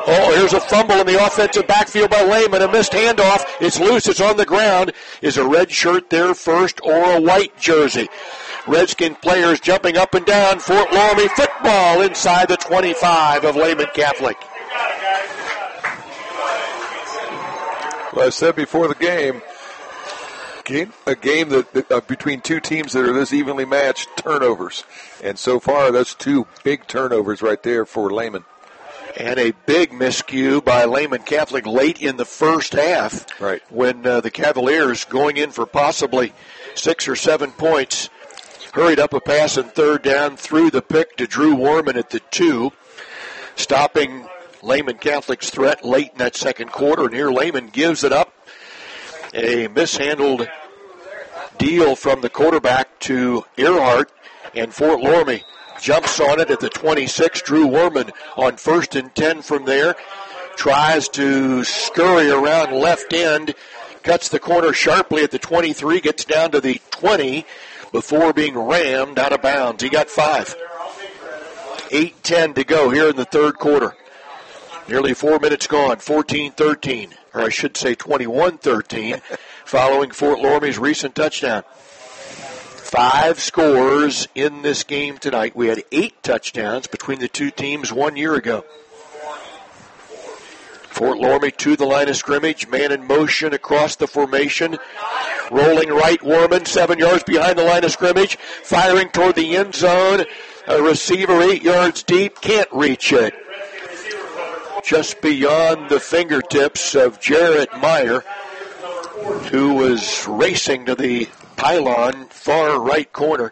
Oh, here's a fumble in the offensive backfield by Lehman. A missed handoff. It's loose. It's on the ground. Is a red shirt there first or a white jersey? Redskin players jumping up and down. Fort Loramie football inside the twenty-five of Lehman Catholic. Well, I said before the game, game a game that, that uh, between two teams that are this evenly matched, turnovers. And so far, that's two big turnovers right there for Lehman. And a big miscue by Lehman Catholic late in the first half. Right. When uh, the Cavaliers, going in for possibly six or seven points, hurried up a pass and third down, threw the pick to Drew Warman at the two, stopping Lehman Catholic's threat late in that second quarter. And here Lehman gives it up. A mishandled deal from the quarterback to Earhart, and Fort Loramie jumps on it at the twenty-six. Drew Warman on first and ten from there. Tries to scurry around left end. Cuts the corner sharply at the twenty-three. Gets down to the twenty before being rammed out of bounds. He got five. eight ten to go here in the third quarter. Nearly four minutes gone. fourteen thirteen. Or I should say twenty-one thirteen. Following Fort Loramie's recent touchdown. Five scores in this game tonight. We had eight touchdowns between the two teams one year ago. Fort Loramie to the line of scrimmage. Man in motion across the formation. Rolling right, Warman, seven yards behind the line of scrimmage. Firing toward the end zone. A receiver eight yards deep. Can't reach it. Just beyond the fingertips of Jarrett Meyer, who was racing to the pylon, far right corner,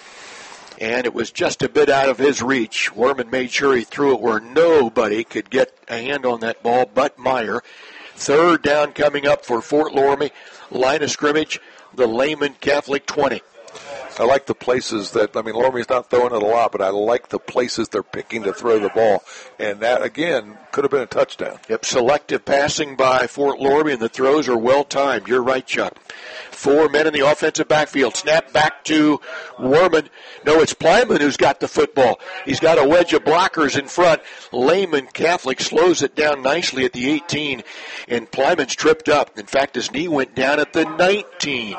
and it was just a bit out of his reach. Warman made sure he threw it where nobody could get a hand on that ball but Meyer. Third down coming up for Fort Loramie. Line of scrimmage, the Lehman Catholic twenty. I like the places that, I mean, Loramie's not throwing it a lot, but I like the places they're picking to throw the ball. And that, again, could have been a touchdown. Yep, selective passing by Fort Loramie, and the throws are well-timed. You're right, Chuck. Four men in the offensive backfield. Snap back to Warman. No, it's Plyman who's got the football. He's got a wedge of blockers in front. Lehman Catholic slows it down nicely at the eighteen, and Plyman's tripped up. In fact, his knee went down at the nineteen.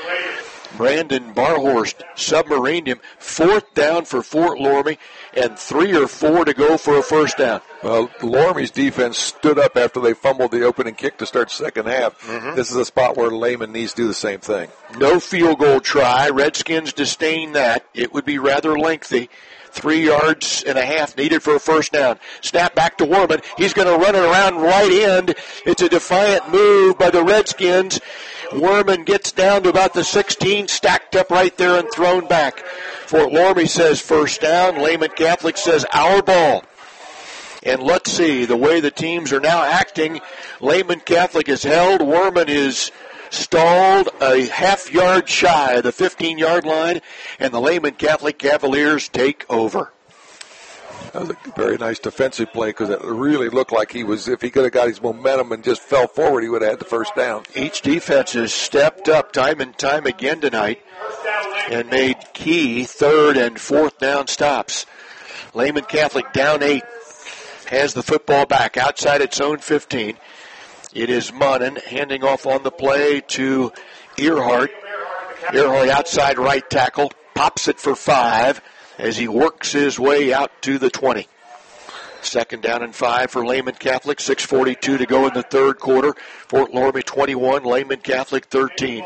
Brandon Barhorst submarined him. Fourth down for Fort Loramie, and three or four to go for a first down. Well, Loramie's defense stood up after they fumbled the opening kick to start second half. Mm-hmm. This is a spot where Lehman needs to do the same thing. No field goal try. Redskins disdain that. It would be rather lengthy. Three yards and a half needed for a first down. Snap back to Warman. He's going to run it around right end. It's a defiant move by the Redskins. Warman gets down to about the sixteen, stacked up right there and thrown back. Fort Loramie says first down. Lehman Catholic says our ball. And let's see, the way the teams are now acting, Lehman Catholic is held. Warman is stalled a half yard shy of the fifteen-yard line, and the Lehman Catholic Cavaliers take over. That was a very nice defensive play because it really looked like he was, if he could have got his momentum and just fell forward, he would have had the first down. Each defense has stepped up time and time again tonight and made key third and fourth down stops. Lehman Catholic down eight, has the football back outside its own fifteen. It is Monin handing off on the play to Earhart. Earhart outside right tackle, pops it for five as he works his way out to the twenty. Second down and five for Lehman Catholic. six forty-two to go in the third quarter. Fort Loramie twenty-one, Lehman Catholic thirteen.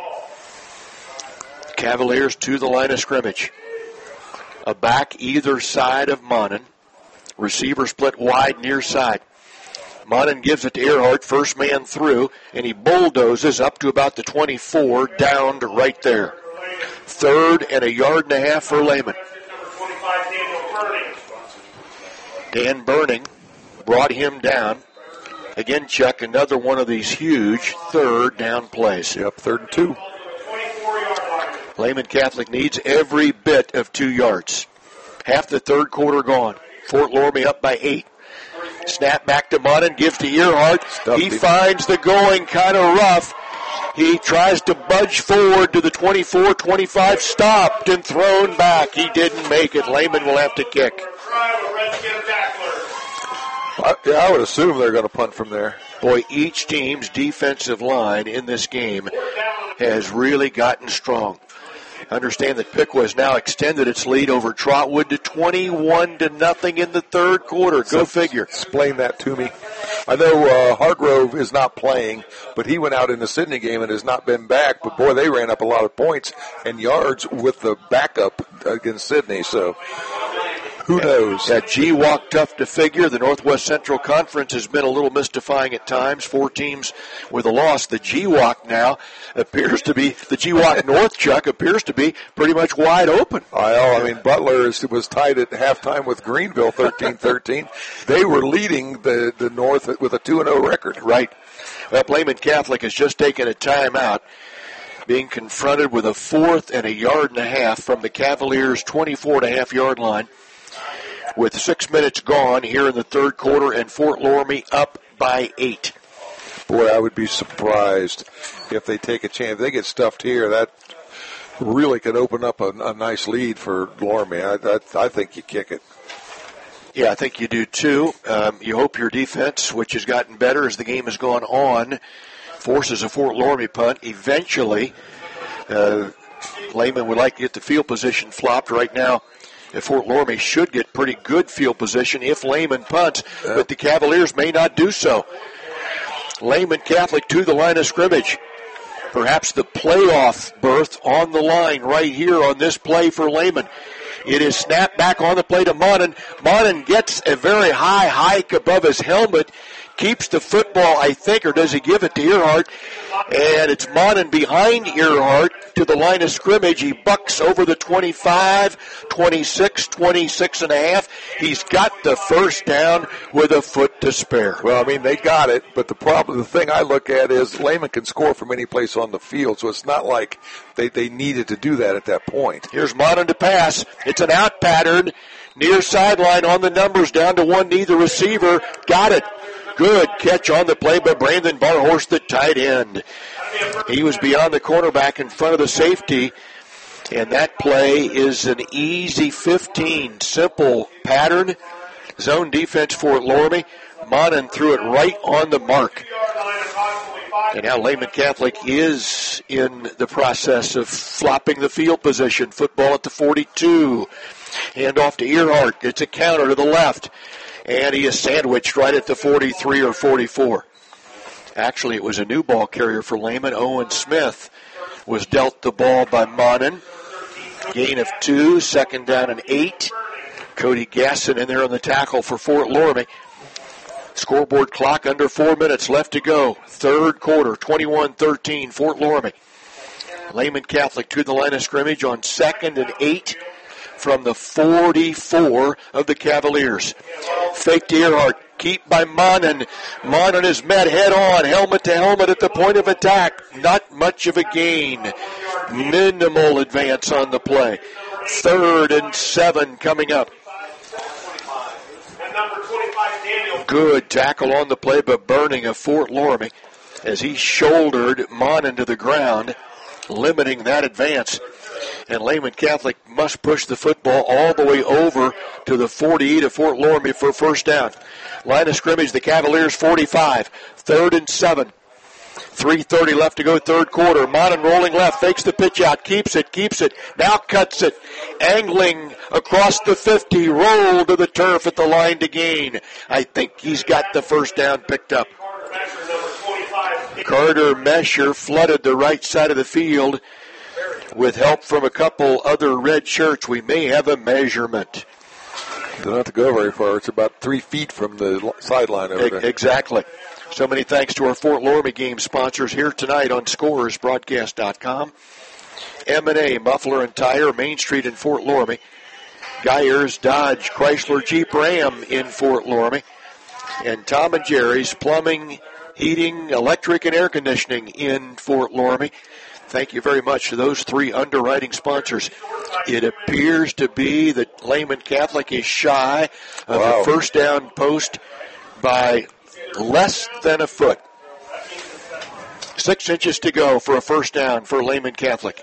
Cavaliers to the line of scrimmage. A back either side of Monin. Receiver split wide near side. Monin gives it to Earhart, first man through, and he bulldozes up to about the twenty-four, downed right there. Third and a yard and a half for Lehman. Dan Burning brought him down. Again, Chuck, another one of these huge third down plays. Yep, third and two. Lehman Catholic needs every bit of two yards. Half the third quarter gone. Fort Loramie up by eight. Snap back to Monin, gives to Earhart. Stuffed he him. Finds the going kind of rough. He tries to budge forward to the twenty-four twenty-five, stopped and thrown back. He didn't make it. Lehman will have to kick. I, yeah, I would assume they're going to punt from there. Boy, each team's defensive line in this game has really gotten strong. Understand that Piqua has now extended its lead over Trotwood to twenty-one to nothing in the third quarter. Go so figure. Explain that to me. I know uh, Hargrove is not playing, but he went out in the Sydney game and has not been back. But, boy, they ran up a lot of points and yards with the backup against Sydney. So who knows? That G W A C tough to figure. The Northwest Central Conference has been a little mystifying at times. Four teams with a loss. The G W A C now appears to be, the G W A C North, Chuck, appears to be pretty much wide open. I know. I mean, Butler is, was tied at halftime with Greenville, thirteen thirteen. They were leading the, the North with a two and oh record. Right. Well, Lehman Catholic has just taken a timeout, being confronted with a fourth and a yard and a half from the Cavaliers' twenty-four and a half yard line. With six minutes gone here in the third quarter, and Fort Loramie up by eight. Boy, I would be surprised if they take a chance. If they get stuffed here, that really could open up a, a nice lead for Loramie. I, I, I think you kick it. Yeah, I think you do too. Um, you hope your defense, which has gotten better as the game has gone on, forces a Fort Loramie punt. Eventually, uh, Lehman would like to get the field position flopped right now. If Fort Loramie should get pretty good field position if Lehman punts, but the Cavaliers may not do so. Lehman Catholic to the line of scrimmage. Perhaps the playoff berth on the line right here on this play for Lehman. It is snapped back on the play to Monin. Monin gets a very high hike above his helmet, keeps the football, I think, or does he give it to Earhart? And it's Monin behind Earhart to the line of scrimmage. He bucks over the twenty-five, twenty-six, twenty-six and a half. He's got the first down with a foot to spare. Well, I mean, they got it, but the problem, the thing I look at is Lehman can score from any place on the field, so it's not like they, they needed to do that at that point. Here's Monin to pass. It's an out pattern. Near sideline on the numbers, down to one knee, the receiver. Got it. Good catch on the play by Brandon Barhorst, the tight end. He was beyond the cornerback in front of the safety, and that play is an easy fifteen. Simple pattern. Zone defense for Loramie. Monin threw it right on the mark. And now Lehman Catholic is in the process of flopping the field position. Football at the forty-two. Hand off to Earhart. It's a counter to the left. And he is sandwiched right at the forty-three or forty-four. Actually, it was a new ball carrier for Lehman. Owen Smith was dealt the ball by Monin. Gain of two, second down and eight. Cody Gasson in there on the tackle for Fort Loramie. Scoreboard clock under four minutes left to go. Third quarter, twenty-one thirteen, Fort Loramie. Lehman Catholic to the line of scrimmage on second and eight from the forty-four of the Cavaliers. Fake to Earhart. Keep by Monin. Monin is met head on, helmet to helmet at the point of attack. Not much of a gain. Minimal advance on the play. Third and seven coming up. Good tackle on the play by Burning of Fort Loramie as he shouldered Monin to the ground, limiting that advance. And Lehman Catholic must push the football all the way over to the forty to Fort Loramie for first down. Line of scrimmage, the Cavaliers forty-five. Third and seven. three thirty left to go, third quarter. Monin rolling left, fakes the pitch out, keeps it, keeps it, now cuts it. Angling across the fifty, roll to the turf at the line to gain. I think he's got the first down picked up. Carter Mesher flooded the right side of the field. With help from a couple other red shirts, we may have a measurement. Don't have to go very far. It's about three feet from the sideline over there. Exactly. So many thanks to our Fort Loramie game sponsors here tonight on Scores Broadcast dot com. M and A Muffler and Tire, Main Street in Fort Loramie. Geyers Dodge Chrysler Jeep Ram in Fort Loramie. And Tom and Jerry's Plumbing, Heating, Electric, and Air Conditioning in Fort Loramie. Thank you very much to those three underwriting sponsors. It appears to be that Lehman Catholic is shy of wow. the first down post by less than a foot. Six inches to go for a first down for Lehman Catholic.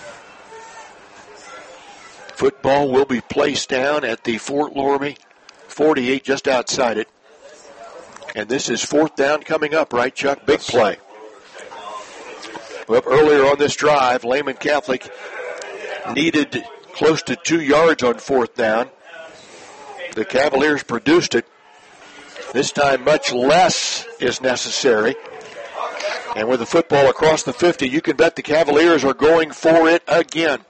Football will be placed down at the Fort Loramie forty-eight, just outside it. And this is fourth down coming up, right, Chuck? Big play. Well, earlier on this drive, Lehman Catholic needed close to two yards on fourth down. The Cavaliers produced it. This time, much less is necessary. And with the football across the fifty, you can bet the Cavaliers are going for it again.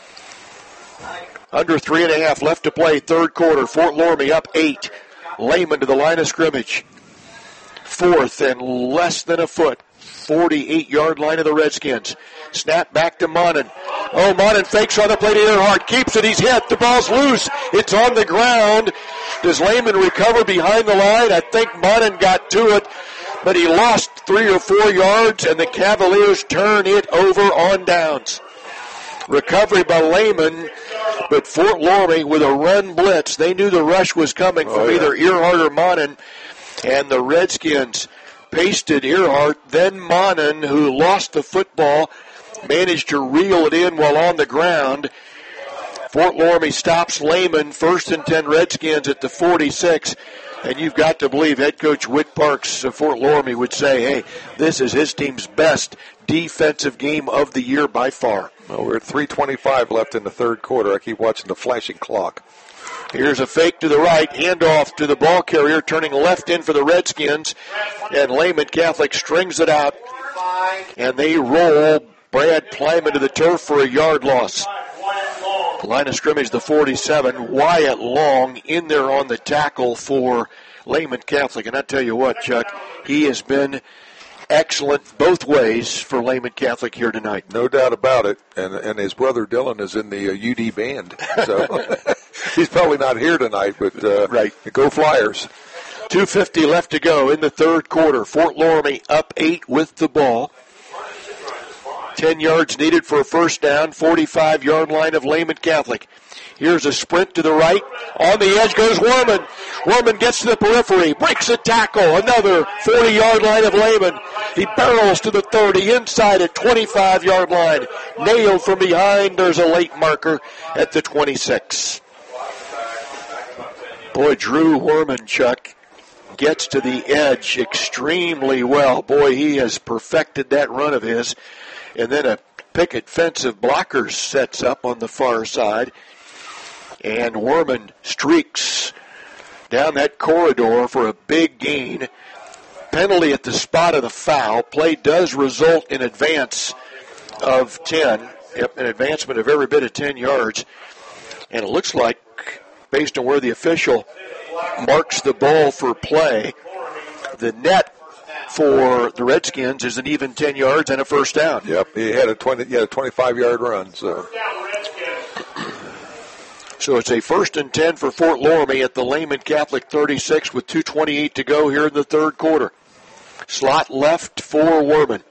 Under three and a half left to play, third quarter. Fort Loramie up eight. Lehman to the line of scrimmage. Fourth and less than a foot. forty-eight-yard line of the Redskins. Snap back to Monin. Oh, Monin fakes on the play to Earhart. Keeps it. He's hit. The ball's loose. It's on the ground. Does Lehman recover behind the line? I think Monin got to it, but he lost three or four yards, and the Cavaliers turn it over on downs. Recovery by Lehman, but Fort Loramie with a run blitz. They knew the rush was coming from oh, yeah. either Earhart or Monin, and the Redskins pasted Earhart. Then Monin, who lost the football, managed to reel it in while on the ground. Fort Loramie stops Lehman, first and ten Redskins at the forty-six. And you've got to believe head coach Whit Parks of Fort Loramie would say, hey, this is his team's best defensive game of the year by far. Well, we're at three twenty-five left in the third quarter. I keep watching the flashing clock. Here's a fake to the right, handoff to the ball carrier, turning left in for the Redskins. And Lehman Catholic strings it out, and they roll Brad Plyman to the turf for a yard loss. Line of scrimmage, the forty-seven. Wyatt Long in there on the tackle for Lehman Catholic. And I tell you what, Chuck, he has been excellent both ways for Lehman Catholic here tonight. No doubt about it. And and his brother Dylan is in the uh, U D band. So he's probably not here tonight, but uh, right. Go Flyers. two fifty left to go in the third quarter. Fort Loramie up eight with the ball. Ten yards needed for a first down, forty-five-yard line of Lehman Catholic. Here's a sprint to the right. On the edge goes Worman. Worman gets to the periphery, breaks a tackle. Another forty-yard line of Lehman. He barrels to the thirty, inside at twenty-five-yard line. Nailed from behind. There's a late marker at the twenty-six. Boy, Drew Worman, Chuck, gets to the edge extremely well. Boy, he has perfected that run of his. And then a picket fence of blockers sets up on the far side. And Worman streaks down that corridor for a big gain. Penalty at the spot of the foul. Play does result in advance of ten. Yep, an advancement of every bit of ten yards. And it looks like, based on where the official marks the ball for play, the net for the Redskins is an even ten yards and a first down. Yep, he had a twenty, yeah, twenty-five-yard run. So, so it's a first and ten for Fort Loramie at the Lehman Catholic thirty-six with two twenty-eight to go here in the third quarter. Slot left for Worman.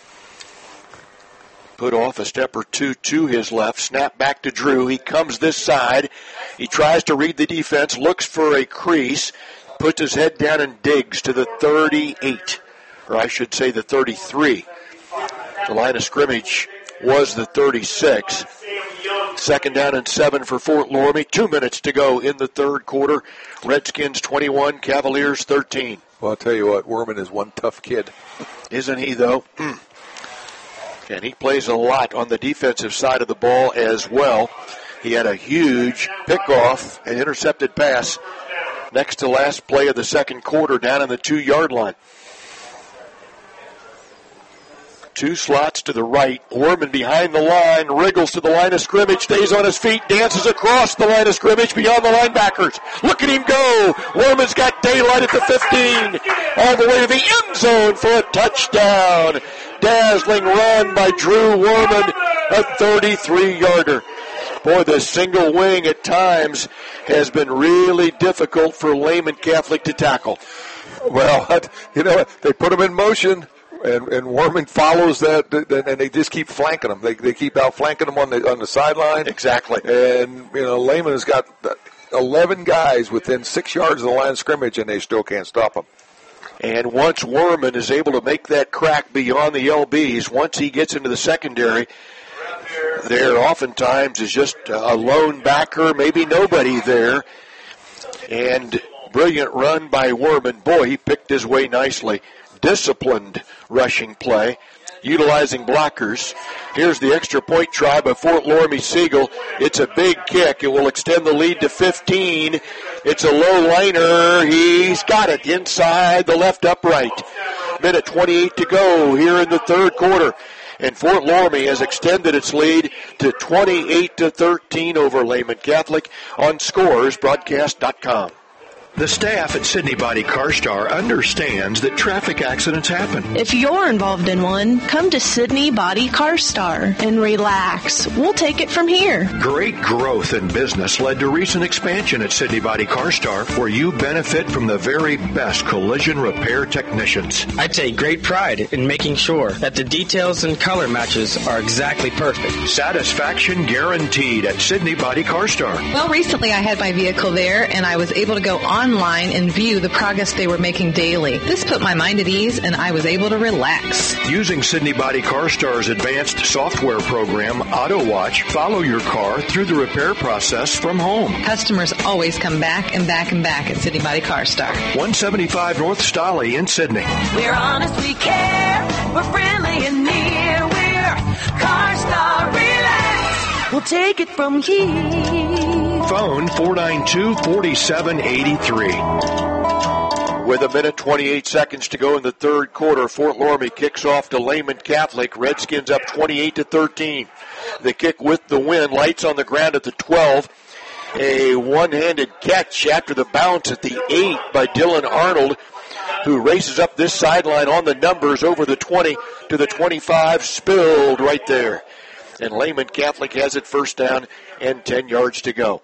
Put off a step or two to his left. Snap back to Drew. He comes this side. He tries to read the defense, looks for a crease, puts his head down and digs to the thirty-eight. Or I should say the thirty-three. The line of scrimmage was the thirty-six. Second down and seven for Fort Loramie. Two minutes to go in the third quarter. Redskins twenty-one, Cavaliers thirteen. Well, I'll tell you what, Worman is one tough kid. Isn't he, though? And he plays a lot on the defensive side of the ball as well. He had a huge pickoff, an intercepted pass, next to last play of the second quarter down in the two-yard line. Two slots to the right. Worman behind the line, wriggles to the line of scrimmage, stays on his feet, dances across the line of scrimmage beyond the linebackers. Look at him go. Worman's got daylight at the fifteen, all the way to the end zone for a touchdown. Dazzling run by Drew Worman, a thirty-three-yarder. Boy, the single wing at times has been really difficult for Lehman Catholic to tackle. Well, you know, they put him in motion. And, and Worman follows that, and they just keep flanking them. They they keep outflanking them on the on the sideline. Exactly. And you know, Lehman has got eleven guys within six yards of the line of scrimmage, and they still can't stop him. And once Worman is able to make that crack beyond the L Bs, once he gets into the secondary, there oftentimes is just a lone backer, maybe nobody there. And brilliant run by Werman. Boy, he picked his way nicely. Disciplined rushing play, utilizing blockers. Here's the extra point try by Fort Loramie Siegel. It's a big kick. It will extend the lead to fifteen. It's a low liner. He's got it inside the left upright. Minute twenty-eight to go here in the third quarter. And Fort Loramie has extended its lead to twenty-eight to thirteen over Lehman Catholic on scores broadcast dot com. The staff at Sydney Body CarStar understands that traffic accidents happen. If you're involved in one, come to Sydney Body CarStar and relax. We'll take it from here. Great growth in business led to recent expansion at Sydney Body CarStar, where you benefit from the very best collision repair technicians. I take great pride in making sure that the details and color matches are exactly perfect. Satisfaction guaranteed at Sydney Body CarStar. Well, recently I had my vehicle there, and I was able to go on online and view the progress they were making daily. This put my mind at ease, and I was able to relax. Using Sydney Body CarStar's advanced software program, AutoWatch, follow your car through the repair process from home. Customers always come back and back and back at Sydney Body CarStar. one seventy-five North Stolly in Sydney. We're honest, we care. We're friendly and near. We're CarStar. Relax. We'll take it from here. Phone four nine two, four seven eight three. With a minute twenty-eight seconds to go in the third quarter, Fort Loramie kicks off to Lehman Catholic. Redskins up twenty-eight to thirteen. The kick with the win. Lights on the ground at the twelve. A one-handed catch after the bounce at the eight by Dylan Arnold, who races up this sideline on the numbers over the twenty to the twenty-five. Spilled right there. And Lehman Catholic has it first down and ten yards to go.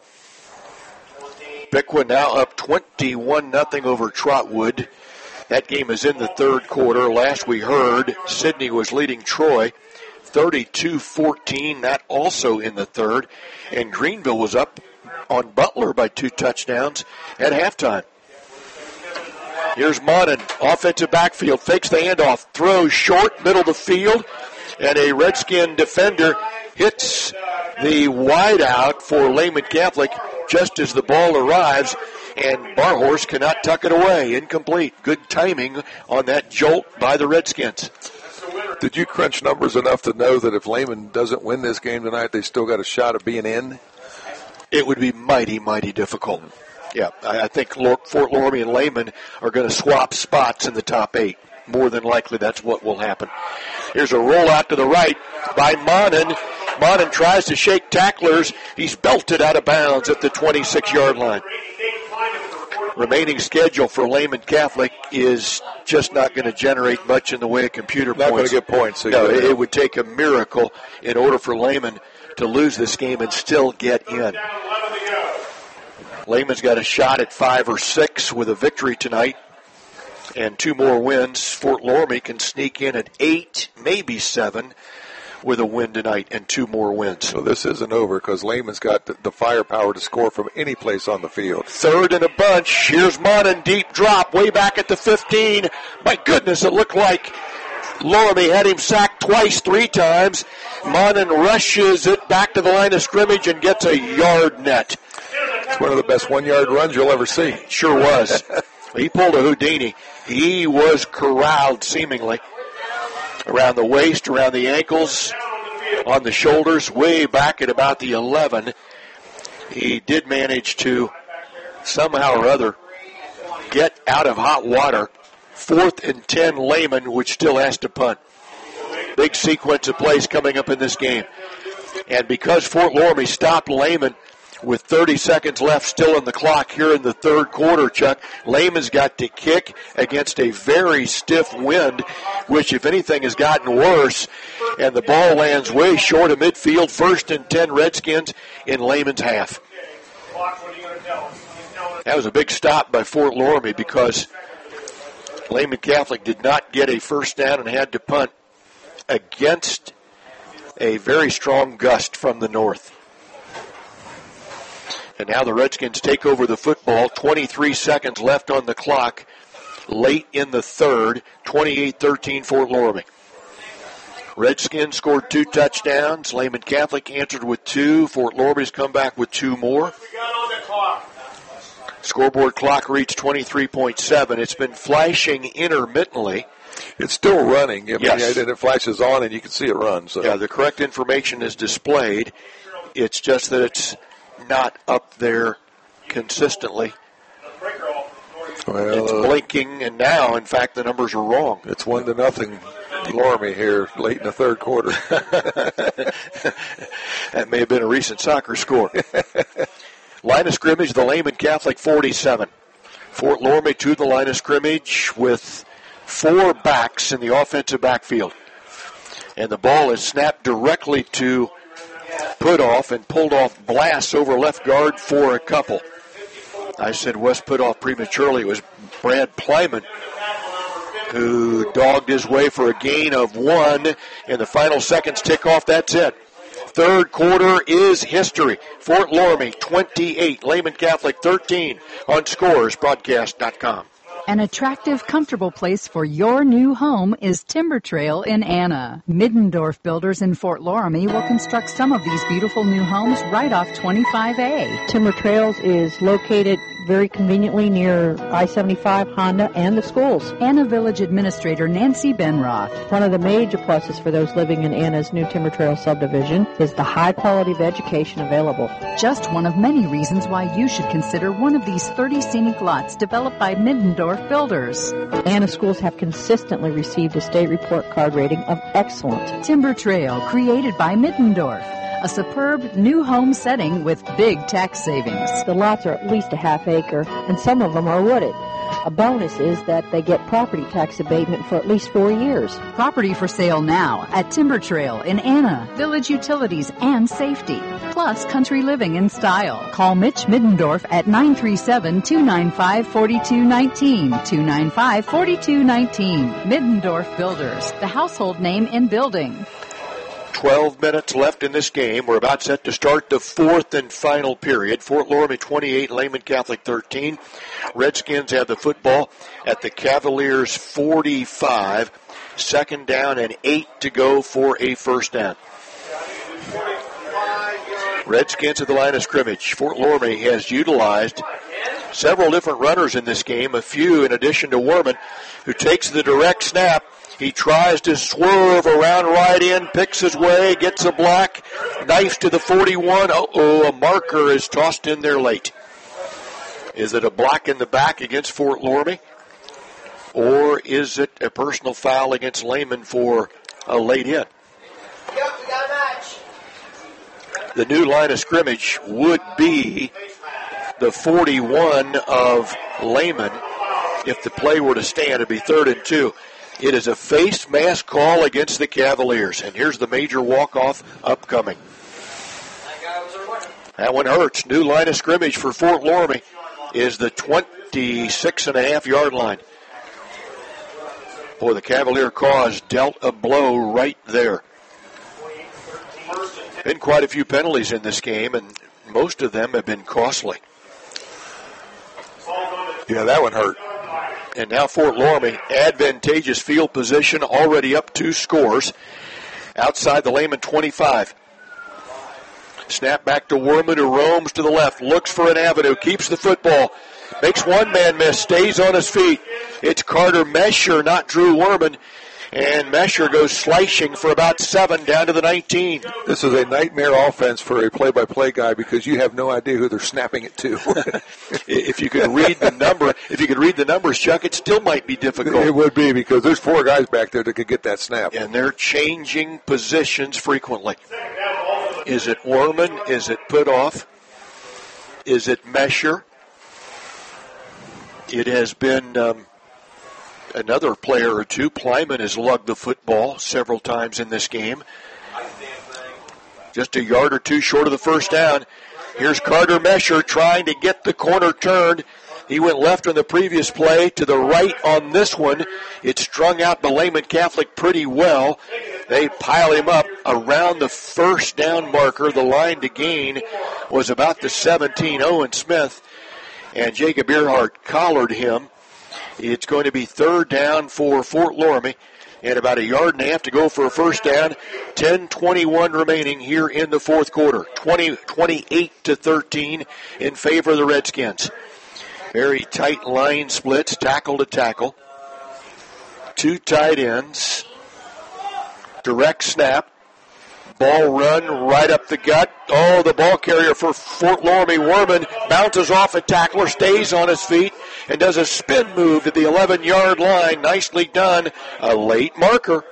Piqua now up twenty-one nothing over Trotwood. That game is in the third quarter. Last we heard, Sydney was leading Troy thirty-two fourteen. That also in the third. And Greenville was up on Butler by two touchdowns at halftime. Here's Monin, offensive backfield, fakes the handoff, throws short, middle of the field, and a Redskin defender hits the wideout for Lehman Catholic just as the ball arrives, and Barhorse cannot tuck it away. Incomplete. Good timing on that jolt by the Redskins. Did you crunch numbers enough to know that if Lehman doesn't win this game tonight, they still got a shot of being in? It would be mighty, mighty difficult. Yeah, I think Fort Loramie and Lehman are going to swap spots in the top eight. More than likely, that's what will happen. Here's a rollout to the right by Monin. Monin tries to shake tacklers. He's belted out of bounds at the twenty-six-yard line. Remaining schedule for Lehman Catholic is just not going to generate much in the way of computer not points. Not going to get points. No, it, it would take a miracle in order for Lehman to lose this game and still get in. Lehman's got a shot at five or six with a victory tonight and two more wins. Fort Loramie can sneak in at eight, maybe seven, with a win tonight and two more wins. So this isn't over because Lehman's got the, the firepower to score from any place on the field. Third and a bunch. Here's Monin, deep drop, way back at the fifteen. My goodness, it looked like Loramie had him sacked twice, three times. Monin rushes it back to the line of scrimmage and gets a yard net. It's one of the best one-yard runs you'll ever see. Sure was. He pulled a Houdini. He was corralled, seemingly, around the waist, around the ankles, on the shoulders, way back at about the eleven. He did manage to somehow or other get out of hot water. Fourth and ten, Lehman, which still has to punt. Big sequence of plays coming up in this game. And because Fort Loramie stopped Lehman with thirty seconds left still in the clock here in the third quarter, Chuck, Lehman's got to kick against a very stiff wind, which, if anything, has gotten worse. And the ball lands way short of midfield. First and ten, Redskins in Lehman's half. That was a big stop by Fort Loramie because Lehman Catholic did not get a first down and had to punt against a very strong gust from the north. And now the Redskins take over the football. twenty-three seconds left on the clock. Late in the third. twenty-eight thirteen Fort Loramie. Redskins scored two touchdowns. Lehman Catholic answered with two. Fort Loramie's come back with two more. Scoreboard clock reads twenty-three point seven. It's been flashing intermittently. It's still running. I mean, yes. It flashes on, and you can see it run. So. Yeah, the correct information is displayed. It's just that it's not up there consistently. Well, it's blinking, and now, in fact, the numbers are wrong. It's one to nothing, Loramie here, late in the third quarter. That may have been a recent soccer score. Line of scrimmage, the Lehman Catholic forty-seven. Fort Loramie to the line of scrimmage with four backs in the offensive backfield. And the ball is snapped directly to Putoff and pulled off Blass over left guard for a couple. I said West Putoff prematurely. It was Brad Plyman who dogged his way for a gain of one. In the final seconds tick off, that's it. Third quarter is history. Fort Loramie twenty-eight, Lehman Catholic thirteen on scores broadcast dot com. An attractive, comfortable place for your new home is Timber Trail in Anna. Middendorf Builders in Fort Loramie will construct some of these beautiful new homes right off twenty-five A. Timber Trails is located very conveniently near I seventy-five, Honda, and the schools. Anna Village Administrator Nancy Benroth. One of the major pluses for those living in Anna's new Timber Trail subdivision is the high quality of education available. Just one of many reasons why you should consider one of these thirty scenic lots developed by Middendorf Builders. Anna schools have consistently received a state report card rating of excellent. Timber Trail, created by Middendorf. A superb new home setting with big tax savings. The lots are at least a half acre, and some of them are wooded. A bonus is that they get property tax abatement for at least four years. Property for sale now at Timber Trail in Anna. Village utilities and safety, plus country living in style. Call Mitch Middendorf at nine three seven, two nine five, four two one nine, two nine five, four two one nine. Middendorf Builders, the household name in building. twelve minutes left in this game. We're about set to start the fourth and final period. Fort Loramie twenty-eight, Lehman Catholic thirteen. Redskins have the football at the Cavaliers forty-five. Second down and eight to go for a first down. Redskins at the line of scrimmage. Fort Loramie has utilized several different runners in this game, a few in addition to Werman, who takes the direct snap. He tries to swerve around right in, picks his way, gets a block, knifes to the forty-one. Uh-oh, a marker is tossed in there late. Is it a block in the back against Fort Loramie? Or is it a personal foul against Lehman for a late hit? The new line of scrimmage would be the forty-one of Lehman. If the play were to stand, it'd be third and two. It is a face mask call against the Cavaliers. And here's the major walk-off upcoming. That one hurts. New line of scrimmage for Fort Loramie is the twenty-six and a half yard line. Boy, the Cavalier cause dealt a blow right there. Been quite a few penalties in this game, and most of them have been costly. Yeah, that one hurt. And now Fort Loramie, advantageous field position, already up two scores. Outside the Lehman twenty-five. Snap back to Werman, who roams to the left, looks for an avenue, keeps the football, makes one man miss, stays on his feet. It's Carter Mesher, not Drew Werman. And Mesher goes slicing for about seven down to the nineteen. This is a nightmare offense for a play-by-play guy because you have no idea who they're snapping it to. If you could read the number, if you could read the numbers, Chuck, it still might be difficult. It would be because there's four guys back there that could get that snap. And they're changing positions frequently. Is it Werman? Is it Putoff? Is it Mesher? It has been um, another player or two. Plyman has lugged the football several times in this game. Just a yard or two short of the first down. Here's Carter Mesher trying to get the corner turned. He went left on the previous play, to the right on this one. It's strung out by Lehman Catholic pretty well. They pile him up around the first down marker. The line to gain was about the seventeen. Owen Smith and Jacob Earhart collared him. It's going to be third down for Fort Loramie, and about a yard and a half to go for a first down. ten twenty-one remaining here in the fourth quarter. twenty, twenty-eight to thirteen in favor of the Redskins. Very tight line splits, tackle to tackle. Two tight ends. Direct snap. Ball run right up the gut. Oh, the ball carrier for Fort Loramie, Werman, bounces off a tackler, stays on his feet, and does a spin move to the eleven-yard line. Nicely done. A late marker.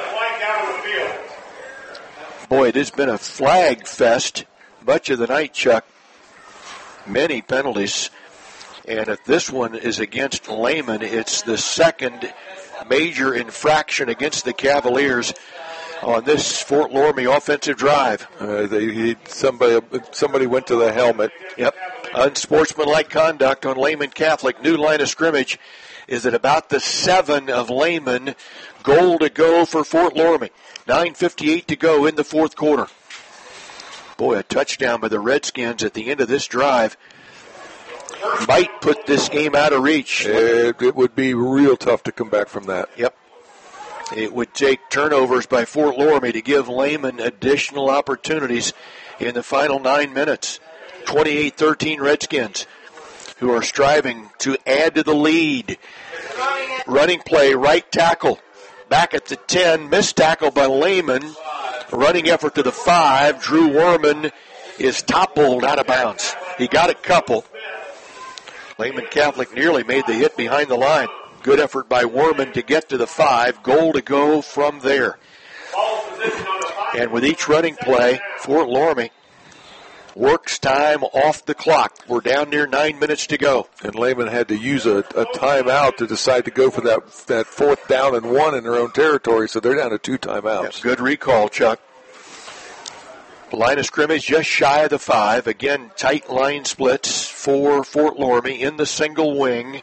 Boy, it has been a flag fest much of the night, Chuck. Many penalties. And if this one is against Lehman, it's the second major infraction against the Cavaliers on this Fort Loramie offensive drive. Uh, they, he, somebody somebody went to the helmet. Yep. Unsportsmanlike conduct on Lehman Catholic. New line of scrimmage is at about the seven of Lehman. Goal to go for Fort Loramie. nine fifty-eight to go in the fourth quarter. Boy, a touchdown by the Redskins at the end of this drive might put this game out of reach. It, it would be real tough to come back from that. Yep. It would take turnovers by Fort Loramie to give Lehman additional opportunities in the final nine minutes. twenty-eight thirteen Redskins, who are striving to add to the lead. Running play, right tackle. Back at the ten, missed tackle by Lehman. Running effort to the five. Drew Werman is toppled out of bounds. He got a couple. Lehman Catholic nearly made the hit behind the line. Good effort by Werman to get to the five. Goal to go from there. And with each running play, Fort Loramie works time off the clock. We're down near nine minutes to go. And Lehman had to use a, a timeout to decide to go for that, that fourth down and one in their own territory, so they're down to two timeouts. Yeah, good recall, Chuck. The line of scrimmage just shy of the five. Again, tight line splits for Fort Loramie in the single wing.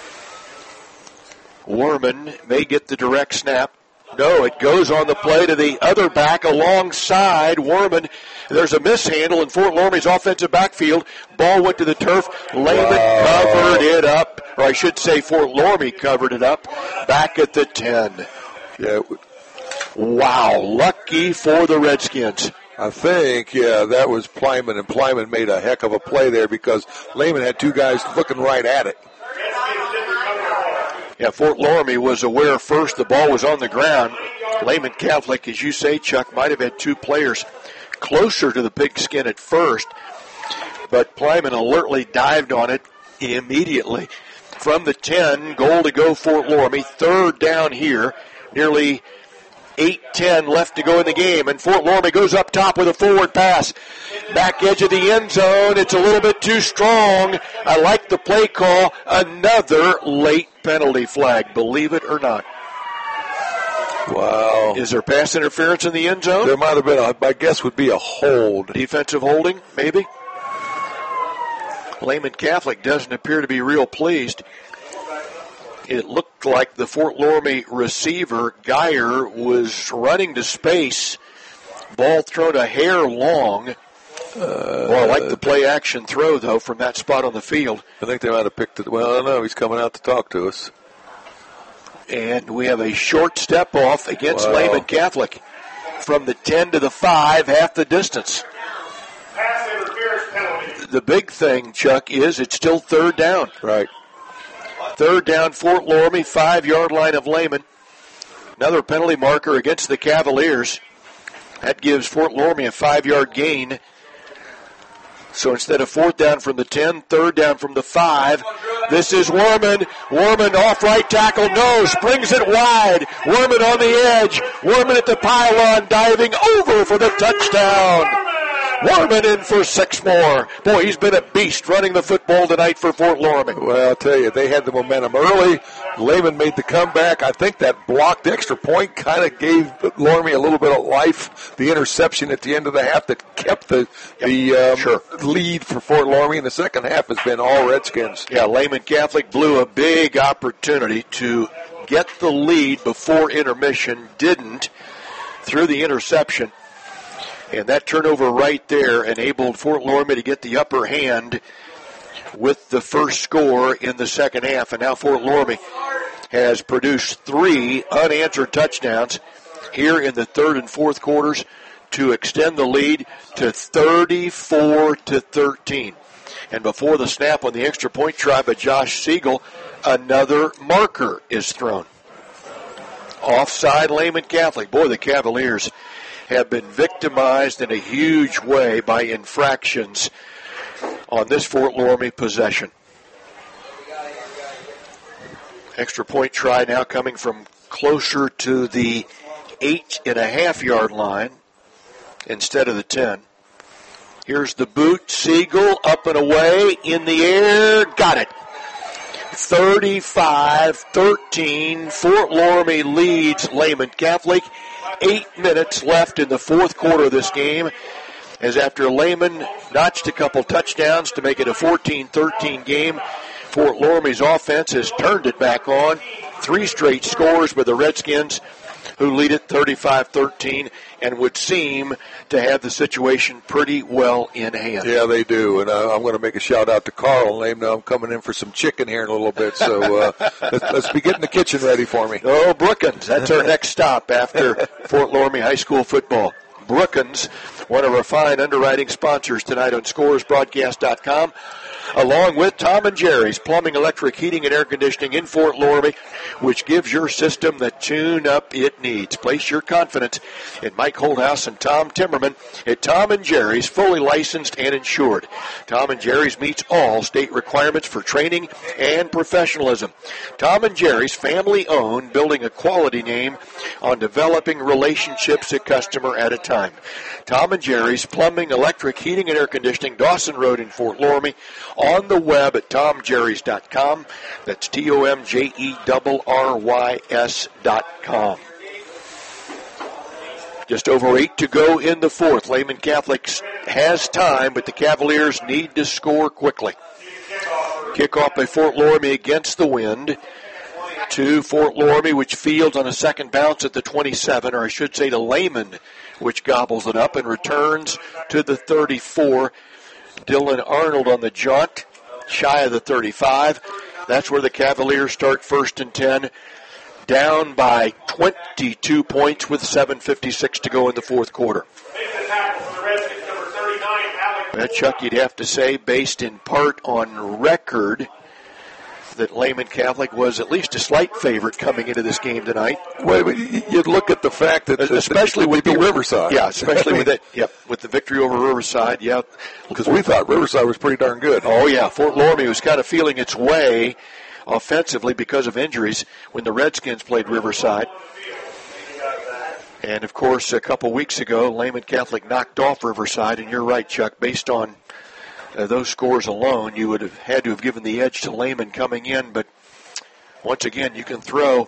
Werman may get the direct snap. No, it goes on the play to the other back alongside Werman. There's a mishandle in Fort Loramie's offensive backfield. Ball went to the turf. Lehman wow. covered it up, or I should say Fort Loramie covered it up, back at the ten. Yeah. Wow, lucky for the Redskins. I think, yeah, that was Plyman, and Plyman made a heck of a play there because Lehman had two guys looking right at it. Yeah, Fort Loramie was aware first the ball was on the ground. Lehman Catholic, as you say, Chuck, might have had two players closer to the pigskin at first, but Plyman alertly dived on it immediately. From the ten, goal to go Fort Loramie. Third down here, nearly eight ten left to go in the game, and Fort Loramie goes up top with a forward pass. Back edge of the end zone. It's a little bit too strong. I like the play call. Another late penalty flag, believe it or not. Wow. Is there pass interference in the end zone? There might have been, a, my guess would be a hold. Defensive holding, maybe? Lehman Catholic doesn't appear to be real pleased. It looked like the Fort Loramie receiver, Geyer, was running to space. Ball thrown a hair long. Uh, well, I like the play action throw, though, from that spot on the field. I think they might have picked it. Well, I don't know. He's coming out to talk to us. And we have a short step off against Wow. Lehman Catholic. From the ten to the five, half the distance. Pass interference penalty. The big thing, Chuck, is it's still third down. Right. Third down, Fort Loramie, five-yard line of Lehman. Another penalty marker against the Cavaliers. That gives Fort Loramie a five-yard gain. So instead of fourth down from the ten, third down from the five. This is Werman. Werman off right tackle. No, springs it wide. Werman on the edge. Werman at the pylon, diving over for the touchdown. Werman in for six more. Boy, he's been a beast running the football tonight for Fort Loramie. Well, I'll tell you, they had the momentum early. Lehman made the comeback. I think that blocked extra point kind of gave Loramie a little bit of life. The interception at the end of the half that kept the yep. the um, sure. lead for Fort Loramie. In the second half has been all Redskins. Yeah, Lehman Catholic blew a big opportunity to get the lead before intermission. Didn't through the interception. And that turnover right there enabled Fort Loramie to get the upper hand with the first score in the second half. And now Fort Loramie has produced three unanswered touchdowns here in the third and fourth quarters to extend the lead to thirty-four to thirteen. And before the snap on the extra point try by Josh Siegel, another marker is thrown. Offside Lehman Catholic. Boy, the Cavaliers have been victimized in a huge way by infractions on this Fort Loramie possession. Extra point try now coming from closer to the eight and a half yard line instead of the ten. Here's the boot. Siegel up and away in the air. Got it. thirty-five thirteen. Fort Loramie leads Lehman Catholic. Eight minutes left in the fourth quarter of this game, as after Lehman notched a couple touchdowns to make it a fourteen thirteen game, Fort Loramie's offense has turned it back on. Three straight scores with the Redskins, who lead it thirty-five thirteen and would seem to have the situation pretty well in hand. Yeah, they do. And uh, I'm going to make a shout out to Carl and let him know I'm coming in for some chicken here in a little bit. So uh, let's, let's be getting the kitchen ready for me. Oh, Brookins. That's our next stop after Fort Loramie High School football. Brookins, one of our fine underwriting sponsors tonight on Scores Broadcast dot com, along with Tom and Jerry's Plumbing, Electric, Heating, and Air Conditioning in Fort Loramie, which gives your system the tune-up it needs. Place your confidence in Mike Holdhouse and Tom Timmerman at Tom and Jerry's, fully licensed and insured. Tom and Jerry's meets all state requirements for training and professionalism. Tom and Jerry's, family-owned, building a quality name on developing relationships a customer at a time. Tom and Jerry's Plumbing, Electric, Heating, and Air Conditioning, Dawson Road in Fort Loramie, on the web at tom jerrys dot com. That's T O M J E R R Y S dot com. Just over eight to go in the fourth. Lehman Catholic has time, but the Cavaliers need to score quickly. Kickoff by Fort Loramie against the wind to Fort Loramie, which fields on a second bounce at the twenty-seven, or I should say to Lehman, which gobbles it up and returns to the thirty-four. Dylan Arnold on the jaunt, shy of the thirty-five. That's where the Cavaliers start first and ten, down by twenty-two points with seven fifty-six to go in the fourth quarter. Well, Chuck, you'd have to say, based in part on record, that Lehman Catholic was at least a slight favorite coming into this game tonight. Well, you'd look at the fact that, especially with the the Riverside, yeah, especially with it, yep, with the victory over Riverside, yeah, because we thought Riverside was pretty darn good. Oh yeah, Fort Loramie was kind of feeling its way offensively because of injuries when the Redskins played Riverside. And of course, a couple weeks ago, Lehman Catholic knocked off Riverside, and you're right, Chuck, based on Uh, those scores alone, you would have had to have given the edge to Lehman coming in. But once again, you can throw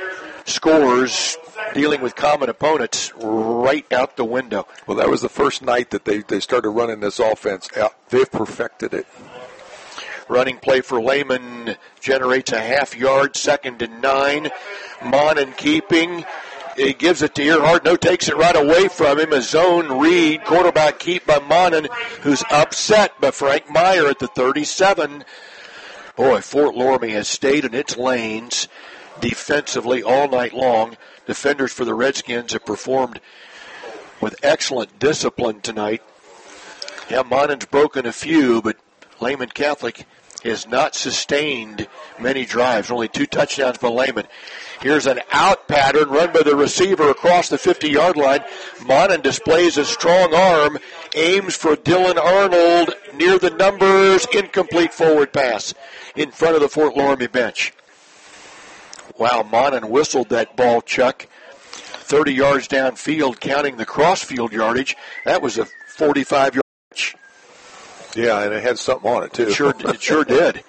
scores dealing with common opponents right out the window. Well, that was the first night that they, they started running this offense out. They've perfected it. Running play for Lehman generates a half yard, second and nine. Monin keeping. He gives it to Earhart. No, takes it right away from him. A zone read. Quarterback keep by Monin, who's upset by Frank Meyer at the thirty-seven. Boy, Fort Loramie has stayed in its lanes defensively all night long. Defenders for the Redskins have performed with excellent discipline tonight. Yeah, Monin's broken a few, but Lehman Catholic has not sustained many drives. Only two touchdowns by Lehman. Here's an out pattern run by the receiver across the fifty-yard line. Monin displays a strong arm, aims for Dylan Arnold near the numbers, incomplete forward pass in front of the Fort Loramie bench. Wow, Monin whistled that ball, Chuck. thirty yards downfield, counting the cross-field yardage. That was a forty-five-yard catch. Yeah, and it had something on it, too. It sure, it sure did.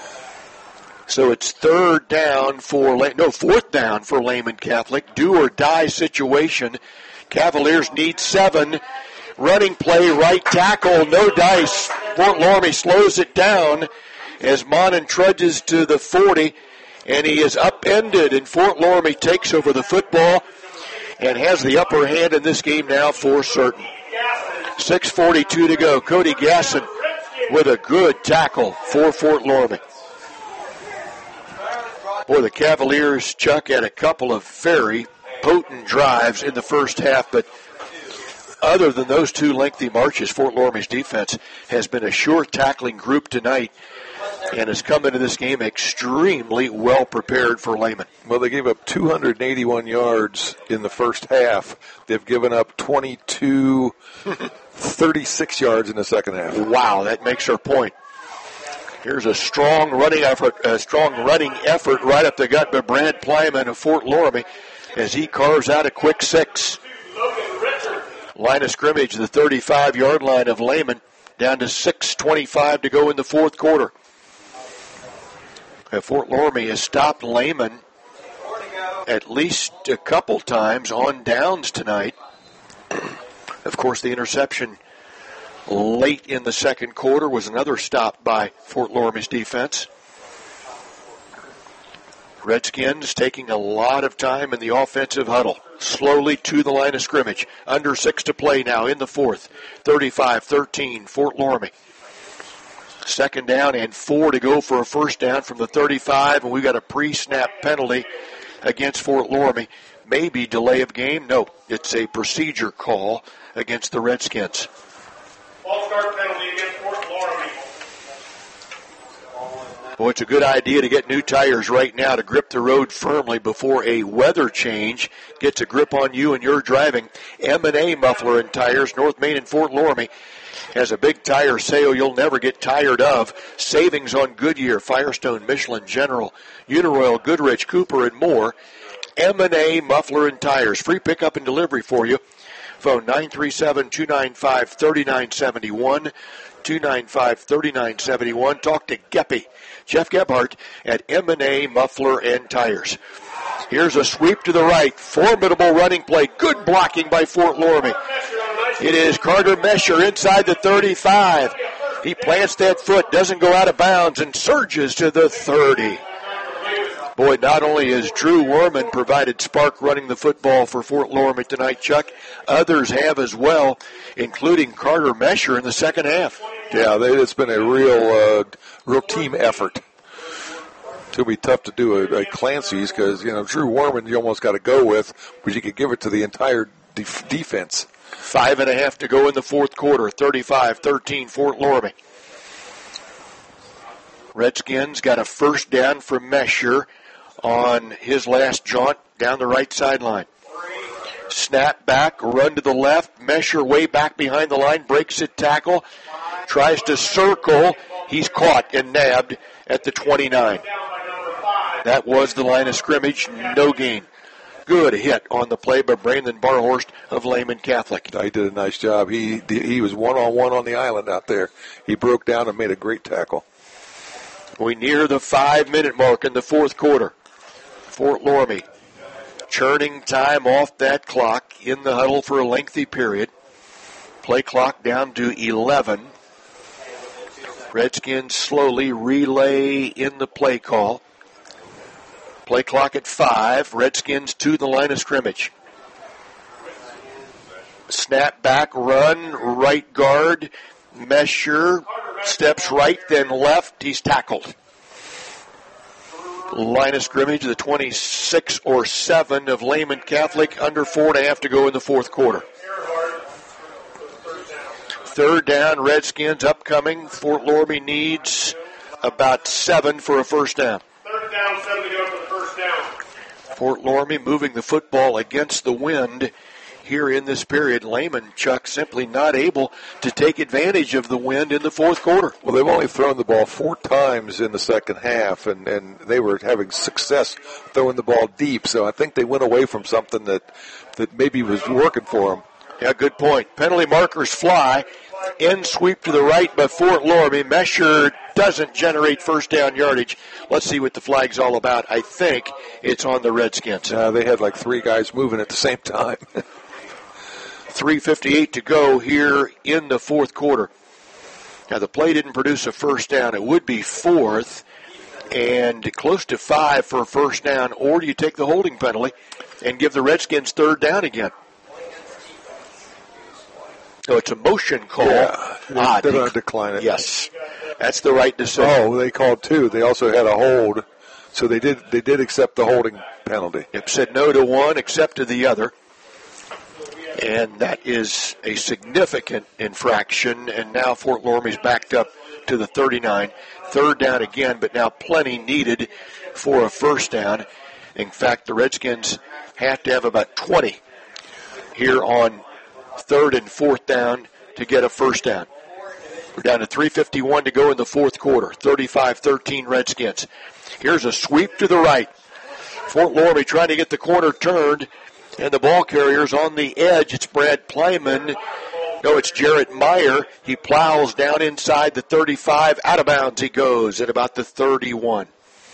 So it's third down for, no, fourth down for Lehman Catholic. Do or die situation. Cavaliers need seven. Running play, right tackle, no dice. Fort Loramie slows it down as Monin trudges to the forty, and he is upended, and Fort Loramie takes over the football and has the upper hand in this game now for certain. six forty-two to go. Cody Gasson with a good tackle for Fort Loramie. Boy, the Cavaliers, Chuck, had a couple of very potent drives in the first half, but other than those two lengthy marches, Fort Loramie's defense has been a sure tackling group tonight and has come into this game extremely well prepared for Lehman. Well, they gave up two hundred eighty-one yards in the first half. They've given up twenty-two, thirty-six yards in the second half. Wow, that makes our point. Here's a strong running effort, a strong running effort right up the gut by Brad Plyman of Fort Loramie as he carves out a quick six. Line of scrimmage, the thirty-five-yard line of Lehman, down to six twenty-five to go in the fourth quarter. Fort Loramie has stopped Lehman at least a couple times on downs tonight. Of course, the interception late in the second quarter was another stop by Fort Loramie's defense. Redskins taking a lot of time in the offensive huddle. Slowly to the line of scrimmage. Under six to play now in the fourth. thirty-five thirteen, Fort Loramie. Second down and four to go for a first down from the thirty-five, and we've got a pre-snap penalty against Fort Loramie. Maybe delay of game? No, it's a procedure call against the Redskins. False start penalty against Fort Loramie. Boy, it's a good idea to get new tires right now to grip the road firmly before a weather change gets a grip on you and your driving. M and A Muffler and Tires, North Main and Fort Loramie, has a big tire sale you'll never get tired of. Savings on Goodyear, Firestone, Michelin, General, Uniroyal, Goodrich, Cooper, and more. M and A Muffler and Tires. Free pickup and delivery for you. Phone nine three seven, two nine five, three nine seven one. two nine five, three nine seven one. Talk to Geppy, Jeff Gebhardt at M and A Muffler and Tires. Here's a sweep to the right. Formidable running play. Good blocking by Fort Loramie. It is Carter Mesher inside the thirty-five. He plants that foot, doesn't go out of bounds, and surges to the thirty. Boy, not only has Drew Werman provided spark running the football for Fort Loramie tonight, Chuck, others have as well, including Carter Mesher in the second half. Yeah, they, it's been a real uh, real team effort. It'll be tough to do a, a Clancy's because, you know, Drew Werman you almost got to go with, but you could give it to the entire def- defense. Five and a half to go in the fourth quarter, thirty-five thirteen Fort Loramie. Redskins got a first down from Mesher on his last jaunt down the right sideline. Snap back, run to the left. Mesher way back behind the line, breaks a tackle, tries to circle. He's caught and nabbed at the twenty-nine. That was the line of scrimmage, no gain. Good hit on the play by Brandon Barhorst of Lehman Catholic. He did a nice job. He he was one-on-one on the island out there. He broke down and made a great tackle. We near the five-minute mark in the fourth quarter. Fort Loramie churning time off that clock in the huddle for a lengthy period. Play clock down to eleven. Redskins slowly relay in the play call. Play clock at five. Redskins to the line of scrimmage. Snap back, run, right guard. Mesher steps right, then left. He's tackled. Line of scrimmage, the twenty-six or seven of Lehman Catholic, under four and a half to go in the fourth quarter. Third down, Redskins upcoming. Fort Loramie needs about seven for a first down. Third down, seven to go for the first down. Fort Loramie moving the football against the wind here in this period. Lehman, Chuck, simply not able to take advantage of the wind in the fourth quarter. Well, they've only thrown the ball four times in the second half, and, and they were having success throwing the ball deep. So I think they went away from something that, that maybe was working for them. Yeah, good point. Penalty markers fly. End sweep to the right by Fort Loramie. Mesher doesn't generate first down yardage. Let's see what the flag's all about. I think it's on the Redskins. Uh, they had like three guys moving at the same time. three fifty-eight to go here in the fourth quarter. Now, the play didn't produce a first down. It would be fourth and close to five for a first down, or do you take the holding penalty and give the Redskins third down again? So it's a motion call. Yeah, ah, they're going to decline it. Yes, that's the right decision. Oh, they called two. They also had a hold, so they did they did accept the holding penalty. Yep, said no to one, accepted the other. And that is a significant infraction, and now Fort Loramie's backed up to the thirty-nine. Third down again, but now plenty needed for a first down. In fact, the Redskins have to have about twenty here on third and fourth down to get a first down. We're down to three fifty-one to go in the fourth quarter. thirty-five thirteen Redskins. Here's a sweep to the right. Fort Loramie trying to get the corner turned, and the ball carrier's on the edge. It's Brad Plyman. No, it's Jarrett Meyer. He plows down inside the thirty-five. Out of bounds he goes at about the thirty-one.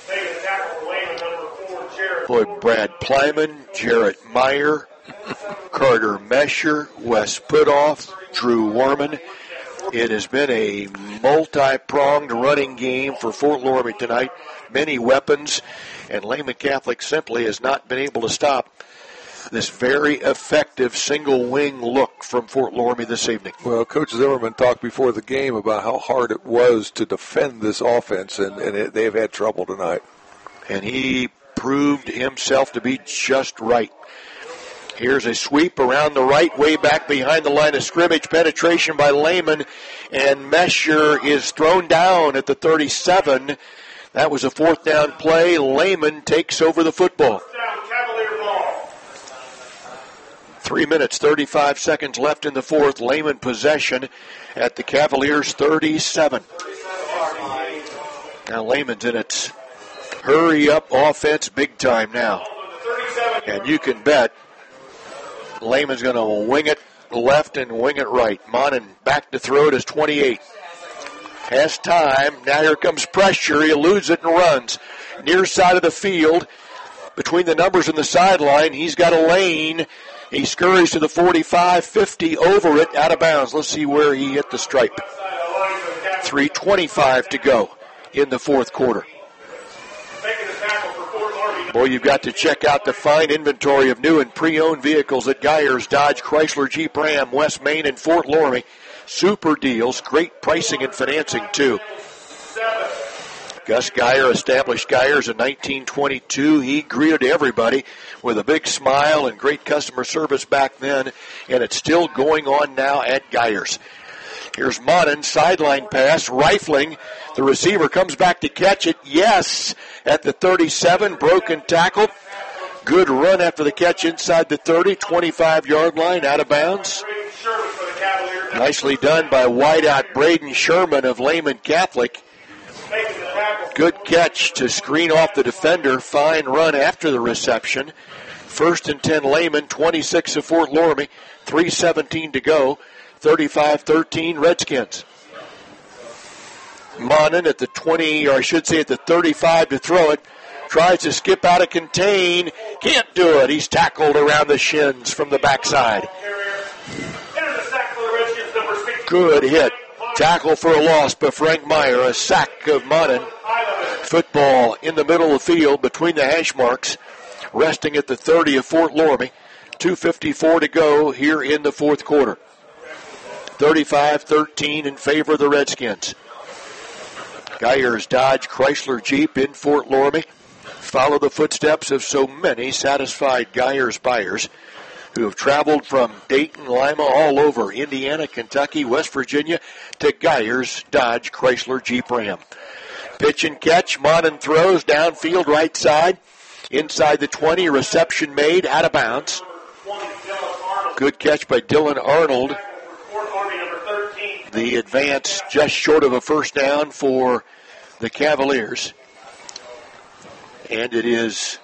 Boy, Brad Plyman, Jarrett Meyer, Carter Mesher, Wes Putoff, Drew Warman. It has been a multi-pronged running game for Fort Loramie tonight. Many weapons, and Lehman Catholic simply has not been able to stop this very effective single-wing look from Fort Loramie this evening. Well, Coach Zimmerman talked before the game about how hard it was to defend this offense, and, and it, they've had trouble tonight. And he proved himself to be just right. Here's a sweep around the right, way back behind the line of scrimmage. Penetration by Lehman, and Mesher is thrown down at the thirty-seven. That was a fourth down play. Lehman takes over the football. Three minutes, thirty-five seconds left in the fourth. Lehman possession at the Cavaliers' thirty-seven. Now Lehman's in its hurry-up offense big time now. And you can bet Lehman's going to wing it left and wing it right. Monin back to throw it as twenty-eight. Has time. Now here comes pressure. He eludes it and runs. Near side of the field, between the numbers and the sideline, he's got a lane. He scurries to the forty-five, fifty, over it, out of bounds. Let's see where he hit the stripe. three twenty-five to go in the fourth quarter. Boy, you've got to check out the fine inventory of new and pre-owned vehicles at Geyers, Dodge, Chrysler, Jeep, Ram, West Main, and Fort Loramie. Super deals, great pricing and financing, too. Gus Geyer established Geyers in nineteen twenty-two. He greeted everybody with a big smile and great customer service back then, and it's still going on now at Geyers. Here's Monin, sideline pass, rifling. The receiver comes back to catch it. Yes, at the thirty-seven, broken tackle. Good run after the catch inside the thirty, twenty-five-yard line, out of bounds. Nicely done by wideout Braden Sherman of Lehman Catholic. Good catch to screen off the defender. Fine run after the reception. First and ten Lehman, twenty-six of Fort Loramie, three seventeen to go. thirty-five thirteen Redskins. Monin at the twenty, or I should say at the thirty-five to throw it. Tries to skip out of contain. Can't do it. He's tackled around the shins from the backside. Good hit. Tackle for a loss by Frank Meyer. A sack of Monin. Football in the middle of the field between the hash marks. Resting at the thirty of Fort Loramie. two fifty-four to go here in the fourth quarter. thirty-five thirteen in favor of the Redskins. Geyers, Dodge, Chrysler, Jeep in Fort Loramie. Follow the footsteps of so many satisfied Geyers buyers who have traveled from Dayton, Lima, all over Indiana, Kentucky, West Virginia to Geyers, Dodge, Chrysler, Jeep, Ram. Pitch and catch. Monin throws downfield right side. Inside the twenty, reception made, out of bounds. Good catch by Dylan Arnold. The advance just short of a first down for the Cavaliers. And it is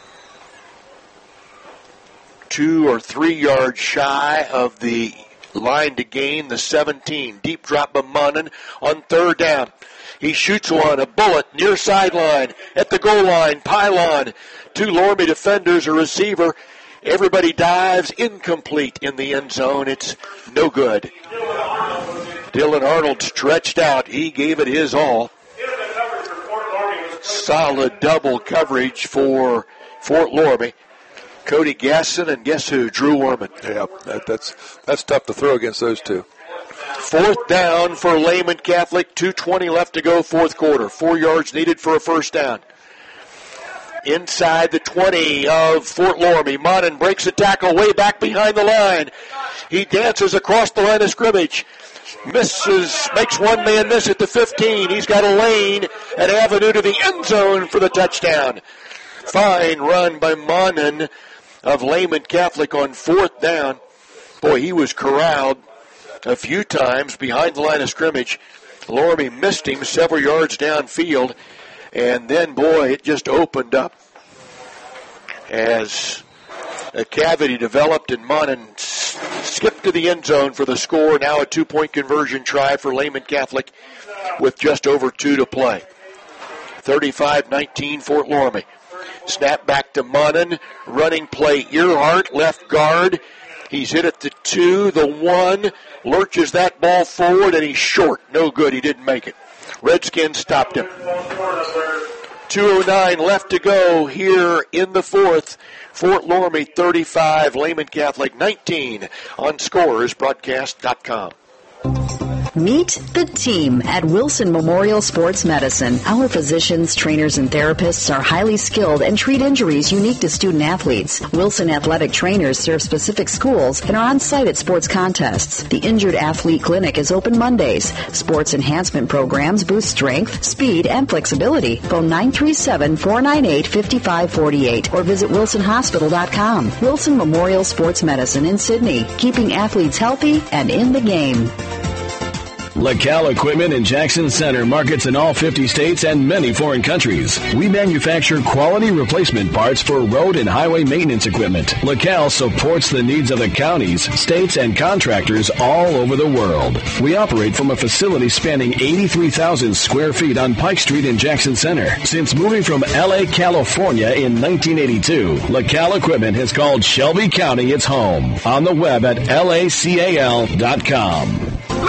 two or three yards shy of the line to gain the seventeen. Deep drop by Monin on third down. He shoots one, a bullet, near sideline, at the goal line, pylon. Two Loramie defenders, a receiver. Everybody dives, incomplete in the end zone. It's no good. Dylan Arnold stretched out. He gave it his all. Solid double coverage for Fort Loramie. Cody Gasson and guess who? Drew Warman. Yeah, that, that's that's tough to throw against those two. Fourth down for Lehman Catholic. two twenty left to go, fourth quarter. Four yards needed for a first down. inside the twenty of Fort Loramie. Monin breaks a tackle way back behind the line. He dances across the line of scrimmage. Misses, makes one man miss at the fifteen. He's got a lane, an avenue to the end zone for the touchdown. Fine run by Monin of Lehman Catholic on fourth down. Boy, he was corralled a few times behind the line of scrimmage. Loramie missed him several yards downfield, and then, boy, it just opened up as a cavity developed, and Monin skipped to the end zone for the score. Now a two-point conversion try for Lehman Catholic with just over two to play. thirty-five nineteen Fort Loramie. Snap back to Monin. Running play, Earhart, left guard. He's hit at the two, the one, lurches that ball forward, and he's short. No good. He didn't make it. Redskins stopped him. two oh nine left to go here in the fourth. Fort Loramie thirty-five, Lehman Catholic nineteen on Scores Broadcast dot com. Meet the team at Wilson Memorial Sports Medicine. Our physicians, trainers, and therapists are highly skilled and treat injuries unique to student athletes. Wilson athletic trainers serve specific schools and are on site at sports contests. The Injured Athlete Clinic is open Mondays. Sports enhancement programs boost strength, speed, and flexibility. Phone nine three seven, four nine eight, five five four eight or visit wilson hospital dot com. Wilson Memorial Sports Medicine in Sydney, keeping athletes healthy and in the game. LaCal Equipment in Jackson Center markets in all fifty states and many foreign countries. We manufacture quality replacement parts for road and highway maintenance equipment. LaCal supports the needs of the counties, states, and contractors all over the world. We operate from a facility spanning eighty-three thousand square feet on Pike Street in Jackson Center. Since moving from L A, California in nineteen eighty-two, LaCal Equipment has called Shelby County its home. On the web at L A C A L dot com.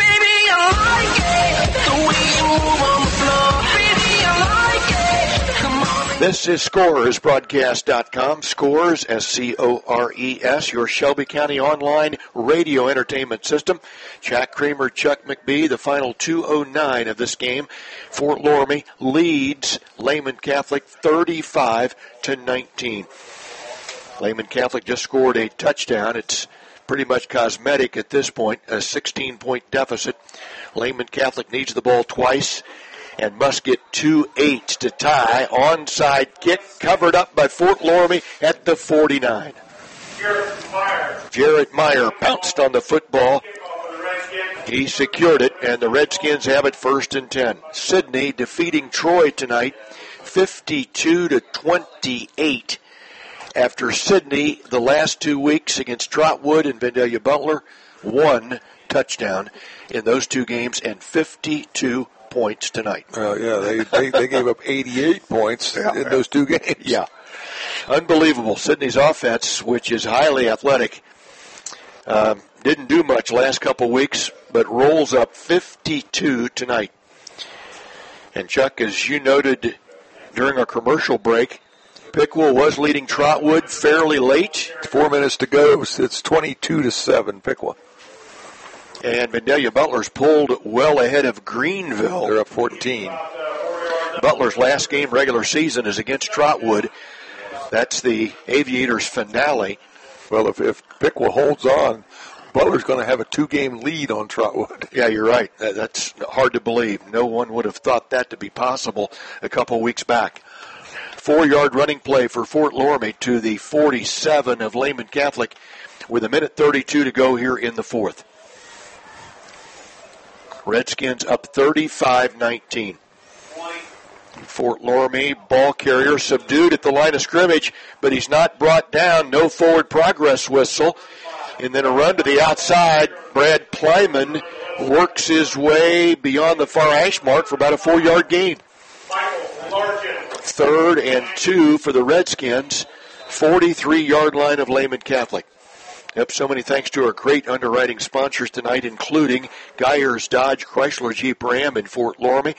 This is Scores Broadcast dot com. Scores, S C O R E S, your Shelby County online radio entertainment system. Jack Kramer, Chuck McBee, the final two oh nine of this game. Fort Loramie leads Lehman Catholic thirty-five to nineteen. Lehman Catholic just scored a touchdown. It's pretty much cosmetic at this point, a sixteen-point deficit. Lehman Catholic needs the ball twice and must get two eight to tie. Onside kick covered up by Fort Loramie at the forty-nine. Jarrett Meyer. Jarrett Meyer pounced on the football. He secured it, and the Redskins have it first and ten. Sidney defeating Troy tonight, fifty-two to twenty-eight. After Sidney, the last two weeks against Trotwood and Vandalia Butler, one touchdown in those two games and fifty-two points tonight. Uh, yeah, they, they they gave up eighty-eight points yeah. in those two games. Yeah. Unbelievable. Sidney's offense, which is highly athletic, um, didn't do much last couple weeks, but rolls up fifty-two tonight. And Chuck, as you noted during our commercial break, Piqua was leading Trotwood fairly late. Four minutes to go. It's twenty-two to seven, Piqua. And Vandalia Butler's pulled well ahead of Greenville. They're up fourteen. Butler's last game regular season is against Trotwood. That's the Aviators' finale. Well, if, if Piqua holds on, Butler's going to have a two-game lead on Trotwood. Yeah, you're right. That's hard to believe. No one would have thought that to be possible a couple weeks back. Four-yard running play for Fort Loramie to the forty-seven of Lehman Catholic with a minute thirty-two to go here in the fourth. Redskins up thirty-five nineteen. Fort Loramie, ball carrier, subdued at the line of scrimmage, but he's not brought down. No forward progress whistle. And then a run to the outside. Brad Plyman works his way beyond the far hash mark for about a four-yard gain. Third and two for the Redskins. forty-three-yard line of Lehman Catholic. Yep, so many thanks to our great underwriting sponsors tonight, including Geyers Dodge Chrysler Jeep Ram in Fort Loramie.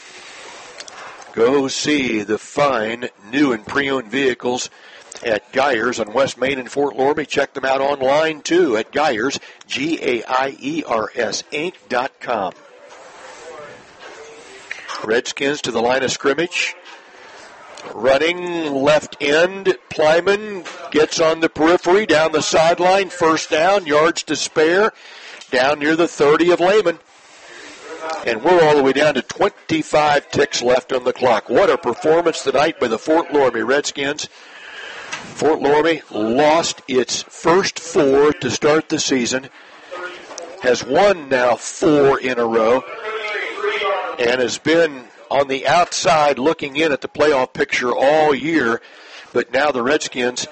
Go see the fine new and pre-owned vehicles at Geyers on West Main in Fort Loramie. Check them out online, too, at Geyers, G A I E R S, Inc dot com. Redskins to the line of scrimmage. Running left end, Plyman gets on the periphery, down the sideline, first down, yards to spare, down near the thirty of Lehman. And we're all the way down to twenty-five ticks left on the clock. What a performance tonight by the Fort Loramie Redskins. Fort Loramie lost its first four to start the season, has won now four in a row, and has been on the outside looking in at the playoff picture all year. But now the Redskins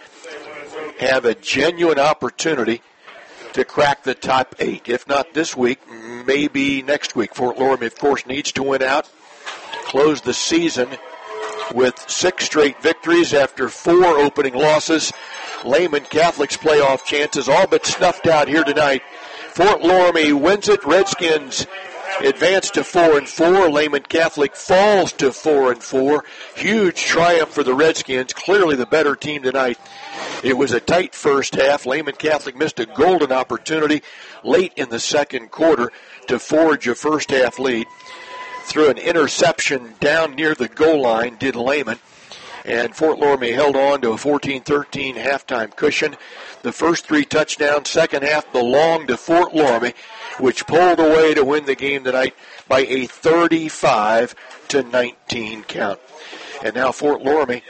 have a genuine opportunity to crack the top eight. If not this week, maybe next week. Fort Loramie, of course, needs to win out, close the season with six straight victories after four opening losses. Lehman Catholic's playoff chances all but snuffed out here tonight. Fort Loramie wins it. Redskins advance to four and four. Lehman Catholic falls to four and four. Huge triumph for the Redskins. Clearly the better team tonight. It was a tight first half. Lehman Catholic missed a golden opportunity late in the second quarter to forge a first half lead. Through an interception down near the goal line did Lehman. And Fort Loramie held on to a fourteen thirteen halftime cushion. The first three touchdowns, second half belonged to Fort Loramie, which pulled away to win the game tonight by a thirty-five to nineteen count. And now Fort Loramie,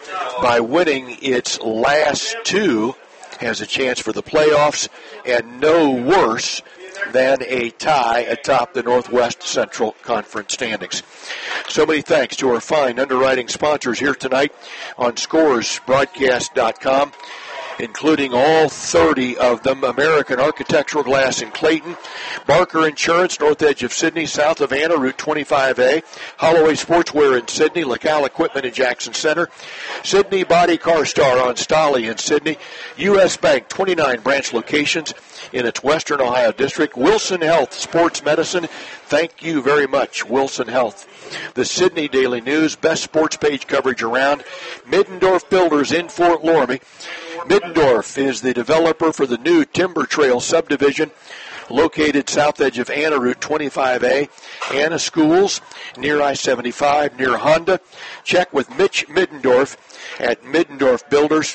by winning its last two, has a chance for the playoffs, and no worse than a tie atop the Northwest Central Conference standings. So many thanks to our fine underwriting sponsors here tonight on Scores Broadcast dot com, including all thirty of them. American Architectural Glass in Clayton, Barker Insurance, north edge of Sydney, south of Anna, Route twenty-five A, Holloway Sportswear in Sydney, LaCal Equipment in Jackson Center, Sydney Body Car Star on Stolly in Sydney, U S Bank, twenty-nine branch locations in its Western Ohio district, Wilson Health Sports Medicine. Thank you very much, Wilson Health. The Sydney Daily News, best sports page coverage around. Middendorf Builders in Fort Loramie. Middendorf is the developer for the new Timber Trail subdivision located south edge of Anna, Route twenty-five A. Anna Schools, near I seventy-five, near Honda. Check with Mitch Middendorf at Middendorf Builders.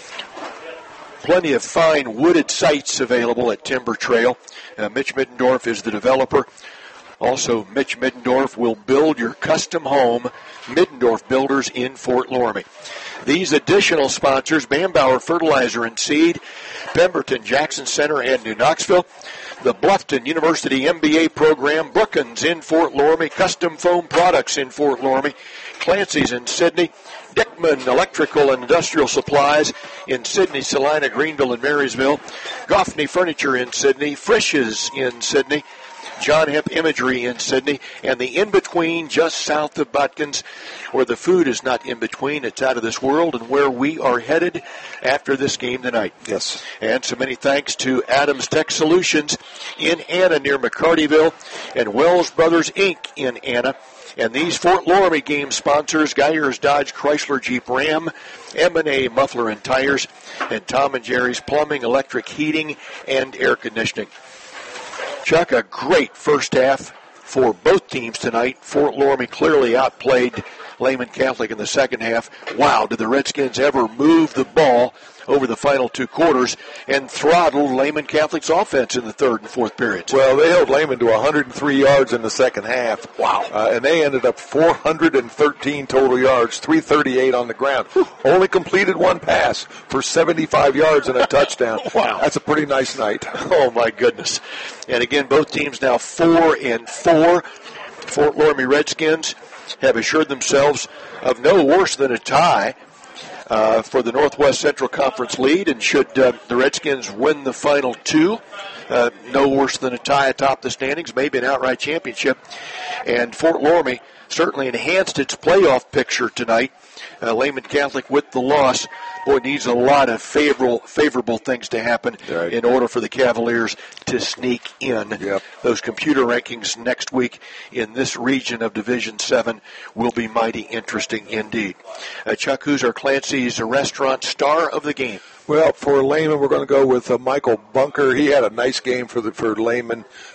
Plenty of fine wooded sites available at Timber Trail. Uh, Mitch Middendorf is the developer. Also, Mitch Middendorf will build your custom home. Middendorf Builders in Fort Loramie. These additional sponsors, Bambauer Fertilizer and Seed, Pemberton Jackson Center and New Knoxville, the Bluffton University M B A program, Brookins in Fort Loramie, Custom Foam Products in Fort Loramie, Clancy's in Sydney, Dickman Electrical and Industrial Supplies in Sydney, Salina, Greenville, and Marysville, Goffney Furniture in Sydney, Frisch's in Sydney, John Hemp Imagery in Sydney, and the in-between just south of Butkins, where the food is not in-between, it's out of this world, and where we are headed after this game tonight. Yes. And so many thanks to Adams Tech Solutions in Anna near McCartyville, and Wells Brothers, Incorporated in Anna. And these Fort Loramie game sponsors, Geyers Dodge Chrysler Jeep Ram, M and A Muffler and Tires, and Tom and Jerry's Plumbing, Electric Heating, and Air Conditioning. Chuck, a great first half for both teams tonight. Fort Loramie clearly outplayed Lehman Catholic in the second half. Wow, did the Redskins ever move the ball over the final two quarters and throttled Lehman Catholic's offense in the third and fourth periods? Well, they held Lehman to one hundred three yards in the second half. Wow. Uh, and they ended up four hundred thirteen total yards, three thirty-eight on the ground. Only completed one pass for seventy-five yards and a touchdown. Wow. That's a pretty nice night. Oh, my goodness. And again, both teams now four and four. Fort Loramie Redskins have assured themselves of no worse than a tie uh, for the Northwest Central Conference lead, and should uh, the Redskins win the final two, uh, no worse than a tie atop the standings, maybe an outright championship. And Fort Loramie certainly enhanced its playoff picture tonight. Uh, Lehman Catholic with the loss, boy, needs a lot of favorable favorable things to happen right. in order for the Cavaliers to sneak in. Yep. Those computer rankings next week in this region of Division seven will be mighty interesting indeed. Uh, Chuck, who's our Clancy's restaurant star of the game? Well, for Lehman, we're going to go with uh, Michael Bunker. He had a nice game for the for Lehman.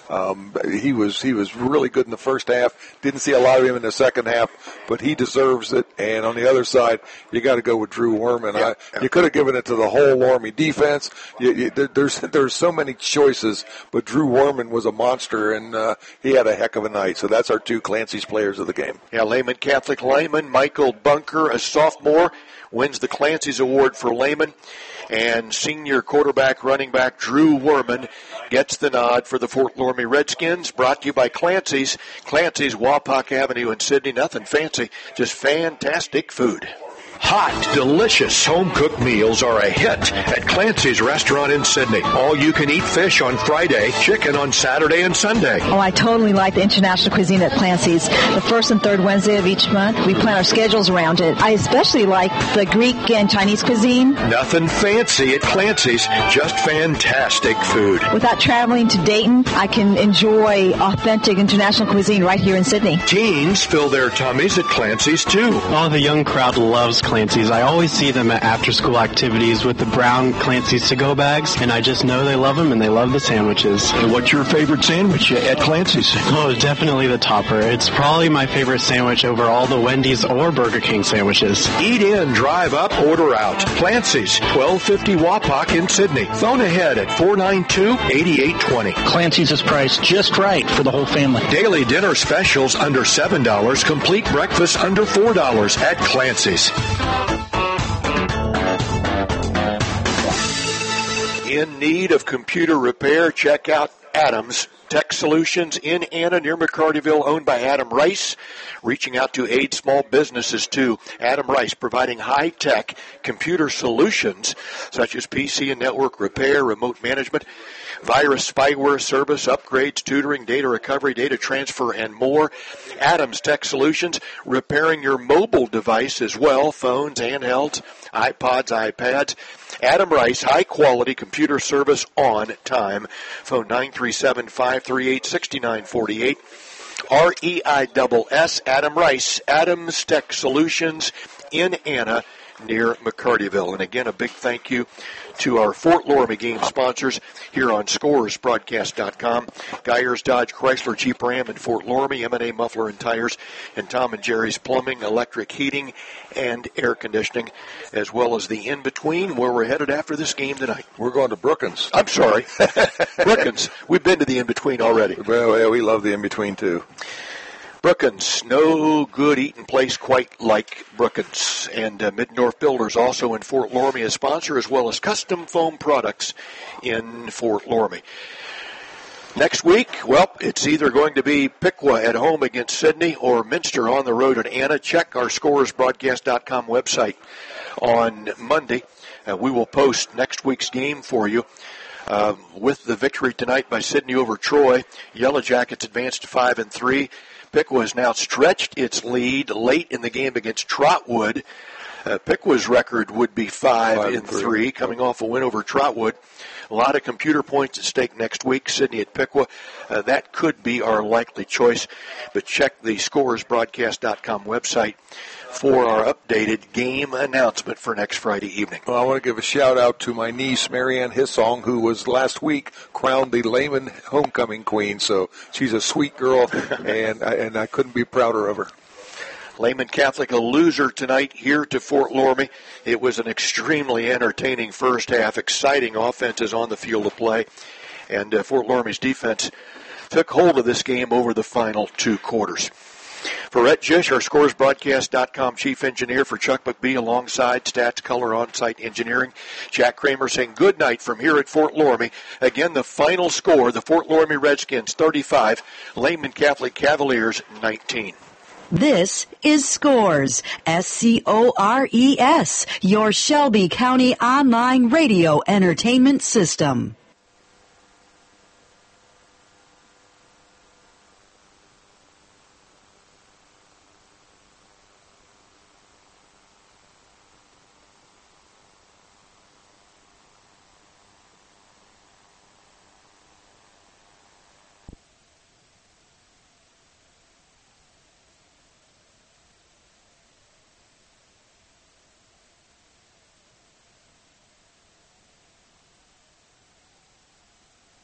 Um, he was he was really good in the first half. Didn't see a lot of him in the second half, but he deserves it. And on the other side, you got to go with Drew Worman. Yeah, I, yeah. You could have given it to the whole Loramie defense. You, you, there, there's there's so many choices, but Drew Worman was a monster, and uh, he had a heck of a night. So that's our two Clancy's players of the game. Yeah, Lehman Catholic lineman Michael Bunker, a sophomore, wins the Clancy's Award for Lehman. And senior quarterback, running back Drew Worman gets the nod for the Fort Loramie Redskins. Brought to you by Clancy's. Clancy's, Wapak Avenue in Sydney. Nothing fancy, just fantastic food. Hot, delicious home-cooked meals are a hit at Clancy's Restaurant in Sydney. All-you-can-eat fish on Friday, chicken on Saturday and Sunday. Oh, I totally like the international cuisine at Clancy's. The first and third Wednesday of each month, we plan our schedules around it. I especially like the Greek and Chinese cuisine. Nothing fancy at Clancy's, just fantastic food. Without traveling to Dayton, I can enjoy authentic international cuisine right here in Sydney. Teens fill their tummies at Clancy's, too. Oh, the young crowd loves Clancy's. I always see them at after-school activities with the brown Clancy's to-go bags, and I just know they love them and they love the sandwiches. And what's your favorite sandwich at Clancy's? Oh, definitely the topper. It's probably my favorite sandwich over all the Wendy's or Burger King sandwiches. Eat in, drive up, order out. Clancy's, twelve fifty Wapak in Sydney. Phone ahead at four nine two, eight eight two zero. Clancy's is priced just right for the whole family. Daily dinner specials under seven dollars. Complete breakfast under four dollars at Clancy's. In need of computer repair, check out Adams Tech Solutions in Anna near McCartyville, owned by Adam Rice, reaching out to aid small businesses too. Adam Rice providing high-tech computer solutions such as P C and network repair, remote management, virus spyware service, upgrades, tutoring, data recovery, data transfer, and more. Adams Tech Solutions, repairing your mobile device as well, phones, handhelds, iPods, iPads. Adam Rice, high-quality computer service on time. Phone nine three seven, five three eight, six nine four eight. R E I S S, Adam Rice, Adams Tech Solutions in Anna near McCartyville. And again, a big thank you to our Fort Loramie game sponsors here on Scores Broadcast dot com. Geyers Dodge Chrysler Jeep Ram in Fort Loramie, M and A Muffler and Tires, and Tom and Jerry's Plumbing, Electric Heating, and Air Conditioning, as well as the In-Between, where we're headed after this game tonight. We're going to Brookins. I'm sorry. Brookins. We've been to the In-Between already. Well, yeah, we love the In-Between, too. Brookins, no good eating place quite like Brookins. And uh, Mid-North Builders, also in Fort Loramie, a sponsor, as well as Custom Foam Products in Fort Loramie. Next week, well, it's either going to be Piqua at home against Sydney or Minster on the road at Anna. Check our Scores Broadcast dot com website on Monday. Uh, we will post next week's game for you. Uh, with the victory tonight by Sydney over Troy, Yellow Jackets advanced to five and three. Piqua has now stretched its lead late in the game against Trotwood. Uh, Piqua's record would be five, five and three, three, coming off a win over Trotwood. A lot of computer points at stake next week. Sydney at Piqua. Uh, that could be our likely choice. But check the Scores Broadcast dot com website for our updated game announcement for next Friday evening. Well, I want to give a shout-out to my niece, Marianne Hissong, who was last week crowned the Lehman Homecoming Queen. So she's a sweet girl, and, I, and I couldn't be prouder of her. Lehman Catholic, a loser tonight here to Fort Loramie. It was an extremely entertaining first half, exciting offenses on the field of play, and uh, Fort Loramie's defense took hold of this game over the final two quarters. For Rhett Jish, our Scores Broadcast dot com chief engineer, for Chuck McBee alongside Stats Color On-Site Engineering, Jack Kramer saying good night from here at Fort Loramie. Again, the final score, the Fort Loramie Redskins thirty-five, Lehman Catholic Cavaliers nineteen. This is Scores, S C O R E S, your Shelby County online radio entertainment system.